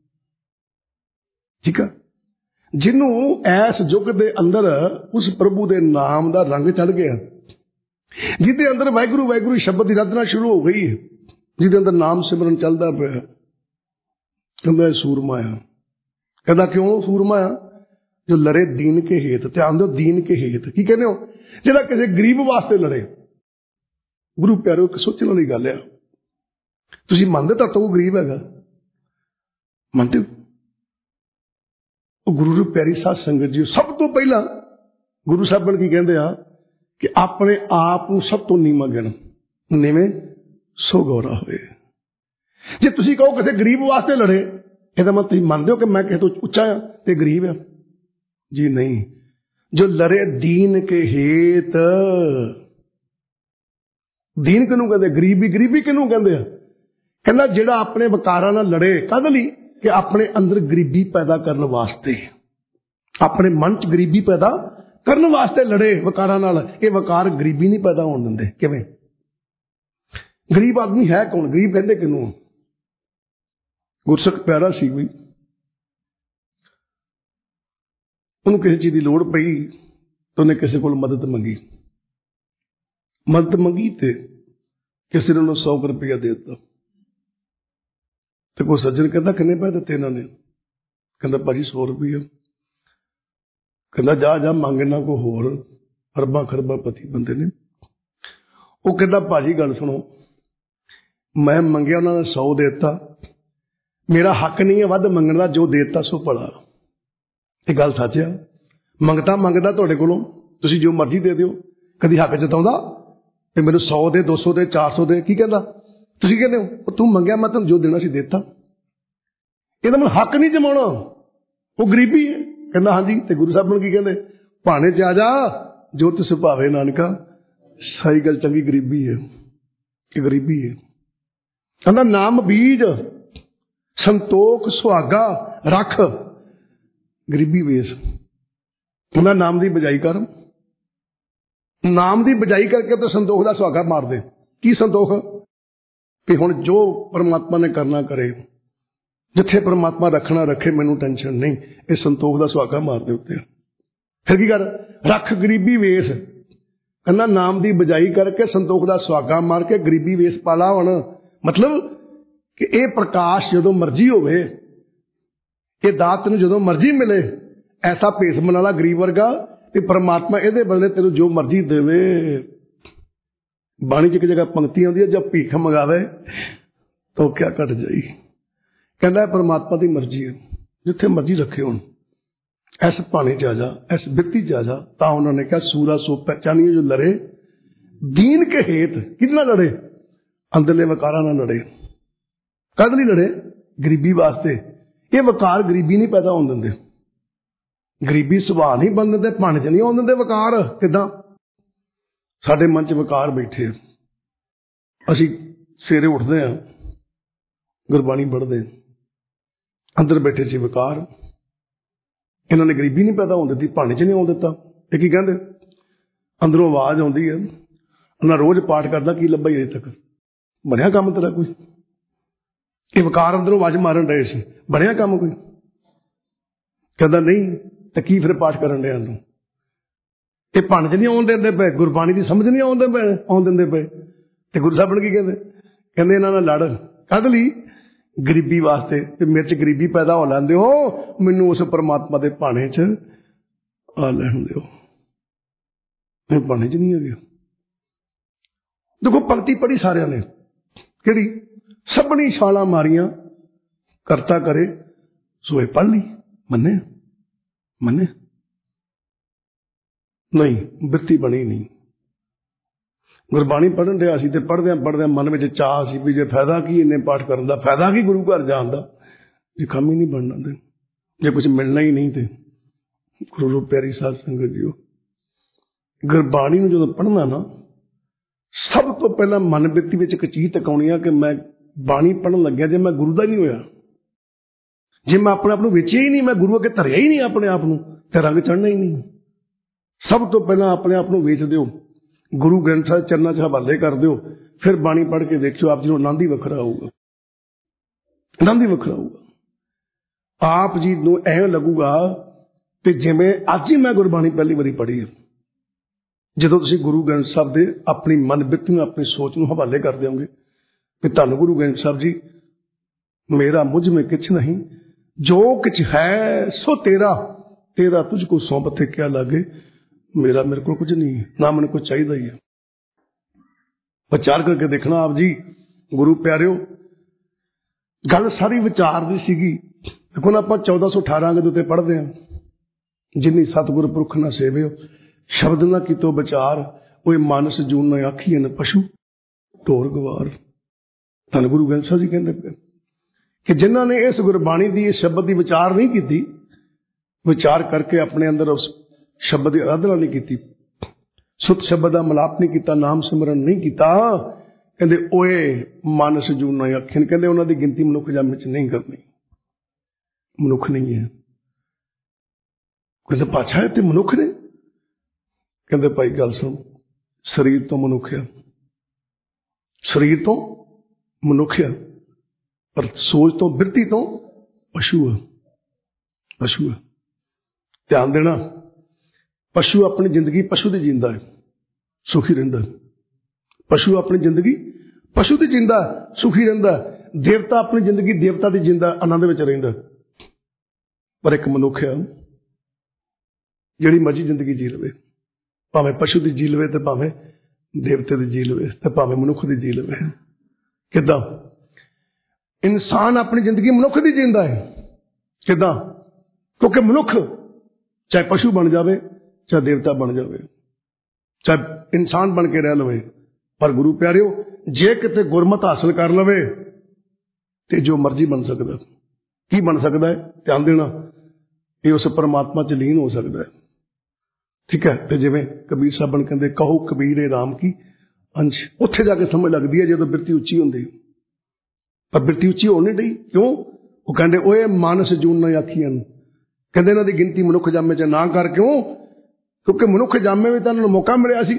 ਠੀਕ ਆ, ਜਿਹਨੂੰ ਐਸ ਯੁੱਗ ਦੇ ਅੰਦਰ ਉਸ ਪ੍ਰਭੂ ਦੇ ਨਾਮ ਦਾ ਰੰਗ ਚੜ ਗਿਆ, ਜਿਹਦੇ ਅੰਦਰ ਵਾਹਿਗੁਰੂ ਵਾਹਿਗੁਰੂ ਸ਼ਬਦ ਦੀ ਰਚਨਾ ਸ਼ੁਰੂ ਹੋ ਗਈ ਹੈ, ਜਿਹਦੇ ਅੰਦਰ ਨਾਮ ਸਿਮਰਨ ਚੱਲਦਾ ਪਿਆ, ਕਹਿੰਦਾ ਸੂਰਮਾ ਆ। ਕਹਿੰਦਾ ਕਿਉਂ ਸੂਰਮਾ ਆ, जो लड़े दीन के हेत, ध्यान दो, दीन के हेत की कहते हो, जिहड़ा किसी गरीब वास्ते लड़े। गुरु प्यारो एक सोचने वाली गल है, तुसीं मनदे तो वो गरीब हैगा, मनते हो। गुरु प्यारी साध संगत जी, सब तो पहला गुरु साहब की कहते हैं कि अपने आप को सब तो नीवा गिण, नीवें सो गौरा होए। जे तुसीं कहो किसी गरीब वास्ते लड़े, ਇਹਦਾ ਮਤਲਬ ਤੁਸੀਂ ਮੰਨਦੇ ਹੋ ਕਿ ਮੈਂ ਕਿਸੇ ਤੋਂ ਉੱਚਾ ਆ ਤੇ ਗਰੀਬ ਆ? ਜੀ ਨਹੀਂ। ਜੋ ਲੜੇ ਦੀਨ ਕੇ ਹੇਤ, ਦੀਨ ਕਿਹਨੂੰ ਕਹਿੰਦੇ? ਗਰੀਬੀ। ਗਰੀਬੀ ਕਿਹਨੂੰ ਕਹਿੰਦੇ ਆ? ਕਹਿੰਦਾ ਜਿਹੜਾ ਆਪਣੇ ਵਿਕਾਰਾਂ ਨਾਲ ਲੜੇ। ਕਾਹਦੇ ਲਈ? ਕਿ ਆਪਣੇ ਅੰਦਰ ਗਰੀਬੀ ਪੈਦਾ ਕਰਨ ਵਾਸਤੇ, ਆਪਣੇ ਮਨ ਚ ਗਰੀਬੀ ਪੈਦਾ ਕਰਨ ਵਾਸਤੇ ਲੜੇ ਵਿਕਾਰਾਂ ਨਾਲ। ਇਹ ਵਿਕਾਰ ਗਰੀਬੀ ਨਹੀਂ ਪੈਦਾ ਹੋਣ ਦਿੰਦੇ। ਕਿਵੇਂ? ਗਰੀਬ ਆਦਮੀ ਹੈ ਕੌਣ? ਗਰੀਬ ਕਹਿੰਦੇ ਕਿਹਨੂੰ? ਗੁਰਸਿੱਖ ਪਿਆਰਾ ਸੀ ਕੋਈ, ਉਹਨੂੰ ਕਿਸੇ ਚੀਜ਼ ਦੀ ਲੋੜ ਪਈ ਤਾਂ ਉਹਨੇ ਕਿਸੇ ਕੋਲ ਮਦਦ ਮੰਗੀ। ਮਦਦ ਮੰਗੀ ਤੇ ਕਿਸੇ ਨੇ ਉਹਨੂੰ 100 ਰੁਪਇਆ ਦੇ ਦਿੱਤਾ। ਤੇ ਕੋਈ ਸੱਜਣ ਕਹਿੰਦਾ ਕਿੰਨੇ ਪੈਸੇ ਦਿੱਤੇ ਇਹਨਾਂ ਨੇ? ਕਹਿੰਦਾ ਭਾਜੀ 100 ਰੁਪਇਆ। ਕਹਿੰਦਾ ਜਾ ਜਾ ਮੰਗ ਇਹਨਾਂ ਕੋ ਹੋਰ, ਅਰਬਾਂ ਖਰਬਾਂ ਪਤੀ ਬੰਦੇ ਨੇ। ਉਹ ਕਹਿੰਦਾ ਭਾਜੀ ਗੱਲ ਸੁਣੋ, ਮੈਂ ਮੰਗਿਆ ਉਹਨਾਂ ਨੇ 100 ਦੇ ਦਿੱਤਾ, ਮੇਰਾ ਹੱਕ ਨਹੀਂ ਹੈ ਵੱਧ ਮੰਗਣ ਦਾ, ਜੋ ਦੇ ਦਿੱਤਾ ਸੋ ਭਲਾ। ਇਹ ਗੱਲ ਸੱਚ ਆ। ਮੰਗਤਾ ਮੰਗਦਾ ਤੁਹਾਡੇ ਕੋਲੋਂ, ਤੁਸੀਂ ਜੋ ਮਰਜ਼ੀ ਦੇ ਦਿਓ, ਕਦੀ ਹੱਕ ਜਤਾਉਂਦਾ ਤੇ ਮੈਨੂੰ 100 ਦੇ, 200 ਦੇ, 400 ਦੇ। ਕੀ ਕਹਿੰਦਾ? ਤੁਸੀਂ ਕਹਿੰਦੇ ਹੋ ਤੂੰ ਮੰਗਿਆ, ਮੈਂ ਤੈਨੂੰ ਜੋ ਦੇਣਾ ਸੀ ਦੇ ਦਿੱਤਾ। ਇਹਦਾ ਮੈਨੂੰ ਹੱਕ ਨਹੀਂ ਜਮਾਉਣਾ, ਉਹ ਗਰੀਬੀ ਹੈ। ਕਹਿੰਦਾ ਹਾਂਜੀ। ਤੇ ਗੁਰੂ ਸਾਹਿਬ ਨੂੰ ਕੀ ਕਹਿੰਦੇ? ਭਾਣੇ ਚ ਆ ਜਾ ਜੋ ਤਿਸ ਭਾਵੇ ਨਾਨਕਾ। ਸਹੀ ਗੱਲ, ਚੰਗੀ ਗਰੀਬੀ ਹੈ, ਇਹ ਗਰੀਬੀ ਹੈ। ਕਹਿੰਦਾ ਨਾਮ ਬੀਜ ਸੰਤੋਖ ਸੁਹਾਗਾ ਰੱਖ, ਗਰੀਬੀ ਵੇਸ। ਉਹਨਾਂ ਨਾਮ ਦੀ ਬਜਾਈ ਕਰ, ਨਾਮ ਦੀ ਬਜਾਈ ਕਰਕੇ ਤੇ ਸੰਤੋਖ ਦਾ ਸੁਹਾਗਾ ਮਾਰ ਦੇ। ਕੀ ਸੰਤੋਖ? ਕਿ ਹੁਣ ਜੋ ਪਰਮਾਤਮਾ ਨੇ ਕਰਨਾ ਕਰੇ, ਜਿੱਥੇ ਪਰਮਾਤਮਾ ਰੱਖਣਾ ਰੱਖੇ, ਮੈਨੂੰ ਟੈਨਸ਼ਨ ਨਹੀਂ। ਇਹ ਸੰਤੋਖ ਦਾ ਸੁਹਾਗਾ ਮਾਰ ਦੇ ਉੱਤੇ। ਫਿਰ ਕੀ ਕਰ? ਰੱਖ ਗਰੀਬੀ ਵੇਸ। ਕਹਿੰਦਾ ਨਾਮ ਦੀ ਬਜਾਈ ਕਰਕੇ ਸੰਤੋਖ ਦਾ ਸੁਹਾਗਾ ਮਾਰ ਕੇ ਗਰੀਬੀ ਵੇਸ ਪਾਲਾ। ਹੁਣ ਮਤਲਬ ਕਿ ਇਹ ਪ੍ਰਕਾਸ਼ ਜਦੋਂ ਮਰਜ਼ੀ ਹੋਵੇ, ਇਹ ਦਾਤ ਨੂੰ ਜਦੋਂ ਮਰਜ਼ੀ ਮਿਲੇ, ਐਸਾ ਭੇਸ ਬਣਾ ਲਾ ਗਰੀਬ ਵਰਗਾ ਕਿ ਪਰਮਾਤਮਾ ਇਹਦੇ ਬਦਲੇ ਤੈਨੂੰ ਜੋ ਮਰਜ਼ੀ ਦੇਵੇ। ਬਾਣੀ ਚ ਇੱਕ ਜਗ੍ਹਾ ਪੰਕਤੀ ਆਉਂਦੀ ਹੈ, ਜਦ ਭੀਖ ਮੰਗਾਵੇ ਤਾਂ ਕਿਆ ਘਟ ਜਾਈ। ਕਹਿੰਦਾ ਪਰਮਾਤਮਾ ਦੀ ਮਰਜ਼ੀ ਹੈ, ਜਿੱਥੇ ਮਰਜ਼ੀ ਰੱਖੇ। ਹੁਣ ਇਸ ਭਾਣੇ ਚ ਆ ਜਾ, ਇਸ ਬਿੱਤੀ ਚ ਆ ਜਾ। ਤਾਂ ਉਹਨਾਂ ਨੇ ਕਿਹਾ ਸੂਰਾ ਸੋ ਪਹਿਚਾਨੀਏ ਜੋ ਲੜੇ ਦੀਨ ਕੇ ਹੇਤ। ਕਿਹਦੇ ਨਾਲ ਲੜੇ? ਅੰਦਰਲੇ ਵਿਕਾਰਾਂ ਨਾਲ ਲੜੇ। ਕਦ ਲਈ ਲੜੇ? ਗਰੀਬੀ ਵਾਸਤੇ। ਇਹ ਵਿਕਾਰ ਗਰੀਬੀ ਨਹੀਂ ਪੈਦਾ ਹੋਣ ਦਿੰਦੇ, ਗਰੀਬੀ ਸੁਭਾਅ ਨਹੀਂ ਬਣ ਦਿੰਦੇ, ਭਾਣੇ ਚ ਨਹੀਂ ਆਉਣ ਦਿੰਦੇ ਵਿਕਾਰ। ਕਿੱਦਾਂ? ਸਾਡੇ ਮਨ ਚ ਵਿਕਾਰ ਬੈਠੇ। ਅਸੀਂ ਸਵੇਰੇ ਉੱਠਦੇ ਹਾਂ, ਗੁਰਬਾਣੀ ਪੜ੍ਹਦੇ, ਅੰਦਰ ਬੈਠੇ ਸੀ ਵਿਕਾਰ। ਇਹਨਾਂ ਨੇ ਗਰੀਬੀ ਨਹੀਂ ਪੈਦਾ ਹੋਣ ਦਿੱਤੀ, ਭਾਣੇ ਚ ਨਹੀਂ ਆਉਣ ਦਿੱਤਾ। ਇਹ ਕੀ ਕਹਿੰਦੇ? ਅੰਦਰੋਂ ਆਵਾਜ਼ ਆਉਂਦੀ ਹੈ, ਉਹਨਾਂ ਰੋਜ਼ ਪਾਠ ਕਰਦਾ, ਕੀ ਲੱਭਾ ਅਜੇ ਤੱਕ? ਬਣਿਆ ਕੰਮ ਤੇਰਾ ਕੋਈ? ਇਹ ਵਿਕਾਰ ਅੰਦਰੋਂ ਆਵਾਜ਼ ਮਾਰਨ ਰਹੇ ਸੀ, ਬਣਿਆ ਕੰਮ ਕੋਈ? ਕਹਿੰਦਾ ਨਹੀਂ। ਤਾਂ ਕੀ ਫਿਰ ਪਾਠ ਕਰਨ ਡਿਆ ਤੂੰ? ਇਹ ਭੰਨ ਚ ਨਹੀਂ ਆਉਣ ਦਿੰਦੇ ਪਏ, ਗੁਰਬਾਣੀ ਦੀ ਸਮਝ ਨਹੀਂ ਆਉਣ ਦਿੰਦੇ ਪਏ। ਤੇ ਗੁਰੂ ਸਾਹਿਬ ਨੇ ਕੀ ਕਹਿੰਦੇ? ਕਹਿੰਦੇ ਇਹਨਾਂ ਨਾਲ ਲੜ। ਕਦ ਲਈ? ਗਰੀਬੀ ਵਾਸਤੇ। ਤੇ ਮੇਰੇ ਚ ਗਰੀਬੀ ਪੈਦਾ ਹੋ ਲੈਂਦੇ ਹੋ, ਮੈਨੂੰ ਉਸ ਪਰਮਾਤਮਾ ਦੇ ਭਾਣੇ ਚ ਆ ਲੈਣ ਦਿਓ। ਇਹ ਭਾਣੇ ਚ ਨਹੀਂ ਹੈਗੇ। ਦੇਖੋ ਪੰਕਤੀ ਪੜ੍ਹੀ ਸਾਰਿਆਂ ਨੇ, ਕਿਹੜੀ? ਸਭਨੀ ਛਾਲਾਂ ਮਾਰੀਆਂ ਕਰਤਾ ਕਰੇ ਸੋਏ। ਪੜ੍ਹ ਲਈ, ਮੰਨੇ ਨਹੀਂ, ਬਿਰਤੀ ਬਣੀ ਨਹੀਂ। ਗੁਰਬਾਣੀ ਪੜ੍ਹਨ ਰਿਹਾ ਸੀ ਤੇ ਪੜ੍ਹਦਿਆਂ ਮਨ ਵਿੱਚ ਚਾਹ ਸੀ ਵੀ ਜੇ ਫਾਇਦਾ ਕੀ ਇੰਨੇ ਪਾਠ ਕਰਨ ਦਾ, ਫਾਇਦਾ ਕੀ ਗੁਰੂ ਘਰ ਜਾਣ ਦਾ, ਜੇ ਕੰਮ ਹੀ ਨਹੀਂ ਬਣਨਾ ਤੇ ਜੇ ਕੁਝ ਮਿਲਣਾ ਹੀ ਨਹੀਂ। ਤੇ ਗੁਰੂ ਪਿਆਰੀ ਸਾਧ ਸੰਗਤ ਜੀਓ, ਗੁਰਬਾਣੀ ਨੂੰ ਜਦੋਂ ਪੜ੍ਹਨਾ ਨਾ, ਸਭ ਤੋਂ ਪਹਿਲਾਂ ਮਨ ਬਿਰਤੀ ਵਿੱਚ ਇੱਕ ਚੀਜ਼ ਟਿਕਾਉਣੀ ਆ ਕਿ ਮੈਂ ਬਾਣੀ ਪੜ੍ਹਨ ਲੱਗਿਆ ਜੇ ਮੈਂ ਗੁਰੂ ਦਾ ਨਹੀਂ ਹੋਇਆ, ਜੇ ਮੈਂ ਆਪਣੇ ਆਪ ਨੂੰ ਵੇਚਿਆ ਹੀ ਨਹੀਂ, ਮੈਂ ਗੁਰੂ ਅੱਗੇ ਧਰਿਆ ਹੀ ਨਹੀਂ ਆਪਣੇ ਆਪ ਨੂੰ, ਤੇ ਰੰਗ ਚੜ੍ਹਨਾ ਹੀ ਨਹੀਂ। ਸਭ ਤੋਂ ਪਹਿਲਾਂ ਆਪਣੇ ਆਪ ਨੂੰ ਵੇਚ ਦਿਓ, ਗੁਰੂ ਗ੍ਰੰਥ ਸਾਹਿਬ ਚਰਨਾਂ 'ਚ ਹਵਾਲੇ ਕਰ ਦਿਓ, ਫਿਰ ਬਾਣੀ ਪੜ੍ਹ ਕੇ ਦੇਖਿਓ ਆਪ ਜੀ ਨੂੰ ਆਨੰਦ ਹੀ ਵੱਖਰਾ ਆਊਗਾ, ਆਨੰਦ ਹੀ ਵੱਖਰਾ ਆਊਗਾ। ਆਪ ਜੀ ਨੂੰ ਐਂ ਲੱਗੂਗਾ ਕਿ ਜਿਵੇਂ ਅੱਜ ਹੀ ਮੈਂ ਗੁਰਬਾਣੀ ਪਹਿਲੀ ਵਾਰੀ ਪੜ੍ਹੀ ਹੈ। ਜਦੋਂ ਤੁਸੀਂ ਗੁਰੂ ਗ੍ਰੰਥ ਸਾਹਿਬ ਦੇ ਆਪਣੀ ਮਨ ਬਿਰਤੀ ਨੂੰ, ਆਪਣੀ ਸੋਚ ਨੂੰ ਹਵਾਲੇ ਕਰ ਦਿਓਗੇ ਕਿ ਧੰਨ ਗੁਰੂ ਗ੍ਰੰਥ ਸਾਹਿਬ ਜੀ, ਮੇਰਾ ਮੁਝ ਮੇਂ ਕਿਛ ਨਹੀਂ, ਜੋ ਕਿਛ ਹੈ ਸੋ ਤੇਰਾ, तेरा तुझको सौंप थे क्या लागे, मेरा मेरे को कुछ नहीं है, ना मैंने कुछ चाहिए ही है। विचार करके देखना आप जी गुरु प्यारिओ, गल सारी विचार दी सीगी। देखो ना, आप 1418 अंग उत्ते पढ़ते हैं, जिन्नी सतगुर पुरख ना सेवियो, शब्द ना कितो विचार, ओए मानस जून न आखी न पशु ढोर गवार। धन गुरु ग्रंथ साहिब जी कहते कि जिन्हों ने इस गुरबाणी की, इस शब्द की विचार नहीं की, विचार करके अपने अंदर उस शब्द की आराधना नहीं की, सुत शब्द का मिलाप नहीं किया, नाम सिमरन नहीं किया, कहते ओए मानस जून न आखी, कहते उन्होंने गिनती मनुख जामे च नहीं करनी, मनुख नहीं है। कहते पाछा है ते मनुख ने, कहते भाई गल सुन, शरीर तो मनुख है, शरीर तो मनुख है, पर सोच तो बिरती तो पशु है, पशु है। ध्यान देना, पशु अपनी जिंदगी पशु की जींदा है, सुखी रहिंदा है। पशु अपनी जिंदगी पशु की जींदा, सुखी रहिंदा है। देवता अपनी जिंदगी देवता की जींदा, आनंद विच रहिंदा। पर एक मनुख है जिहड़ी मर्जी जिंदगी जी लवे, भावें पशु की जी लवे, तो भावें देवते की जी लवे, तो भावें मनुख की जी लवे। किदां? इंसान अपनी जिंदगी मनुख की जींदा है। किदां? क्योंकि मनुख चाहे पशु बन जाए, चाहे देवता बन जाए, चाहे इंसान बन के रह लवे, पर गुरु प्यारिओ जे किते गुरमत हासिल कर लवे तो जो मर्जी बन सकता। की बन सकता है? ध्यान देना, ये उस परमात्मा च लीन हो सकता है। ठीक है। तो जिवें कबीर साहब कहते कहो कबीरे राम की अंश, उत्थे जाके समझ लगती है जो बिरती उच्ची होंदी, पर बिरती उच्ची होने नहीं। क्यों? वो कहते ओए मानस जून न आखियन, कहते इन्हां दी गिनती मनुख जामे च ना कर। क्यों? क्योंकि मनुख जामे में तो इन्हां नूं मौका मिलिया सी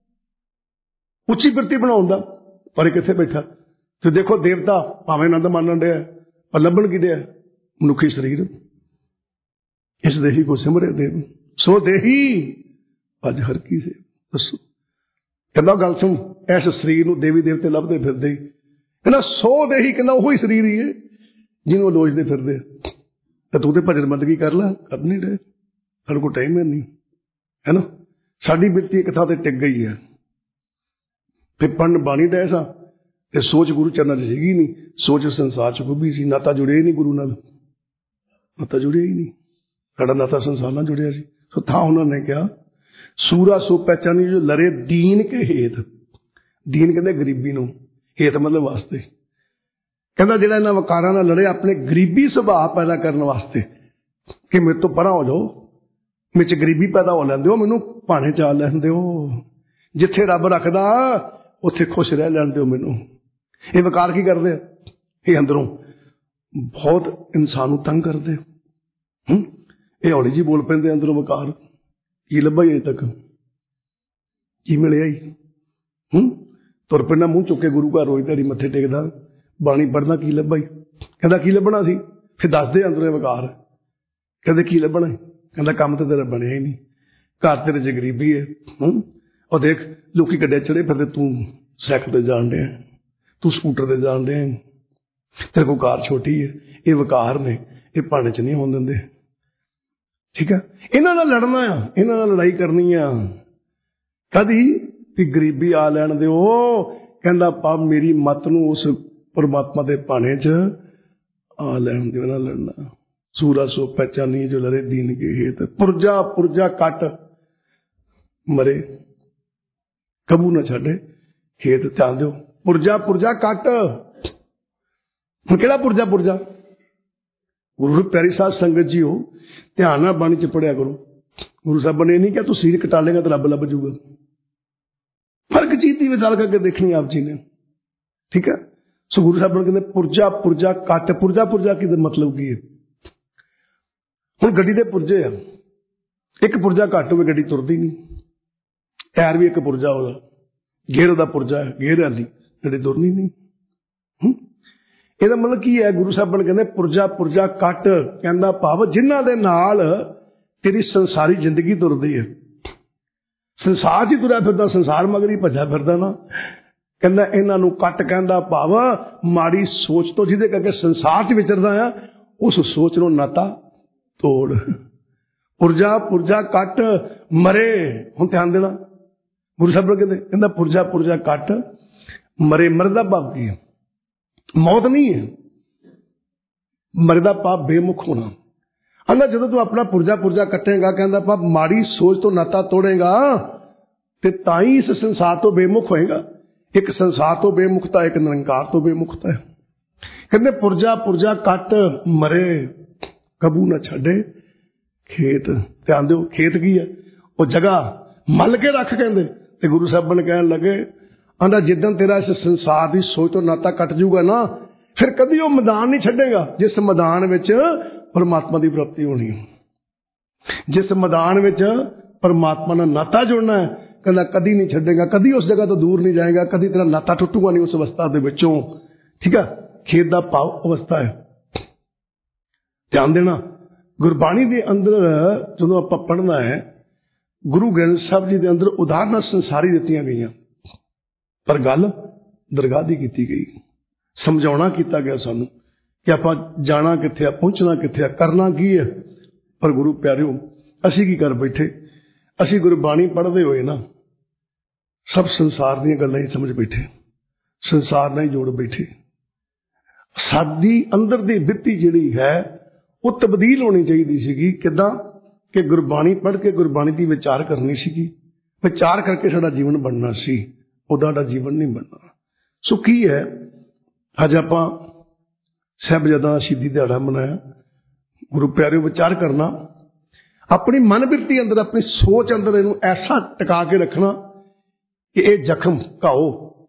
उच्ची बिरती बनाउण दा, पर कित्थे बैठा। तो देखो देवता भावें आनंद मानण डे, पर लभण की डे मनुखी शरीर। इस देही को सिमरे देव, सो देही अज हर की से। दसो कहना गल सुन, इस शरीर नूं देवी देवते लभदे फिरदे, कहना सो देही, कहना वही शरीर ही है जिन्हों लोचते फिरदे। तो तू तो भजन बंदगी कर ला, कर नहीं रहे, साढ़े को टाइम है नहीं, है ना। साडी बिरती एक थां ते टिक गई है, फिर पढ़न बाणी डे सा, ते सोच गुरु चरणा च सीगी नहीं, सोच संसार च गुभी सी, नाता जुड़े ही नहीं गुरु नाल, नाता जुड़े ही नहीं, साडा नाता संसार नाल जुड़िया सी। सो था उन्होंने कहा सूरा सो पहचानी जो लरे दीन के हेत, दीन कहते गरीबी नूं, हेत मतलब वास्ते। कहता जिहड़ा इन्हां वकारां नाल लड़े अपने गरीबी सुभाव पैदा करने वास्ते, कि मेरे तो परा हो जाओ, मेरे च गरीबी पैदा हो लैंदे हो, मैनूं भाणे चा लैंदे हो, जिथे रब रखदा उत्थे खुश रह लैंदे हो मैनूं। ये वकार की करदे? ये अंदरों बहुत इंसान नूं तंग करदे। ये हौली जी बोल पैंदे अंदरों वकार, की लभा ही अजे तक, की मिलिया ही। तुर पैना मूँह चुके गुरु घर रोज दिहाड़ी मत्थे टेकदा, बाणी पढ़ना, की लभा ही? कहता की लभना सी? फिर दस दे अंदरों वकार। कहते की लभना? कहता काम तो तेरा बनया ही नहीं, घर तेरे च गरीबी है। और देख लोकी गड्डे चढ़े फिरदे, तू सैकल ते जान डे, तू स्कूटर ते जान डे, तेरे को कार छोटी है। ये वकार ने, ये भाणे च नहीं होण दिंदे। ठीक है। इन्हां नाल लड़ना आ, इन्हां नाल लड़ाई करनी आ, कदी भी गरीबी आ लैण दिओ। कहंदा पा मेरी मत नूं उस परमात्मा दे भाणे च आ लैण दिओ, ना लड़ना। सूरा सो पहचानी जो लड़े दीन के हेत, पुरजा पुरजा कट मरे कबू न छाडे खेत। ध्यान दिओ, पुरजा पुरजा कट। हुण किहड़ा पुरजा पुरजा? गुरु प्यारी साध संगत जी हो, ध्यान नाल बाणी च पढ़िया करो। गुरु साहब ने नहीं क्या तू सीर कटा लेगा तो रब लभ जूगा। फर्क चीज की विचार करके देखनी आप जी ने। ठीक है। सो गुरु साहब ने कहते पुरजा पुरजा कट। पुरजा पुरजा की मतलब की है? हुण गड्डी दे पुरजे आ, एक पुरजा घट होवे गड्डी तुरदी नहीं, टायर भी एक पुरजा होगा, गेयर दा पुरजा है, गेयर आंदी गड्डी तुरनी नहीं। ਇਹਦਾ मतलब की है? गुरु साहब ने कहते पुरजा पुरजा कट, कहना भाव जिन्हां दे नाल तेरी संसारी जिंदगी तुरदी है, संसार च तुरया फिरदा, संसार मगर ही भज्या फिरदा ना, कहना इन्हां नूं कट। कहना भाव माड़ी सोच तो जिहदे करके संसार च विचरदा आ, उस सोच नूं नाता तोड़, ਪੁਰਜਾ ਪੁਰਜਾ ਕੱਟ ਮਰੇ। ਹੁਣ ਧਿਆਨ ਦੇਣਾ, ਗੁਰੂ ਸਾਹਿਬ ਕਹਿੰਦਾ ਪੁਰਜਾ ਪੁਰਜਾ ਕੱਟ ਮਰੇ। ਮਰਨ ਦਾ ਭਾਵ ਕੀ ਹੈ? ਮੌਤ ਨਹੀਂ ਹੈ, ਮਰਨ ਦਾ ਭਾਵ ਬੇਮੁਖ ਹੋਣਾ। ਕਹਿੰਦਾ ਜਦੋਂ ਤੂੰ ਆਪਣਾ ਪੁਰਜਾ ਪੁਰਜਾ ਕੱਟੇਗਾ, ਕਹਿੰਦਾ ਭਾਵ ਮਾੜੀ ਸੋਚ ਤੋਂ ਨਾਤਾ ਤੋੜੇਗਾ ਤੇ ਤਾਂ ਹੀ ਇਸ ਸੰਸਾਰ ਤੋਂ ਬੇਮੁਖ ਹੋਏਗਾ। ਇੱਕ ਸੰਸਾਰ ਤੋਂ ਬੇਮੁਖਤਾ, ਇੱਕ ਨਿਰੰਕਾਰ ਤੋਂ ਬੇਮੁਖਤਾ ਹੈ। ਕਹਿੰਦੇ ਪੁਰਜਾ ਪੁਰਜਾ ਕੱਟ ਮਰੇ, ਕਬੂ ਨਾ ਛੱਡੇ ਖੇਤ। ਧਿਆਨ ਦਿਓ, ਖੇਤ ਕੀ ਹੈ? ਉਹ ਜਗ੍ਹਾ ਮੱਲ ਕੇ ਰੱਖ। ਕਹਿੰਦੇ ਤੇ ਗੁਰੂ ਸਾਹਿਬਾਨ ਕਹਿਣ ਲੱਗੇ, ਆਂਦਾ ਜਿੱਦਣ ਤੇਰਾ ਇਸ ਸੰਸਾਰ ਦੀ ਸੋਚ ਤੋਂ ਨਾਤਾ ਕੱਟ ਜੂਗਾ ਨਾ, ਫਿਰ ਕਦੀ ਉਹ ਮੈਦਾਨ ਨਹੀਂ ਛੱਡੇਗਾ ਜਿਸ ਮੈਦਾਨ ਵਿੱਚ ਪਰਮਾਤਮਾ ਦੀ ਪ੍ਰਾਪਤੀ ਹੋਣੀ ਹੈ। ਜਿਸ ਮੈਦਾਨ ਵਿੱਚ ਪਰਮਾਤਮਾ ਨਾਲ ਨਾਤਾ ਜੁੜਨਾ ਹੈ, ਕਹਿੰਦਾ ਕਦੀ ਨਹੀਂ ਛੱਡੇਗਾ, ਕਦੀ ਉਸ ਜਗ੍ਹਾ ਤੋਂ ਦੂਰ ਨਹੀਂ ਜਾਏਗਾ, ਕਦੀ ਤੇਰਾ ਨਾਤਾ ਟੁੱਟੂਗਾ ਨਹੀਂ ਉਸ ਅਵਸਥਾ ਦੇ ਵਿੱਚੋਂ। ਠੀਕ ਹੈ, ਖੇਤ ਦਾ ਭਾਵ ਅਵਸਥਾ ਹੈ। ਧਿਆਨ ਦੇਣਾ, ਗੁਰਬਾਣੀ ਦੇ ਅੰਦਰ ਜਦੋਂ ਆਪਾਂ ਪੜ੍ਹਨਾ ਹੈ, ਗੁਰੂ ਗ੍ਰੰਥ ਸਾਹਿਬ ਜੀ ਦੇ ਅੰਦਰ ਉਦਾਹਰਨਾਂ ਸੰਸਾਰੀ ਦਿੱਤੀਆਂ ਗਈਆਂ, ਪਰ ਗੱਲ ਦਰਗਾਹ ਦੀ ਕੀਤੀ ਗਈ। ਸਮਝਾਉਣਾ ਕੀਤਾ ਗਿਆ ਸਾਨੂੰ ਕਿ ਆਪਾਂ ਜਾਣਾ ਕਿੱਥੇ ਆ, ਪਹੁੰਚਣਾ ਕਿੱਥੇ ਆ, ਕਰਨਾ ਕੀ ਹੈ। ਪਰ ਗੁਰੂ ਪਿਆਰਿਓ, ਅਸੀਂ ਕੀ ਕਰ ਬੈਠੇ? ਅਸੀਂ ਗੁਰਬਾਣੀ ਪੜ੍ਹਦੇ ਹੋਏ ਨਾ ਸਭ ਸੰਸਾਰ ਦੀਆਂ ਗੱਲਾਂ ਹੀ ਸਮਝ ਬੈਠੇ, ਸੰਸਾਰ ਨਾਲ ਹੀ ਜੋੜ ਬੈਠੇ। ਸਾਡੀ ਅੰਦਰ ਦੀ ਬਿਰਤੀ ਜਿਹੜੀ ਹੈ ਉਹ ਤਬਦੀਲ ਹੋਣੀ ਚਾਹੀਦੀ ਸੀਗੀ। ਕਿੱਦਾਂ? ਕਿ ਗੁਰਬਾਣੀ ਪੜ੍ਹ ਕੇ ਗੁਰਬਾਣੀ ਦੀ ਵਿਚਾਰ ਕਰਨੀ ਸੀਗੀ, ਵਿਚਾਰ ਕਰਕੇ ਸਾਡਾ ਜੀਵਨ ਬਣਨਾ ਸੀ। ਉਹਦਾ ਸਾਡਾ ਜੀਵਨ ਨਹੀਂ ਬਣਨਾ। ਸੋ ਕੀ ਹੈ, ਅੱਜ ਆਪਾਂ ਸਾਹਿਬਜ਼ਾਦਾ ਸ਼ਹੀਦੀ ਦਿਹਾੜਾ ਮਨਾਇਆ। ਗੁਰੂ ਪਿਆਰਿਓ, ਵਿਚਾਰ ਕਰਨਾ, ਆਪਣੀ ਮਨ ਬਿਰਤੀ ਅੰਦਰ, ਆਪਣੀ ਸੋਚ ਅੰਦਰ ਇਹਨੂੰ ਐਸਾ ਟਿਕਾ ਕੇ ਰੱਖਣਾ ਕਿ ਇਹ ਜ਼ਖਮ ਘਾਓ,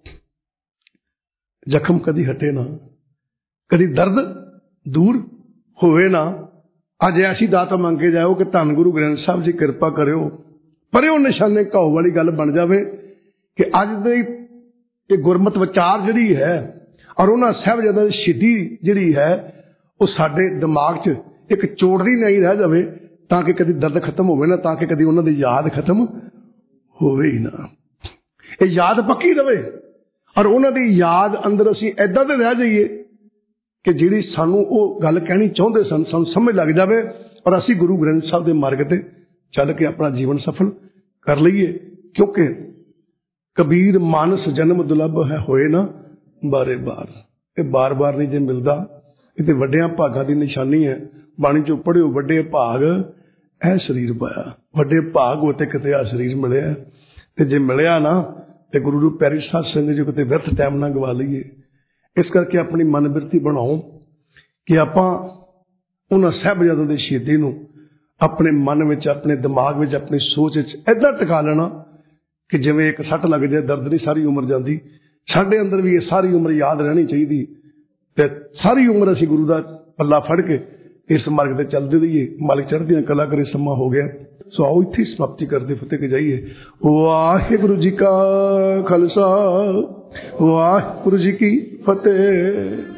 ਜ਼ਖਮ ਕਦੀ ਹਟੇ ਨਾ, ਕਦੀ ਦਰਦ ਦੂਰ ਹੋਵੇ ਨਾ। ਅੱਜ ਐਸੀ ਦਾਤ ਮੰਗ ਕੇ ਜਾਓ ਕਿ ਧੰਨ ਗੁਰੂ ਗ੍ਰੰਥ ਸਾਹਿਬ ਜੀ ਕਿਰਪਾ ਕਰਿਓ, ਪਰ ਉਹ ਨਿਸ਼ਾਨੇ ਘਾਓ ਵਾਲੀ ਗੱਲ ਬਣ ਜਾਵੇ ਕਿ ਅੱਜ ਦੇ ਇਹ ਗੁਰਮਤਿ ਵਿਚਾਰ ਜਿਹੜੀ ਹੈ ਔਰ ਉਹਨਾਂ ਸਾਹਿਬਜ਼ਾਦਿਆਂ ਦੀ ਸ਼ਹੀਦੀ ਜਿਹੜੀ ਹੈ ਉਹ ਸਾਡੇ ਦਿਮਾਗ 'ਚ ਇੱਕ ਚੋੜਦੀ ਨਹੀਂ ਰਹਿ ਜਾਵੇ, ਤਾਂ ਕਿ ਕਦੀ ਦਰਦ ਖਤਮ ਹੋਵੇ ਨਾ, ਤਾਂ ਕਿ ਕਦੀ ਉਹਨਾਂ ਦੀ ਯਾਦ ਖਤਮ ਹੋਵੇ ਹੀ ਨਾ। ਇਹ ਯਾਦ ਪੱਕੀ ਰਵੇ ਔਰ ਉਹਨਾਂ ਦੀ ਯਾਦ ਅੰਦਰ ਅਸੀਂ ਏਦਾਂ ਦੇ ਰਹਿ ਜਾਈਏ ਕਿ ਜਿਹੜੀ ਸਾਨੂੰ ਉਹ ਗੱਲ ਕਹਿਣੀ ਚਾਹੁੰਦੇ ਸਨ, ਸਾਨੂੰ ਸਮਝ ਲੱਗ ਜਾਵੇ ਔਰ ਅਸੀਂ ਗੁਰੂ ਗ੍ਰੰਥ ਸਾਹਿਬ ਦੇ ਮਾਰਗ ਤੇ ਚੱਲ ਕੇ ਆਪਣਾ ਜੀਵਨ ਸਫਲ ਕਰ ਲਈਏ। ਕਿਉਂਕਿ ਕਬੀਰ ਮਾਨਸ ਜਨਮ ਦੁਲੱਭ ਹੈ ਹੋਏ ਨਾ ਬਾਰੇ ਬਾਰ। ਇਹ ਬਾਰ-ਬਾਰ ਨਹੀਂ ਜੇ ਮਿਲਦਾ, ਇਹ ਤੇ ਵੱਡਿਆਂ ਭਾਗਾਂ ਦੀ ਨਿਸ਼ਾਨੀ ਹੈ। ਬਾਣੀ ਚੋਂ ਪੜ੍ਹਿਓ, ਵੱਡੇ ਭਾਗ ਇਹ ਸਰੀਰ ਪਾਇਆ, ਵੱਡੇ ਭਾਗ ਹੋਤੇ ਕਿਤੇ ਆ ਸਰੀਰ ਮਿਲਿਆ। ਤੇ ਜੇ ਮਿਲਿਆ ਨਾ ਤੇ ਗੁਰੂ ਨੂੰ ਪਿਆਰੀ ਸਾਧ ਸੰਗਤ ਜੀ ਕਿਤੇ ਵਿਅਰਥ ਟਾਈਮ ਨਾ ਗਵਾ ਲਈਏ। ਇਸ ਕਰਕੇ ਆਪਣੀ ਮਨ ਬਿਰਤੀ ਬਣਾਓ ਕਿ ਆਪਾਂ ਉਹਨਾਂ ਸਾਹਿਬਜ਼ਾਦਿਆਂ ਦੀ ਸ਼ਹੀਦੀ ਨੂੰ ਆਪਣੇ ਮਨ ਵਿੱਚ, ਆਪਣੇ ਦਿਮਾਗ ਵਿੱਚ, ਆਪਣੀ ਸੋਚ ਵਿੱਚ ਏਦਾਂ ਟਿਕਾ ਲੈਣਾ ਕਿ ਜਿਵੇਂ ਇੱਕ ਸੱਟ ਲੱਗ ਜਾਏ, ਦਰਦ ਨਹੀਂ ਸਾਰੀ ਉਮਰ ਜਾਂਦੀ। ਸਾਡੇ ਅੰਦਰ ਵੀ ਇਹ ਸਾਰੀ ਉਮਰ ਯਾਦ ਰਹਿਣੀ ਚਾਹੀਦੀ ਤੇ ਸਾਰੀ ਉਮਰ ਅਸੀਂ ਗੁਰੂ ਦਾ ਪੱਲਾ ਫੜ ਕੇ ਇਸ ਮਾਰਗ ਤੇ ਚੱਲਦੇ ਰਹੀਏ। ਮਾਲਕ ਚੜ੍ਹਦੀਆਂ ਕਲਾ ਕਰੇ। ਸਮਾਂ ਹੋ ਗਿਆ, ਸੋ ਆਓ ਇੱਥੇ ਸਮਾਪਤੀ ਕਰਦੇ ਫਤਿਹ ਕੇ ਜਾਈਏ। ਵਾਹਿਗੁਰੂ ਜੀ ਕਾ ਖਾਲਸਾ, ਵਾਹਿਗੁਰੂ ਜੀ ਕੀ ਫਤਿਹ।